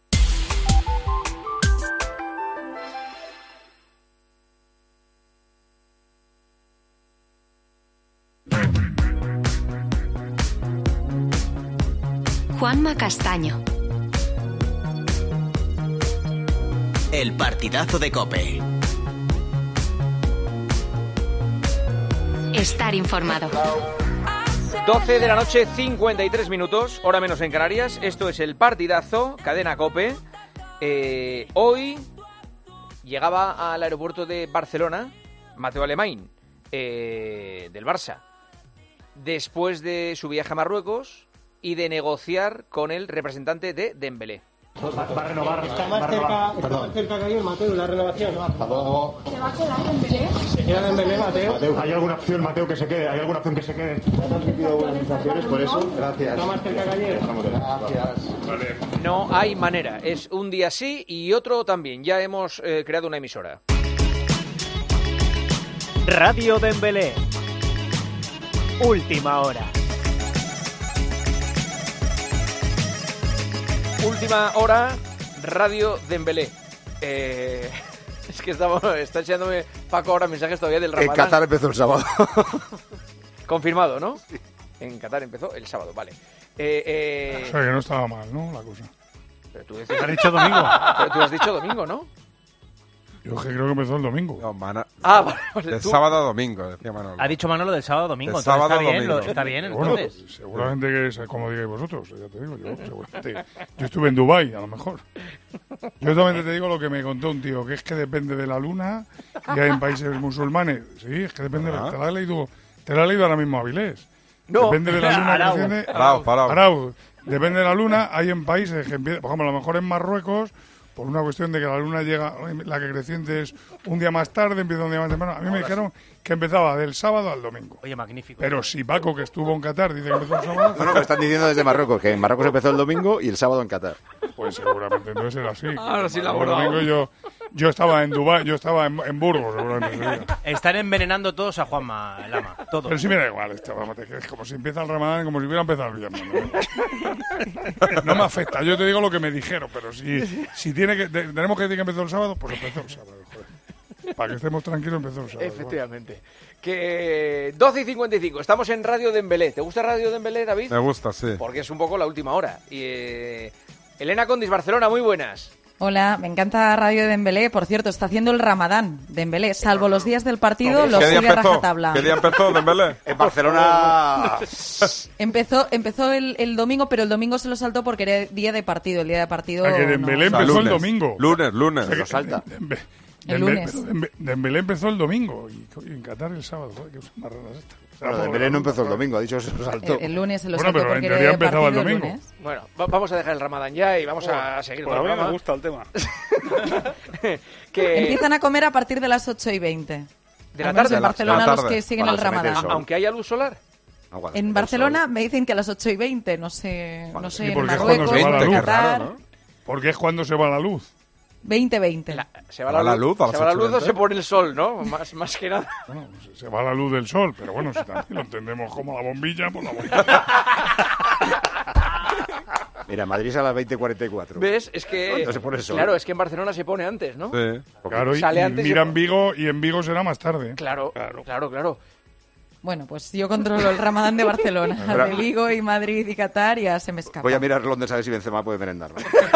Juanma Castaño. El partidazo de COPE. Estar informado. 12 de la noche, 53 minutos, hora menos en Canarias. Esto es el partidazo, cadena COPE. Hoy llegaba al aeropuerto de Barcelona Mateu Alemany, del Barça, después de su viaje a Marruecos y de negociar con el representante de Dembélé. Va a renovar. Está más cerca que ayer, Mateu, la renovación. Hasta luego. ¿Se va a quedar Dembélé? ¿Se queda Dembélé, Mateu? ¿Hay alguna opción, Mateu, que se quede? ¿Hay alguna opción que se quede? ¿Ya te han sentido buenas sensaciones por eso? Gracias. ¿Está más cerca que ayer? Gracias. Vale. No hay manera. Es un día sí y otro también. Ya hemos creado una emisora. Radio Dembélé. Última hora. Última hora, Radio Dembélé. Es que está echándome Paco ahora mensajes todavía del Ramadán. En Qatar empezó el sábado. Confirmado, ¿no? Sí. En Qatar empezó el sábado, vale. O sea que no estaba mal, ¿no? La cosa. Pero tú has dicho domingo. Pero tú has dicho domingo, ¿no? Yo creo que empezó el domingo. No, vale. De ¿tú? sábado a domingo, decía Manolo. Ha dicho Manolo del sábado a domingo. De sábado está bien, domingo. está bien, Bueno, entonces. seguramente que es como digáis vosotros, ya te digo yo. Seguramente. Yo estuve en Dubái, a lo mejor. Yo también te digo lo que me contó un tío, que es que depende de la luna y hay en países musulmanes. Sí, es que depende. Te la he leído ahora mismo, Avilés. No. Depende de la luna. Arau. Depende de la luna, hay en países que empiezan, por ejemplo, a lo mejor en Marruecos, por una cuestión de que la luna llega, la que creciente es un día más tarde, empieza un día más temprano. A mí me dijeron que empezaba del sábado al domingo. Oye, magnífico. Pero si Paco, que estuvo en Qatar, dice que empezó el sábado... No, me están diciendo desde Marruecos, que en Marruecos empezó el domingo y el sábado en Qatar. Pues seguramente entonces era así. Ahora sí la el domingo yo estaba en Dubái, yo estaba en Burgos, seguramente. Están envenenando todos a Juanma Lama, todos. Pero sí me da igual, es como si empieza el Ramadán, como si hubiera empezado el viernes. No me afecta, yo te digo lo que me dijeron, pero si tenemos que decir que empezó el sábado, pues empezó el sábado, joder. Para que estemos tranquilos, empezó el sábado. Efectivamente. Que 12:55, estamos en Radio Dembélé. ¿Te gusta Radio Dembélé, David? Me gusta, sí. Porque es un poco la última hora. Y Elena Condis, Barcelona, muy buenas. Hola, me encanta Radio Dembélé. Por cierto, está haciendo el Ramadán Dembélé. Salvo los días del partido, los sigue a rajatabla. ¿Qué día empezó Dembélé? En Barcelona... Empezó el domingo, pero el domingo se lo saltó porque era día de partido. El día de partido... que Dembélé empezó el domingo. Lunes. Se lo salta. El lunes. Dembélé empezó el domingo y en Qatar el sábado. Joder, qué marranas estas. Bueno, Dembélé no empezó el domingo, ha dicho que se lo saltó. El lunes se lo saltó porque en teoría empezaba el domingo. Lunes. Bueno, vamos a dejar el Ramadán ya y vamos a seguir con el programa. A mí me gusta el tema. Empiezan a comer a partir de las 8:20. De la tarde. En Barcelona los que siguen el Ramadán. Aunque haya luz solar. En Barcelona me dicen que a las 8:20, no sé en Marruecos, en Qatar. ¿no? Porque es cuando se va la luz. 20:20. ¿Se va la luz o se pone el sol, no? Más que nada. Bueno, se va la luz del sol, pero bueno, si también lo entendemos como la bombilla, pues la bombilla. Mira, Madrid es a las 20:44. ¿Ves? Es que... No se pone el sol. Claro, es que en Barcelona se pone antes, ¿no? Sí. Claro, sale y antes mira en Vigo, y en Vigo será más tarde. Claro. Bueno, pues yo controlo el Ramadán de Barcelona, de Vigo y Madrid y Qatar, ya se me escapa. Voy a mirar Londres a ver si Benzema puede merendar.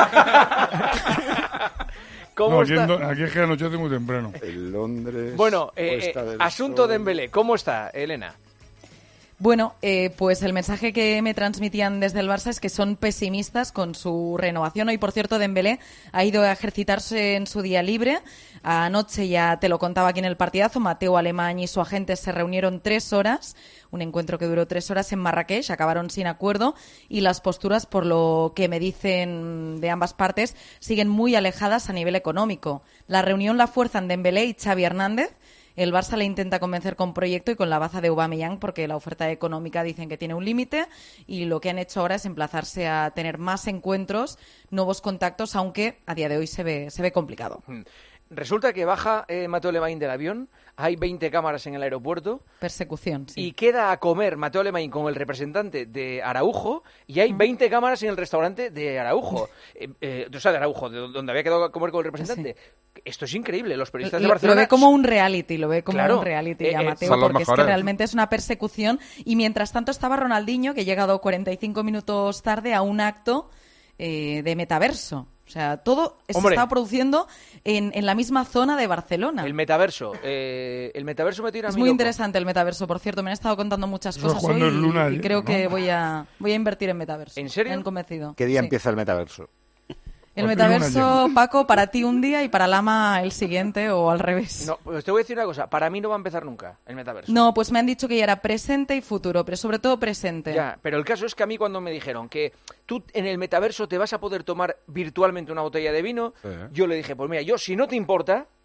Aquí es que anochece muy temprano. En Londres... Bueno, asunto Dembélé, ¿cómo está, Elena? Bueno, pues el mensaje que me transmitían desde el Barça es que son pesimistas con su renovación. Hoy, por cierto, Dembélé ha ido a ejercitarse en su día libre. Anoche, ya te lo contaba aquí en el partidazo, Mateo Alemany y su agente se reunieron 3 horas, un encuentro que duró 3 horas en Marrakech, acabaron sin acuerdo y las posturas, por lo que me dicen de ambas partes, siguen muy alejadas a nivel económico. La reunión la fuerzan Dembélé y Xavi Hernández. El Barça le intenta convencer con proyecto y con la baza de Aubameyang porque la oferta económica dicen que tiene un límite y lo que han hecho ahora es emplazarse a tener más encuentros, nuevos contactos, aunque a día de hoy se ve complicado. Resulta que baja Mateo Alemany del avión, hay 20 cámaras en el aeropuerto. Persecución, sí. Y queda a comer Mateo Alemany con el representante de Araujo y hay 20 cámaras en el restaurante de Araujo. O sea, de Araujo, de donde había quedado a comer con el representante. Sí. Esto es increíble, los periodistas de Barcelona... Lo ve como un reality, a Mateo, porque es que realmente es una persecución. Y mientras tanto estaba Ronaldinho, que ha llegado 45 minutos tarde a un acto de metaverso. O sea, todo se está produciendo en la misma zona de Barcelona. El metaverso me tira a mí Es muy loco. interesante el metaverso, por cierto. Me han estado contando muchas cosas hoy y creo que voy a invertir en metaverso. ¿En serio? Me han convencido. ¿Qué día empieza el metaverso? El metaverso, Paco, para ti un día y para Lama el siguiente o al revés. No, pues te voy a decir una cosa. Para mí no va a empezar nunca el metaverso. No, pues me han dicho que ya era presente y futuro, pero sobre todo presente. Ya, pero el caso es que a mí cuando me dijeron que tú en el metaverso te vas a poder tomar virtualmente una botella de vino, yo le dije, pues mira, yo si no te importa,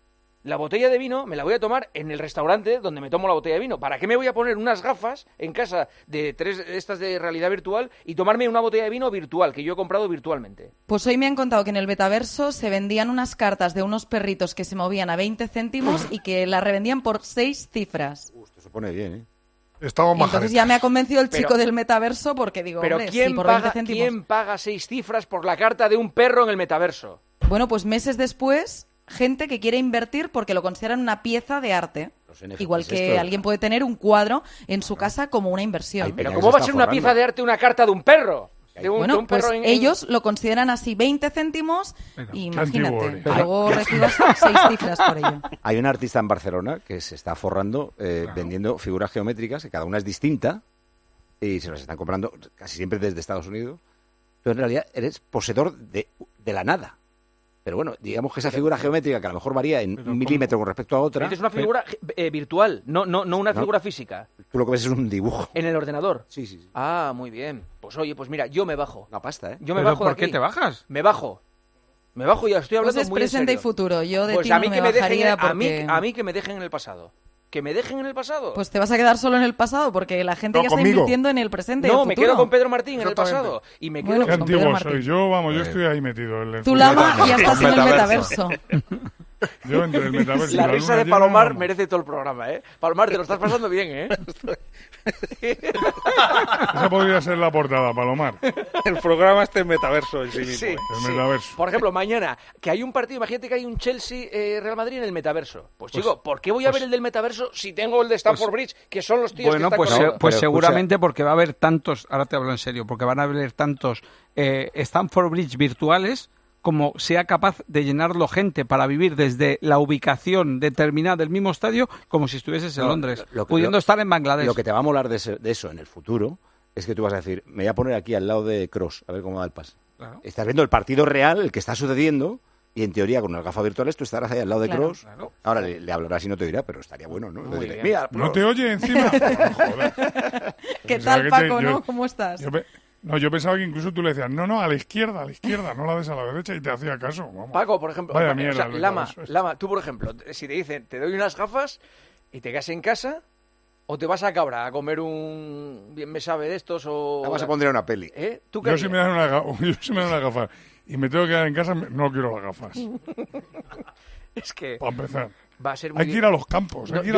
la botella de vino me la voy a tomar en el restaurante donde me tomo la botella de vino. ¿Para qué me voy a poner unas gafas en casa de 3 estas de realidad virtual y tomarme una botella de vino virtual que yo he comprado virtualmente? Pues hoy me han contado que en el metaverso se vendían unas cartas de unos perritos que se movían a 20 céntimos y que las revendían por 6 cifras. Esto se pone bien, ¿eh? Entonces ya me ha convencido el chico del metaverso porque digo, pero hombre, ¿quién, si por paga, 20 céntimos... ¿quién paga 6 cifras por la carta de un perro en el metaverso? Bueno, pues meses después, gente que quiere invertir porque lo consideran una pieza de arte. Igual que alguien puede tener un cuadro en su casa como una inversión. Pero ¿cómo va a ser una pieza de arte una carta de un perro? Bueno, pues ellos lo consideran así, 20 céntimos, imagínate. Luego recibas 6 cifras por ello. Hay un artista en Barcelona que se está forrando vendiendo figuras geométricas, que cada una es distinta, y se las están comprando casi siempre desde Estados Unidos. Pero en realidad eres poseedor de la nada. Pero bueno, digamos que esa figura geométrica, que a lo mejor varía en un milímetro con respecto a otra... Es una figura virtual, no una figura física. Tú lo que ves es un dibujo. ¿En el ordenador? Sí. Ah, muy bien. Pues oye, pues mira, yo me bajo. Una pasta, ¿eh? Yo me bajo de ¿Por qué aquí. te bajas? Me bajo y ya estoy hablando pues es muy en presente serio. Y futuro. Yo de pues ti a mí no que me me bajaría dejen, porque... a mí que me dejen en el pasado. ¿Que me dejen en el pasado? Pues te vas a quedar solo en el pasado porque la gente ya está invirtiendo en el presente y el No, futuro. me quedo con Pedro Martín en el pasado. Y me quedo Qué con antiguo Pedro soy. Martín. Yo estoy ahí metido. Tú, Lama, ya estás en el metaverso. Yo entre el metaverso y la la risa luna de Palomar llena, merece todo el programa, ¿eh? Palomar, te lo estás pasando bien, ¿eh? Esa podría ser la portada, Palomar. El programa está en metaverso en sí mismo. Sí, El metaverso. Por ejemplo, mañana, que hay un partido, imagínate que hay un Chelsea-Real Madrid en el metaverso. Pues chico, ¿por qué voy a ver el del metaverso si tengo el de Stamford Bridge, que son los tíos bueno, que están pues, con pues seguramente porque va a haber tantos, ahora te hablo en serio, porque van a haber tantos Stamford Bridge virtuales como sea capaz de llenarlo gente para vivir desde la ubicación determinada del mismo estadio como si estuvieses en Londres, pudiendo estar en Bangladesh. Lo que te va a molar de eso en el futuro es que tú vas a decir, me voy a poner aquí al lado de Kroos, a ver cómo da el pase. Claro. Estás viendo el partido real, el que está sucediendo, y en teoría con unas gafas virtuales tú estarás ahí al lado de Kroos. Claro. Ahora le hablarás y no te dirá, pero estaría bueno, ¿no? Muy Mira, ¿no te oye encima? Joder. ¿Qué tal, Paco, no? ¿Cómo estás? Yo pensaba que incluso tú le decías, no, a la izquierda, no la des a la derecha, y te hacía caso. Vamos. Paco, por ejemplo, Vaya o mierda, sea, Lama, tú, por ejemplo, si te dicen, te doy unas gafas y te quedas en casa, o te vas a Cabra a comer un bien me sabe de estos, o... Además se pondría una peli. ¿Eh? ¿Tú yo si me dan una gafa y me tengo que quedar en casa, no quiero las gafas. Es que... Para empezar. Va a ser muy hay que ir a los campos, hay que ir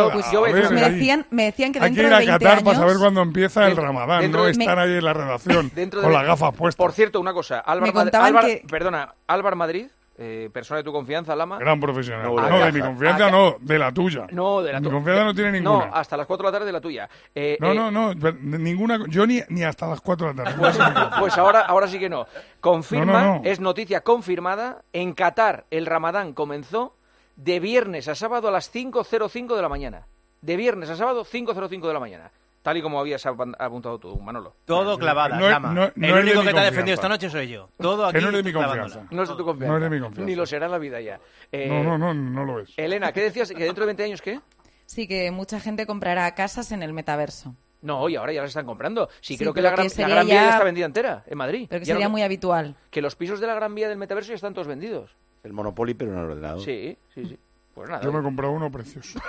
me decían que hay dentro que ir a de 20 Qatar años... para saber cuándo empieza el Ramadán, no estar ahí en la redacción con las gafas puestas. Por cierto, una cosa, Álvaro Madrid, persona de tu confianza, Lama. Gran profesional. No, de mi confianza no, de la tuya. No, de la tuya. Mi confianza no tiene ninguna. No, hasta las 4 de la tarde de la tuya. No, ninguna. Yo ni hasta las 4 de la tarde. Pues ahora sí que no. Confirma, No. Es noticia confirmada, en Qatar el Ramadán comenzó de viernes a sábado a las 5:05 de la mañana. De viernes a sábado, 5:05 de la mañana. Tal y como habías apuntado tú, Manolo. Todo clavada, Lama. El único que te ha defendido esta noche soy yo. Todo aquí. Que no es de mi confianza. No es de tu confianza. No es de mi confianza. Ni lo será en la vida ya. No lo es. Elena, ¿qué decías? ¿Que dentro de 20 años qué? Sí, que mucha gente comprará casas en el metaverso. No, y ahora ya las están comprando. Sí, creo que pero la Gran sería Vía ya ya está vendida entera, en Madrid. Pero que sería muy habitual. Que los pisos de la Gran Vía del metaverso ya están todos vendidos. El Monopoly, pero en el ordenador. Sí. Pues nada. Yo me he comprado uno precioso.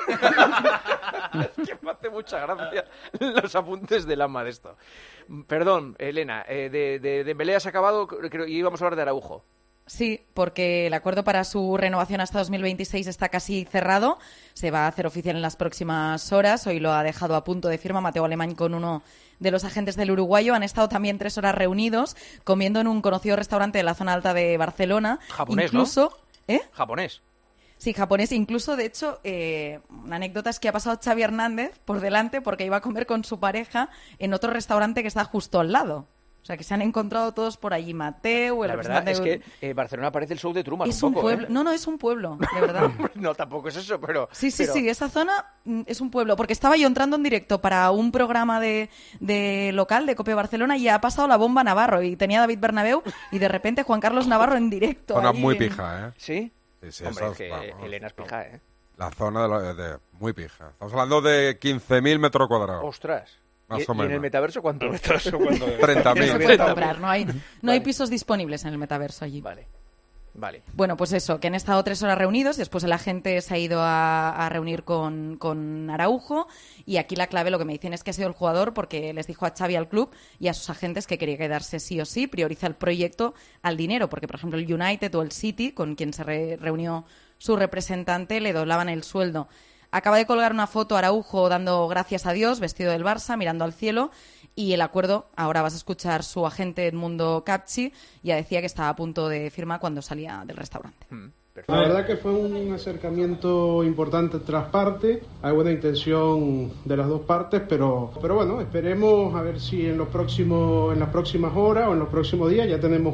Que me hace mucha gracia los apuntes del Lama de esto. Perdón, Elena, de Dembélé has acabado y íbamos a hablar de Araujo. Sí, porque el acuerdo para su renovación hasta 2026 está casi cerrado. Se va a hacer oficial en las próximas horas. Hoy lo ha dejado a punto de firma Mateo Alemany con uno de los agentes del uruguayo. Han estado también 3 horas reunidos comiendo en un conocido restaurante de la zona alta de Barcelona. Japonés, incluso, ¿no? Japonés. Sí, japonés. Incluso, de hecho, una anécdota es que ha pasado Xavi Hernández por delante porque iba a comer con su pareja en otro restaurante que está justo al lado. O sea, que se han encontrado todos por allí. Mateo, el representante... La verdad es que Barcelona parece el show de Truman es un poco, pueblo. No, es un pueblo, de verdad. No, tampoco es eso, pero... Sí, esa zona es un pueblo. Porque estaba yo entrando en directo para un programa de local de COPE Barcelona y ha pasado la bomba Navarro y tenía David Bernabéu y de repente Juan Carlos Navarro en directo. Zona muy pija, ¿eh? ¿Sí? Sí, hombre, es que Elena es pija, ¿eh? La zona de muy pija. Estamos hablando de 15.000 metros cuadrados. ¡Ostras! Más o ¿Y menos. en el metaverso cuánto? 30.000. No se puede comprar, no hay pisos disponibles en el metaverso allí. Vale. Vale. Bueno, pues eso, que han estado 3 horas reunidos, después el agente se ha ido a reunir con Araujo, y aquí la clave, lo que me dicen es que ha sido el jugador porque les dijo a Xavi, al club y a sus agentes que quería quedarse sí o sí, prioriza el proyecto al dinero, porque por ejemplo el United o el City, con quien se reunió su representante, le doblaban el sueldo. Acaba de colgar una foto Araujo dando gracias a Dios, vestido del Barça, mirando al cielo, y el acuerdo, ahora vas a escuchar su agente Edmundo Capchi, ya decía que estaba a punto de firmar cuando salía del restaurante. La verdad que fue un acercamiento importante tras parte, hay buena intención de las dos partes, pero bueno, esperemos a ver si en las próximas horas o en los próximos días ya tenemos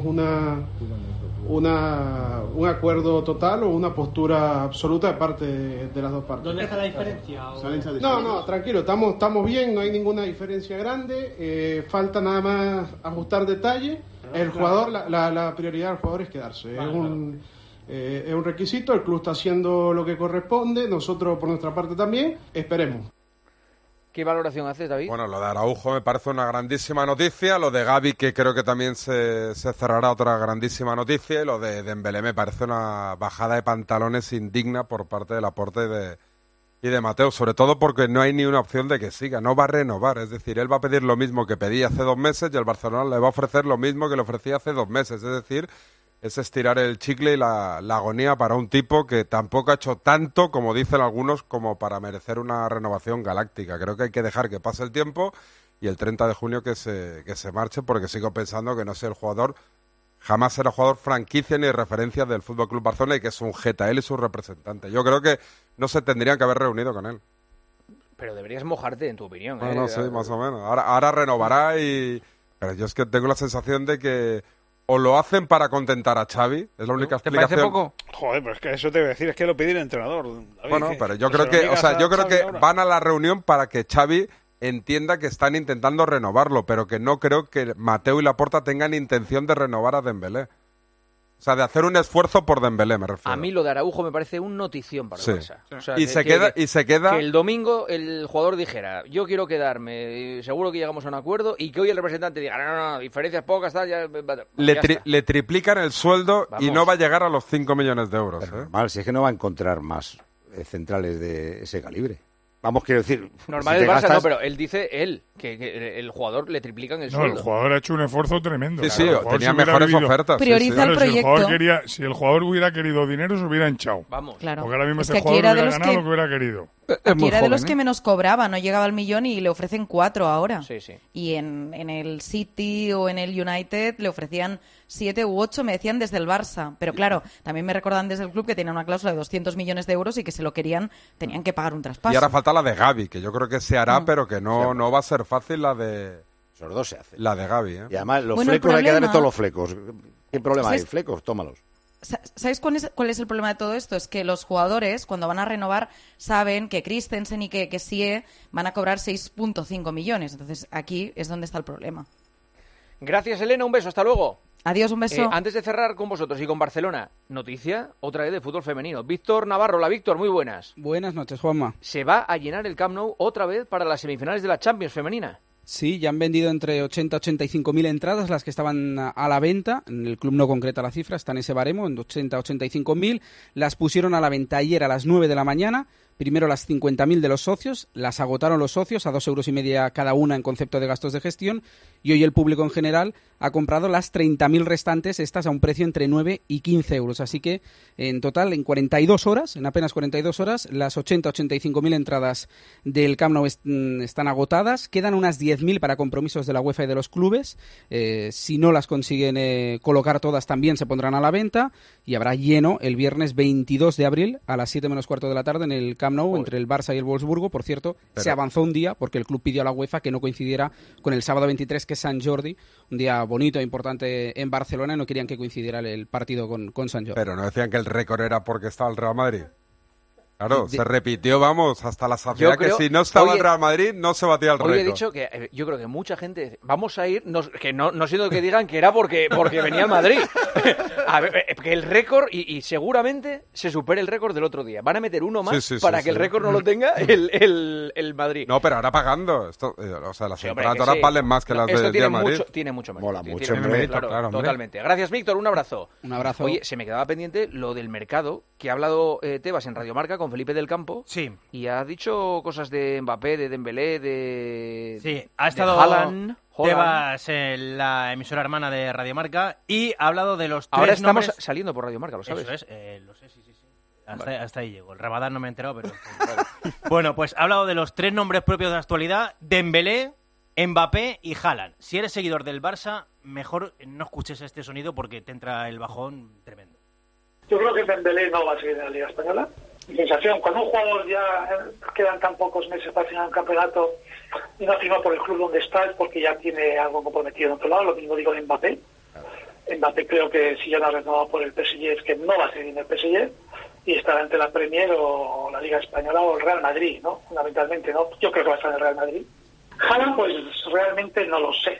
un acuerdo total o una postura absoluta de parte de las dos partes. ¿Dónde está la diferencia? No, tranquilo, estamos bien, no hay ninguna diferencia grande, falta nada más ajustar detalles. El jugador, la prioridad del jugador es quedarse. Es un requisito, el club está haciendo lo que corresponde, nosotros por nuestra parte también, esperemos. ¿Qué valoración haces, David? Bueno, lo de Araujo me parece una grandísima noticia, lo de Gavi, que creo que también se cerrará, otra grandísima noticia, y lo de Dembélé me parece una bajada de pantalones indigna por parte de Laporte y de Mateo, sobre todo porque no hay ni una opción de que siga, no va a renovar, es decir, él va a pedir lo mismo que pedía hace 2 meses y el Barcelona le va a ofrecer lo mismo que le ofrecía hace 2 meses, es decir, es estirar el chicle y la agonía para un tipo que tampoco ha hecho tanto, como dicen algunos, como para merecer una renovación galáctica. Creo que hay que dejar que pase el tiempo y el 30 de junio que se marche, porque sigo pensando que no es el jugador, jamás será jugador franquicia ni referencia del FC Barcelona, y que es un jeta él y su representante. Yo creo que no se tendrían que haber reunido con él. Pero deberías mojarte, en tu opinión. No, sí, más o menos. Ahora renovará pero yo es que tengo la sensación de que o lo hacen para contentar a Xavi, es la única explicación. ¿Te parece poco? Joder, pero es que eso te voy a decir, es que lo pide el entrenador. David, bueno, pero yo creo que van a la reunión para que Xavi entienda que están intentando renovarlo, pero que no creo que Mateo y Laporta tengan intención de renovar a Dembélé. O sea, de hacer un esfuerzo por Dembélé, me refiero. A mí lo de Araujo me parece un notición para el Barça. O sea, y se queda que el domingo el jugador dijera, yo quiero quedarme, seguro que llegamos a un acuerdo, y que hoy el representante diga, no, diferencias pocas, tal, ya está. Le triplican el sueldo. Vamos. Y no va a llegar a los 5 millones de euros. Normal, si es que no va a encontrar más centrales de ese calibre. Vamos, quiero decir... Normal el Barça no, pero él dice que el jugador le triplican el sueldo. No, el jugador ha hecho un esfuerzo tremendo. Sí, tenía mejores ofertas. Prioriza el proyecto. Si el jugador hubiera querido dinero, se hubiera hinchado. Vamos. Claro. Porque ahora mismo este jugador hubiera ganado lo que hubiera querido. Aquí era de los que menos cobraba, no llegaba al millón y le ofrecen 4 ahora. Sí, sí. Y en el City o en el United le ofrecían 7 u 8, me decían desde el Barça. Pero claro, también me recordan desde el club que tenía una cláusula de 200 millones de euros y que se lo querían, tenían que pagar un traspaso. Y ahora falta la de Gavi, que yo creo que se hará, pero que no va a ser fácil la de... Esos dos se hacen. La de Gavi, ¿eh? Y además los flecos hay que darle todos los flecos. ¿Qué problema hay? Flecos, tómalos. ¿Sabéis cuál es el problema de todo esto? Es que los jugadores, cuando van a renovar, saben que Christensen y que Sie van a cobrar 6,5 millones. Entonces, aquí es donde está el problema. Gracias, Elena. Un beso. Hasta luego. Adiós, un beso. Antes de cerrar con vosotros y con Barcelona, noticia otra vez de fútbol femenino. Víctor Navarro. Hola, Víctor. Muy buenas. Buenas noches, Juanma. Se va a llenar el Camp Nou otra vez para las semifinales de la Champions femenina. Sí, ya han vendido entre 80 y 85.000 entradas, las que estaban a la venta. El club no concreta la cifra, está en ese baremo, en 80 a 85.000. Las pusieron a la venta ayer a las 9 de la mañana. Primero las 50.000 de los socios, las agotaron los socios a 2,5 € cada una en concepto de gastos de gestión, y hoy el público en general ha comprado las 30.000 restantes, estas a un precio entre 9 y 15 euros. Así que en total, en apenas 42 horas, las 80-85.000 entradas del Camp Nou están agotadas. Quedan unas 10.000 para compromisos de la UEFA y de los clubes. Si no las consiguen colocar todas, también se pondrán a la venta, y habrá lleno el viernes 22 de abril a las 7 menos cuarto de la tarde en el Camp Nou, entre el Barça y el Wolfsburgo. Por cierto, se avanzó un día porque el club pidió a la UEFA que no coincidiera con el sábado 23, que es Sant Jordi, un día bonito e importante en Barcelona, y no querían que coincidiera el partido con Sant Jordi. Pero no decían que el récord era porque estaba el Real Madrid. Claro, se repitió, vamos, hasta la saciedad, que si no estaba el Real Madrid, no se batía el récord. Hoy he dicho que yo creo que mucha gente dice, vamos a ir, que no siento que digan que era porque venía el Madrid. A ver, que el récord, y seguramente se supere el récord del otro día. Van a meter uno más para que el récord no lo tenga el Madrid. No, pero ahora pagando. Esto, o sea, las entradas ahora valen más que las del Madrid. Tiene mucho mérito. Mola mucho, claro, totalmente. Gracias, Víctor, un abrazo. Un abrazo. Oye, se me quedaba pendiente lo del mercado, que ha hablado Tebas en Radio Marca con Felipe del Campo. Sí. Y ha dicho cosas de Mbappé, de Dembélé, de... Sí, ha estado Haaland. Tebas en la emisora hermana de Radio Marca y ha hablado de los tres Ahora estamos nombres... saliendo por Radio Marca, ¿lo sabes? Eso es, lo sé, sí. Hasta ahí llego. El Ramadán no me he enterado, pero... Bueno, pues ha hablado de los tres nombres propios de la actualidad: Dembélé, Mbappé y Haaland. Si eres seguidor del Barça, mejor no escuches este sonido porque te entra el bajón tremendo. Yo creo que Dembélé no va a seguir en la Liga Española. Mi sensación, cuando un jugador ya quedan tan pocos meses para final del campeonato y no firma por el club donde está, es porque ya tiene algo comprometido en otro lado. Lo mismo digo de Mbappé. Mbappé creo que si ya no ha renovado por el PSG es que no va a seguir en el PSG y estará entre la Premier o la Liga Española o el Real Madrid, ¿no? Fundamentalmente, ¿no? Yo creo que va a estar en el Real Madrid. Haaland, pues realmente no lo sé.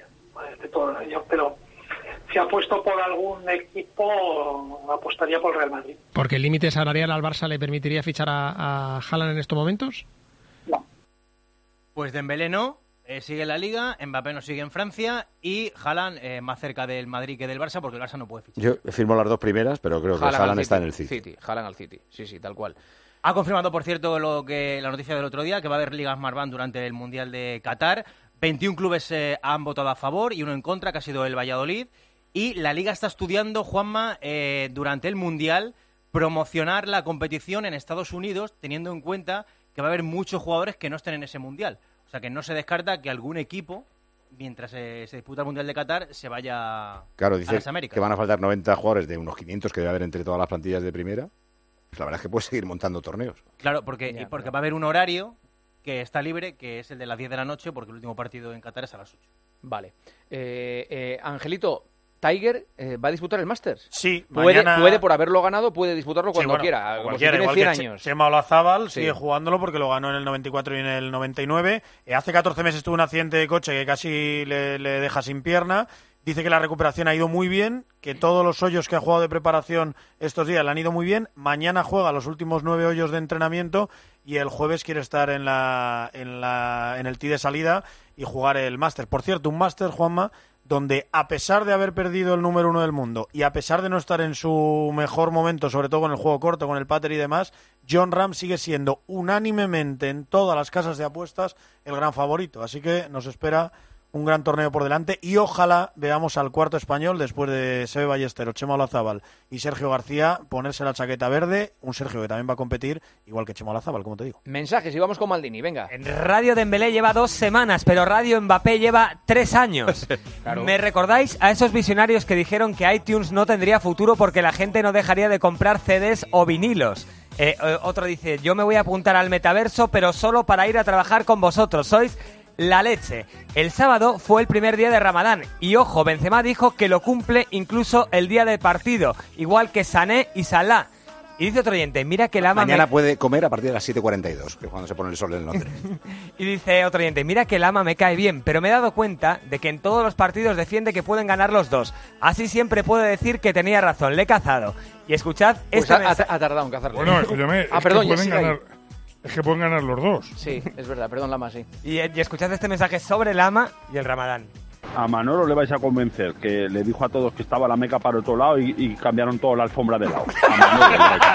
Pero si apuesto por algún equipo, apostaría por el Real Madrid. ¿Porque el límite salarial al Barça le permitiría fichar a Haaland en estos momentos? No. Pues Dembélé no, sigue en la Liga, Mbappé no sigue en Francia y Haaland más cerca del Madrid que del Barça porque el Barça no puede fichar. Yo firmo las dos primeras, pero creo que Haaland está en el City. Haaland al City, sí, tal cual. Ha confirmado, por cierto, la noticia del otro día, que va a haber Liga Smartbank durante el Mundial de Qatar. 21 clubes han votado a favor y uno en contra, que ha sido el Valladolid. Y la Liga está estudiando, Juanma, durante el Mundial, promocionar la competición en Estados Unidos, teniendo en cuenta que va a haber muchos jugadores que no estén en ese Mundial. O sea, que no se descarta que algún equipo, mientras se disputa el Mundial de Qatar, se vaya a las Américas. Que van a faltar 90 jugadores de unos 500 que debe haber entre todas las plantillas de primera. Pues la verdad es que puedes seguir montando torneos. Claro, porque va a haber un horario que está libre, que es el de las 10 de la noche, porque el último partido en Qatar es a las 8. Vale. Angelito, ¿Tiger va a disputar el Masters? Sí, puede por haberlo ganado, puede disputarlo cuando quiera. Cualquiera, tiene 100 años. Chema Olazábal sigue jugándolo porque lo ganó en el 94 y en el 99. Hace 14 meses tuvo un accidente de coche que casi le deja sin pierna. Dice que la recuperación ha ido muy bien, que todos los hoyos que ha jugado de preparación estos días le han ido muy bien. Mañana juega los últimos 9 hoyos de entrenamiento y el jueves quiere estar en el tee de salida y jugar el Masters. Por cierto, un Masters, Juanma, donde a pesar de haber perdido el número 1 del mundo y a pesar de no estar en su mejor momento, sobre todo con el juego corto, con el putter y demás, Jon Rahm sigue siendo unánimemente en todas las casas de apuestas el gran favorito. Así que nos espera un gran torneo por delante y ojalá veamos al cuarto español, después de Seve Ballesteros, Chema Olazábal y Sergio García, ponerse la chaqueta verde, un Sergio que también va a competir, igual que Chema Olazábal, como te digo. Mensajes y vamos con Maldini, venga. En Radio Dembélé lleva 2 semanas, pero Radio Mbappé lleva 3 años. Claro. ¿Me recordáis a esos visionarios que dijeron que iTunes no tendría futuro porque la gente no dejaría de comprar CDs o vinilos? Otro dice, yo me voy a apuntar al metaverso, pero solo para ir a trabajar con vosotros. Sois la leche. El sábado fue el primer día de Ramadán y ojo, Benzema dijo que lo cumple incluso el día del partido, igual que Sané y Salah. Y dice otro oyente, mira que Lama... Mañana puede comer a partir de las 7:42, que es cuando se pone el sol en Londres. Y dice otro oyente, mira que Lama me cae bien, pero me he dado cuenta de que en todos los partidos defiende que pueden ganar los dos. Así siempre puede decir que tenía razón, le he cazado. Y escuchad... Pues ha tardado en cazarlo. Bueno, escúchame, es que pueden ganar los dos. Sí, es verdad, perdón, Lama, sí. Y escuchad este mensaje sobre Lama y el Ramadán. A Manolo le vais a convencer, que le dijo a todos que estaba la Meca para otro lado y cambiaron toda la alfombra de lado. A Manolo le vais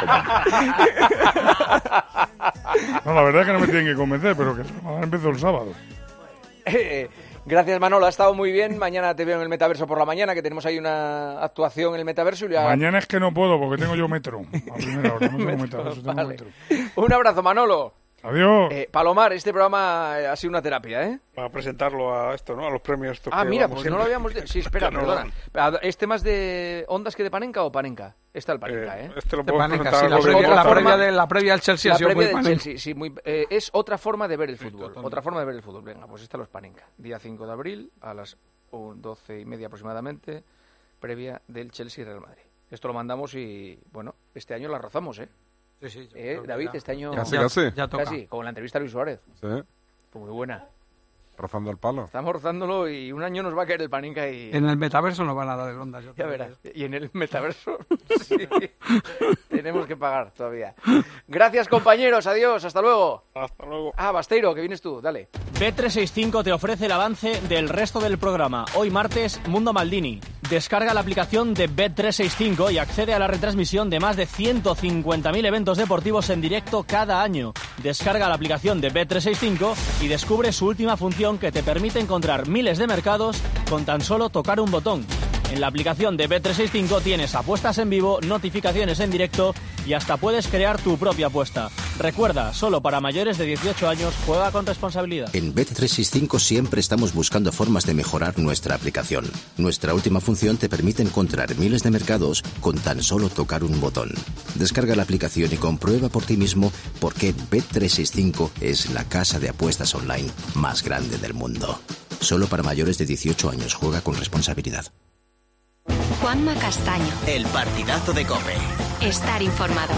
a convencer. No, la verdad es que no me tienen que convencer, pero que empezó el sábado. Gracias, Manolo, ha estado muy bien. Mañana te veo en el Metaverso por la mañana, que tenemos ahí una actuación en el Metaverso. Mañana es que no puedo, porque tengo yo metro. A primera hora, no tengo Metaverso, tengo metro. Un abrazo, Manolo. Adiós. Palomar, este programa ha sido una terapia, ¿eh? Para presentarlo a esto, ¿no? A los premios. Mira, pues no lo habíamos... Sí, espera, perdona. ¿Este más de Ondas que de Panenka o Panenka? Está el Panenka, ¿eh? Este lo puedo presentar. La previa del Chelsea ha sido muy Panenka. Sí, es otra forma de ver el fútbol. Otra forma de ver el fútbol. Venga, pues está los Panenka. Día 5 de abril, a las 12:30 aproximadamente, previa del Chelsea-Real Madrid. Esto lo mandamos y, bueno, este año la rozamos, ¿eh? Sí, David, este año... Casi. Como la entrevista a Luis Suárez. Sí. Fue muy buena. Rozando el palo. Estamos rozándolo y un año nos va a caer el Paninca y... En el metaverso nos van a dar el Ondas. Ya verás. Y en el metaverso sí. Tenemos que pagar todavía. Gracias, compañeros. Adiós. Hasta luego. Hasta luego. Basteiro, que vienes tú. Dale. Bet365 te ofrece el avance del resto del programa. Hoy martes, Mundo Maldini. Descarga la aplicación de Bet365 y accede a la retransmisión de más de 150.000 eventos deportivos en directo cada año. Descarga la aplicación de Bet365 y descubre su última función que te permite encontrar miles de mercados con tan solo tocar un botón. En la aplicación de Bet365 tienes apuestas en vivo, notificaciones en directo y hasta puedes crear tu propia apuesta. Recuerda, solo para mayores de 18 años, juega con responsabilidad. En Bet365 siempre estamos buscando formas de mejorar nuestra aplicación. Nuestra última función te permite encontrar miles de mercados con tan solo tocar un botón. Descarga la aplicación y comprueba por ti mismo por qué Bet365 es la casa de apuestas online más grande del mundo. Solo para mayores de 18 años, juega con responsabilidad. Juanma Castaño. El partidazo de COPE. Estar informado.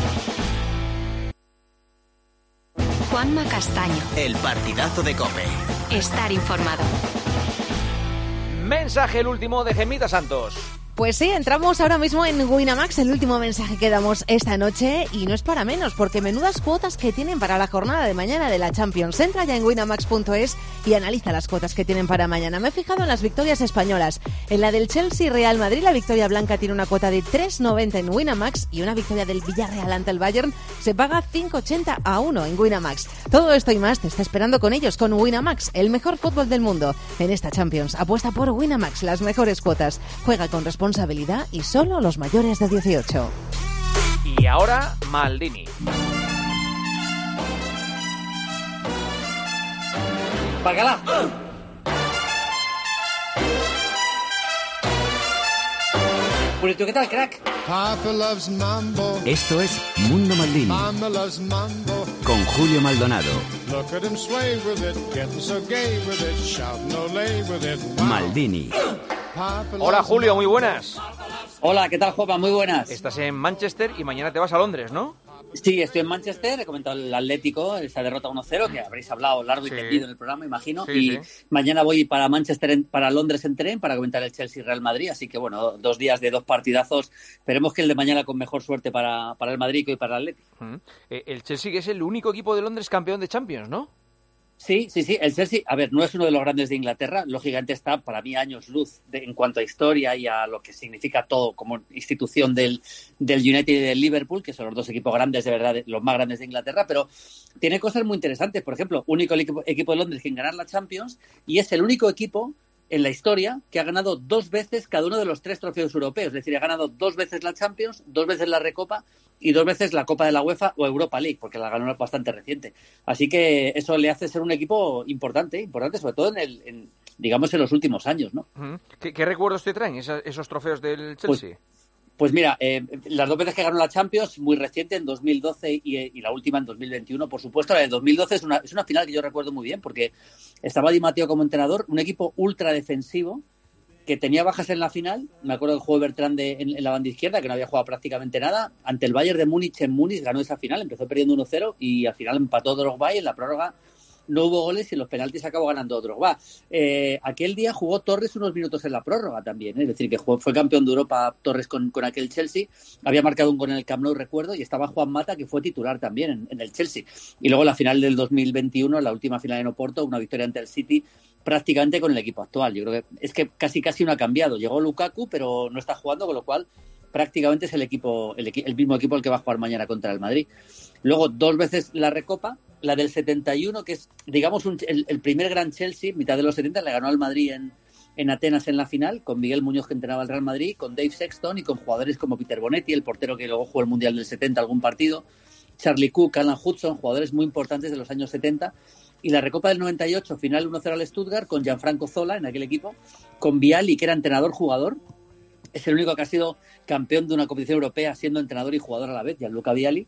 Juanma Castaño. El partidazo de COPE. Estar informado. Mensaje el último de Gemita Santos. Pues sí, entramos ahora mismo en Winamax, el último mensaje que damos esta noche, y no es para menos, porque menudas cuotas que tienen para la jornada de mañana de la Champions. Entra ya en winamax.es y analiza las cuotas que tienen para mañana. Me he fijado en las victorias españolas. En la del Chelsea-Real Madrid, la victoria blanca tiene una cuota de 3,90 en Winamax, y una victoria del Villarreal ante el Bayern se paga 5,80 a 1 en Winamax. Todo esto y más te está esperando con ellos, con Winamax, el mejor fútbol del mundo. En esta Champions, apuesta por Winamax, las mejores cuotas. Juega con responsabilidad y solo los mayores de 18. Y ahora, Maldini. ¡Bacalá! Purito, ¿qué tal, crack? Esto es Mundo Maldini con Julio Maldonado. Maldini. Hola, Julio, muy buenas. Hola, ¿qué tal, Juanma? Muy buenas. Estás en Manchester y mañana te vas a Londres, ¿no? Sí, estoy en Manchester, he comentado el Atlético, esa derrota 1-0, que habréis hablado largo y tendido en el programa, imagino, mañana voy para Manchester, para Londres en tren, para comentar el Chelsea-Real Madrid, así que bueno, 2 días de 2 partidazos, esperemos que el de mañana con mejor suerte para el Madrid que hoy para el Atlético. El Chelsea, que es el único equipo de Londres campeón de Champions, ¿no? Sí, el Chelsea, a ver, no es uno de los grandes de Inglaterra, lógicamente está para mí años luz en cuanto a historia y a lo que significa todo como institución del United y del Liverpool, que son los 2 equipos grandes, de verdad, los más grandes de Inglaterra, pero tiene cosas muy interesantes. Por ejemplo, único equipo de Londres en ganar la Champions, y es el único equipo en la historia que ha ganado 2 veces cada uno de los 3 trofeos europeos. Es decir, ha ganado 2 veces la Champions, 2 veces la Recopa y 2 veces la Copa de la UEFA o Europa League, porque la ganó bastante reciente. Así que eso le hace ser un equipo importante sobre todo digamos en los últimos años, ¿no? ¿Qué recuerdos te traen esos trofeos del Chelsea? Pues mira, las 2 veces que ganó la Champions, muy reciente, en 2012 y la última en 2021, por supuesto. La de 2012 es una final que yo recuerdo muy bien, porque estaba Di Matteo como entrenador, un equipo ultra defensivo, que tenía bajas en la final. Me acuerdo del juego de Bertrand en la banda izquierda, que no había jugado prácticamente nada. Ante el Bayern de Múnich en Múnich ganó esa final, empezó perdiendo 1-0 y al final empató Drogba y en la prórroga no hubo goles y en los penaltis acabó ganando Drogba. Aquel día jugó Torres unos minutos en la prórroga también, es decir, que fue campeón de Europa Torres con aquel Chelsea, había marcado un gol en el Camp Nou, recuerdo, y estaba Juan Mata, que fue titular también en el Chelsea. Y luego la final del 2021, la última final en Oporto, una victoria ante el City, prácticamente con el equipo actual. Yo creo que es que casi no ha cambiado. Llegó Lukaku, pero no está jugando, con lo cual prácticamente es el mismo equipo el que va a jugar mañana contra el Madrid. Luego 2 veces la Recopa, la del 71, que es, digamos, el primer gran Chelsea, mitad de los 70, le ganó al Madrid en Atenas en la final, con Miguel Muñoz, que entrenaba el Real Madrid, con Dave Sexton y con jugadores como Peter Bonetti, el portero que luego jugó el Mundial del 70 algún partido, Charlie Cook, Alan Hudson, jugadores muy importantes de los años 70. Y la Recopa del 98, final 1-0 al Stuttgart, con Gianfranco Zola en aquel equipo, con Vialli, que era entrenador-jugador. Es el único que ha sido campeón de una competición europea siendo entrenador y jugador a la vez, Gianluca Vialli,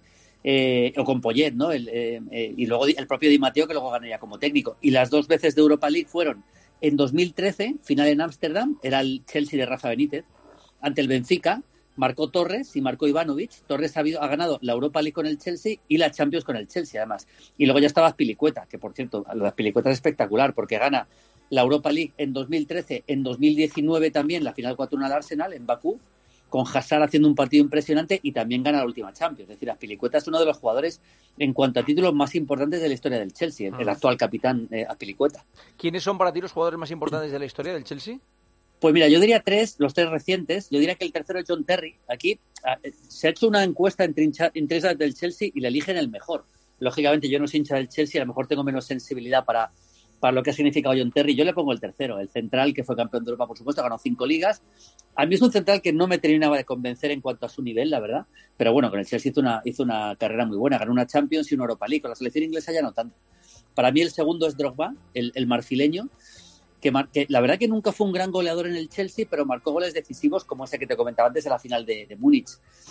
o con Poyet, ¿no? Y luego el propio Di Matteo, que luego ganaría como técnico. Y las 2 veces de Europa League fueron en 2013, final en Ámsterdam, era el Chelsea de Rafa Benítez, ante el Benfica, marcó Torres y marcó Ivanovic. Torres ha ganado la Europa League con el Chelsea y la Champions con el Chelsea, además. Y luego ya estaba Azpilicueta, que por cierto, la Azpilicueta es espectacular porque gana la Europa League en 2013, en 2019 también la final 4-1 al Arsenal en Bakú, con Hazard haciendo un partido impresionante y también gana la última Champions. Es decir, Azpilicueta es uno de los jugadores en cuanto a títulos más importantes de la historia del Chelsea, el actual capitán Azpilicueta. ¿Quiénes son para ti los jugadores más importantes de la historia del Chelsea? Pues mira, yo diría los tres recientes. Yo diría que el tercero es John Terry. Aquí se ha hecho una encuesta entre hinchas del Chelsea y le eligen el mejor. Lógicamente yo no soy hincha del Chelsea, a lo mejor tengo menos sensibilidad para lo que ha significado John Terry. Yo le pongo el tercero, el central, que fue campeón de Europa, por supuesto, ganó 5 ligas. A mí es un central que no me terminaba de convencer en cuanto a su nivel, la verdad. Pero bueno, con el Chelsea hizo una carrera muy buena, ganó una Champions y una Europa League. Con la selección inglesa ya no tanto. Para mí el segundo es Drogba, el marfileño, que la verdad que nunca fue un gran goleador en el Chelsea, pero marcó goles decisivos como ese que te comentaba antes de la final de Múnich.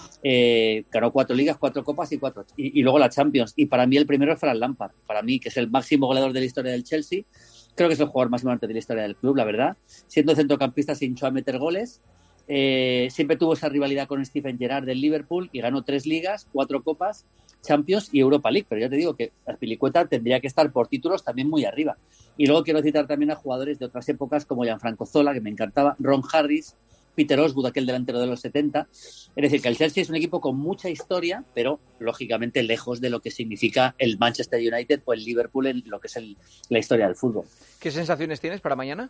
Ganó 4 ligas, 4 copas y luego la Champions. Y para mí el primero es Frank Lampard. Para mí, que es el máximo goleador de la historia del Chelsea, creo que es el jugador más importante de la historia del club, la verdad. Siendo centrocampista se hinchó a meter goles. Siempre tuvo esa rivalidad con Steven Gerrard del Liverpool y ganó 3 ligas, 4 copas, Champions y Europa League. Pero ya te digo que Azpilicueta tendría que estar por títulos también muy arriba. Y luego quiero citar también a jugadores de otras épocas como Gianfranco Zola, que me encantaba, Ron Harris, Peter Osgood, aquel delantero de los 70. Es decir, que el Chelsea es un equipo con mucha historia, pero lógicamente lejos de lo que significa el Manchester United o el Liverpool en lo que es la historia del fútbol. ¿Qué sensaciones tienes para mañana?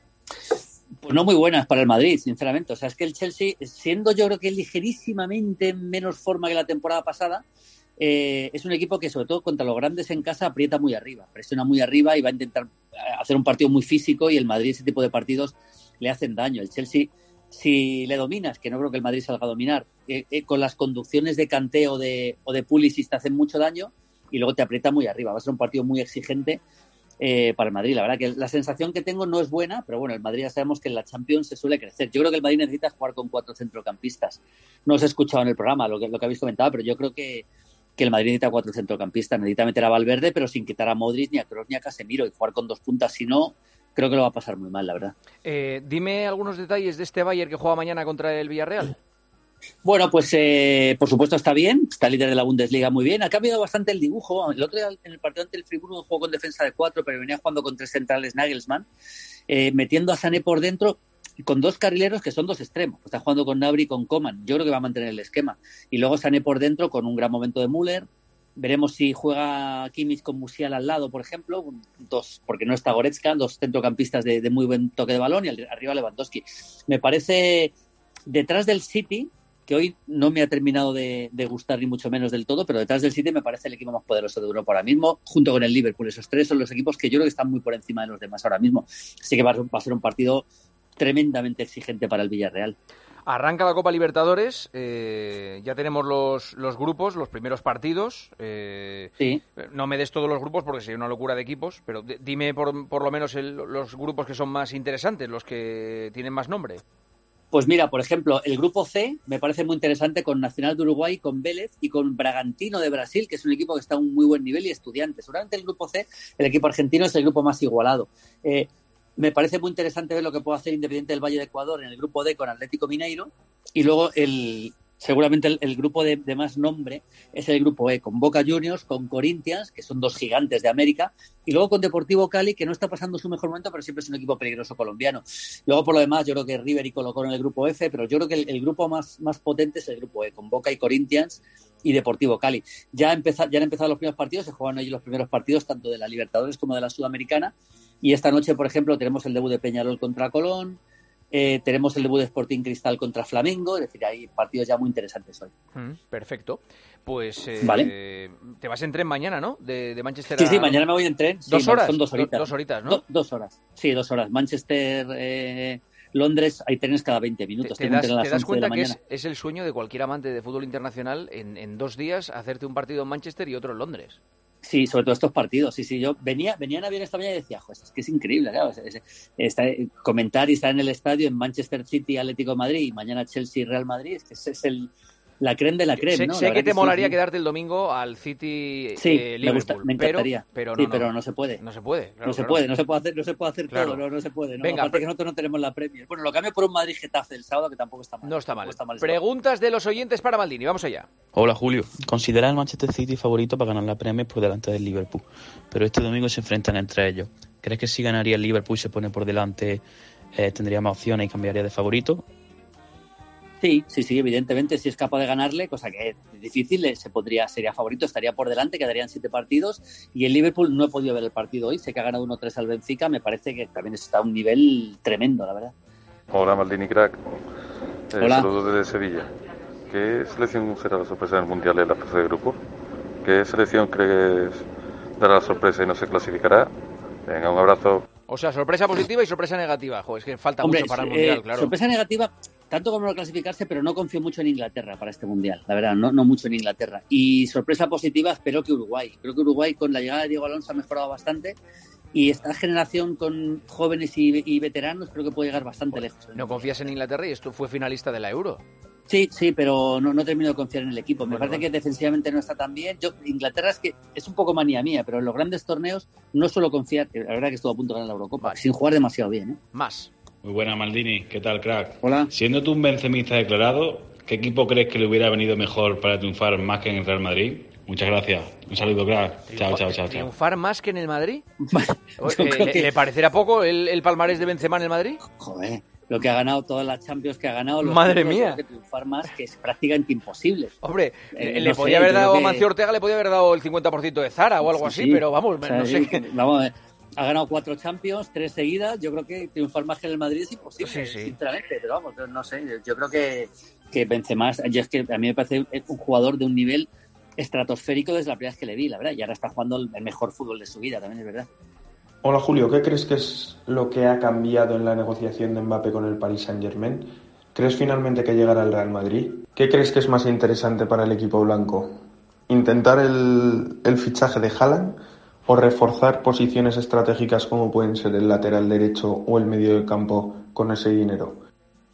Pues no muy buenas para el Madrid, sinceramente. O sea, es que el Chelsea, siendo yo creo que ligerísimamente en menos forma que la temporada pasada, es un equipo que sobre todo contra los grandes en casa aprieta muy arriba, presiona muy arriba y va a intentar hacer un partido muy físico, y el Madrid ese tipo de partidos le hacen daño. El Chelsea, si le dominas, que no creo que el Madrid salga a dominar, con las conducciones de Kanté o de Pulisic te hacen mucho daño y luego te aprieta muy arriba. Va a ser un partido muy exigente para el Madrid. La verdad que la sensación que tengo no es buena, pero bueno, el Madrid ya sabemos que en la Champions se suele crecer. Yo creo que el Madrid necesita jugar con 4 centrocampistas. No os he escuchado en el programa lo que habéis comentado, pero yo creo que el Madrid necesita 4 centrocampistas. Necesita meter a Valverde, pero sin quitar a Modric, ni a Kroos, ni a Casemiro, y jugar con 2 puntas. Si no, creo que lo va a pasar muy mal, la verdad. Dime algunos detalles de este Bayern que juega mañana contra el Villarreal. Bueno, pues por supuesto está bien, está líder de la Bundesliga muy bien. Ha cambiado bastante el dibujo. El otro día en el partido ante el Friburgo jugó con defensa de 4, pero venía jugando con 3 centrales Nagelsmann, metiendo a Sané por dentro con 2 carrileros que son 2 extremos. Está jugando con Gnabry y con Coman. Yo creo que va a mantener el esquema. Y luego Sané por dentro con un gran momento de Müller. Veremos si juega Kimmich con Musiala al lado, por ejemplo, 2, porque no está Goretzka, 2 centrocampistas de muy buen toque de balón, y arriba Lewandowski. Me parece, detrás del City, que hoy no me ha terminado de gustar ni mucho menos del todo, pero detrás del City me parece el equipo más poderoso de Europa ahora mismo, junto con el Liverpool. Esos 3 son los equipos que yo creo que están muy por encima de los demás ahora mismo. Así que va a ser un partido tremendamente exigente para el Villarreal. Arranca la Copa Libertadores, ya tenemos los grupos, los primeros partidos. Sí. No me des todos los grupos porque sería una locura de equipos, pero dime por lo menos los grupos que son más interesantes, los que tienen más nombre. Pues mira, por ejemplo, el grupo C me parece muy interesante, con Nacional de Uruguay, con Vélez y con Bragantino de Brasil, que es un equipo que está a un muy buen nivel, y Estudiantes. Seguramente el grupo C, el equipo argentino, es el grupo más igualado. Me parece muy interesante ver lo que puede hacer Independiente del Valle de Ecuador en el grupo D con Atlético Mineiro, y luego seguramente el grupo de más nombre es el grupo E, con Boca Juniors, con Corinthians, que son 2 gigantes de América, y luego con Deportivo Cali, que no está pasando su mejor momento, pero siempre es un equipo peligroso colombiano. Luego, por lo demás, yo creo que River y Colo-Colo en el grupo F, pero yo creo que el grupo más potente es el grupo E, con Boca y Corinthians y Deportivo Cali. Ya han empezado los primeros partidos, se juegan allí los primeros partidos tanto de la Libertadores como de la Sudamericana, y esta noche, por ejemplo, tenemos el debut de Peñarol contra Colón, tenemos el debut de Sporting Cristal contra Flamengo, es decir, hay partidos ya muy interesantes hoy. Perfecto. Pues vale. Te vas en tren mañana, ¿no? De Manchester Sí, mañana me voy en tren. 2 horas. Son 2 horitas. 2 horitas, ¿no? 2 horas. Sí, 2 horas. Manchester, Londres, hay trenes cada 20 minutos. ¿Te das cuenta que es el sueño de cualquier amante de fútbol internacional en 2 días hacerte un partido en Manchester y otro en Londres? Sí, sobre todo estos partidos. Sí, yo venía en avión esta mañana y decía, es que es increíble, claro. Comentar y estar en el estadio en Manchester City, Atlético de Madrid, y mañana Chelsea, Real Madrid, es que esa es la creme de la creme, ¿no? Sé que te molaría quedarte el domingo al City Liverpool, me encantaría. Pero no se puede. No se puede. Claro, no se puede hacer claro. todo, no se puede. ¿No? Venga, aparte que nosotros no tenemos la Premier. Bueno, lo cambio por un Madrid-Getafe el sábado, que tampoco está mal. No está mal. Preguntas de los oyentes para Maldini, vamos allá. Hola Julio, considera el Manchester City favorito para ganar la Premier por delante del Liverpool, pero este domingo se enfrentan entre ellos. ¿Crees que si ganaría el Liverpool y se pone por delante tendría más opciones y cambiaría de favorito? Sí, evidentemente, si es capaz de ganarle, cosa que es difícil, sería favorito, estaría por delante, quedarían 7 partidos, y el Liverpool no he podido ver el partido hoy, sé que ha ganado 1-3 al Benfica, me parece que también está a un nivel tremendo, la verdad. Hola Maldini crack, Hola. saludos desde Sevilla. ¿Qué selección será la sorpresa del Mundial en la fase de grupo? ¿Qué selección crees dará la sorpresa y no se clasificará? Venga, un abrazo. O sea, sorpresa positiva y sorpresa negativa. Joder, es que falta mucho para el Mundial, claro. Sorpresa negativa, tanto como no clasificarse, pero no confío mucho en Inglaterra para este Mundial, la verdad, no mucho en Inglaterra. Y sorpresa positiva, espero que Uruguay. Creo que Uruguay con la llegada de Diego Alonso ha mejorado bastante y esta generación con jóvenes y veteranos creo que puede llegar bastante lejos. ¿No confías en Inglaterra y esto fue finalista de la Euro? Sí, pero no termino de confiar en el equipo. Me parece que defensivamente no está tan bien. Inglaterra es un poco manía mía, pero en los grandes torneos no suelo confiar. La verdad que estuvo a punto de ganar la Eurocopa, sin jugar demasiado bien, ¿eh? Más. Muy buena, Maldini. ¿Qué tal, crack? Hola. Siendo tú un benzemista declarado, ¿qué equipo crees que le hubiera venido mejor para triunfar más que en el Real Madrid? Muchas gracias. Un saludo, crack. Chao. ¿Triunfar más que en el Madrid? Que... ¿Le parecerá poco el palmarés de Benzema en el Madrid? Joder. Lo que ha ganado, todas las Champions que ha ganado, madre mía, que triunfar más, que es prácticamente imposible. Hombre, le podía haber dado a Mancio Ortega, le podía haber dado el 50% de Zara o algo así, pero vamos, no sé. Vamos, ha ganado 4 Champions, 3 seguidas. Yo creo que triunfar más que en el Madrid es imposible, sinceramente. Pero vamos, no sé. Yo creo que Benzema, es que a mí me parece un jugador de un nivel estratosférico desde la primera vez que le vi, la verdad. Y ahora está jugando el mejor fútbol de su vida, también es verdad. Hola Julio, ¿qué crees que es lo que ha cambiado en la negociación de Mbappé con el Paris Saint-Germain? ¿Crees finalmente que llegará al Real Madrid? ¿Qué crees que es más interesante para el equipo blanco? ¿Intentar el fichaje de Haaland o reforzar posiciones estratégicas como pueden ser el lateral derecho o el medio del campo con ese dinero?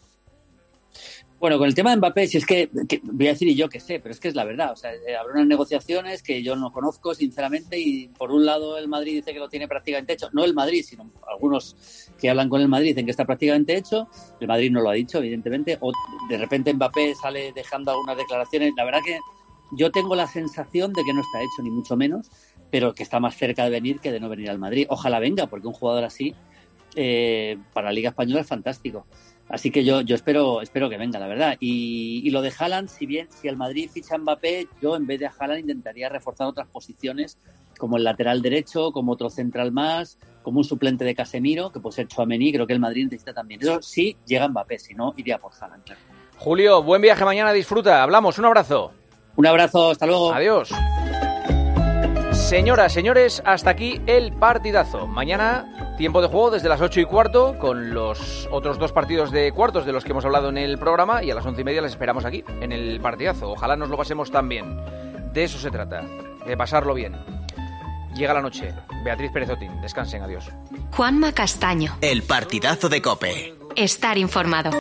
Bueno, con el tema de Mbappé, si es que voy a decir y yo que sé, pero es que es la verdad. O sea, habrá unas negociaciones que yo no conozco, sinceramente, y por un lado el Madrid dice que lo tiene prácticamente hecho. No el Madrid, sino algunos que hablan con el Madrid dicen que está prácticamente hecho. El Madrid no lo ha dicho, evidentemente. O de repente Mbappé sale dejando algunas declaraciones. La verdad que yo tengo la sensación de que no está hecho, ni mucho menos, pero que está más cerca de venir que de no venir al Madrid. Ojalá venga, porque un jugador así para la Liga Española es fantástico. Así que yo espero que venga, la verdad. Y lo de Haaland, si el Madrid ficha a Mbappé, yo en vez de a Haaland intentaría reforzar otras posiciones, como el lateral derecho, como otro central más, como un suplente de Casemiro, que puede ser Tchouaméni, creo que el Madrid necesita también. Eso sí llega Mbappé, si no, iría por Haaland, claro. Julio, buen viaje mañana, disfruta. Hablamos, un abrazo. Un abrazo, hasta luego. Adiós. Señoras, señores, hasta aquí el partidazo. Mañana, tiempo de juego desde las 8:15 con los otros 2 partidos de cuartos de los que hemos hablado en el programa, y a las 11:30 les esperamos aquí, en el partidazo. Ojalá nos lo pasemos tan bien. De eso se trata, de pasarlo bien. Llega la noche. Beatriz Pérez Otín, descansen, adiós. Juanma Castaño. El partidazo de COPE. Estar informado.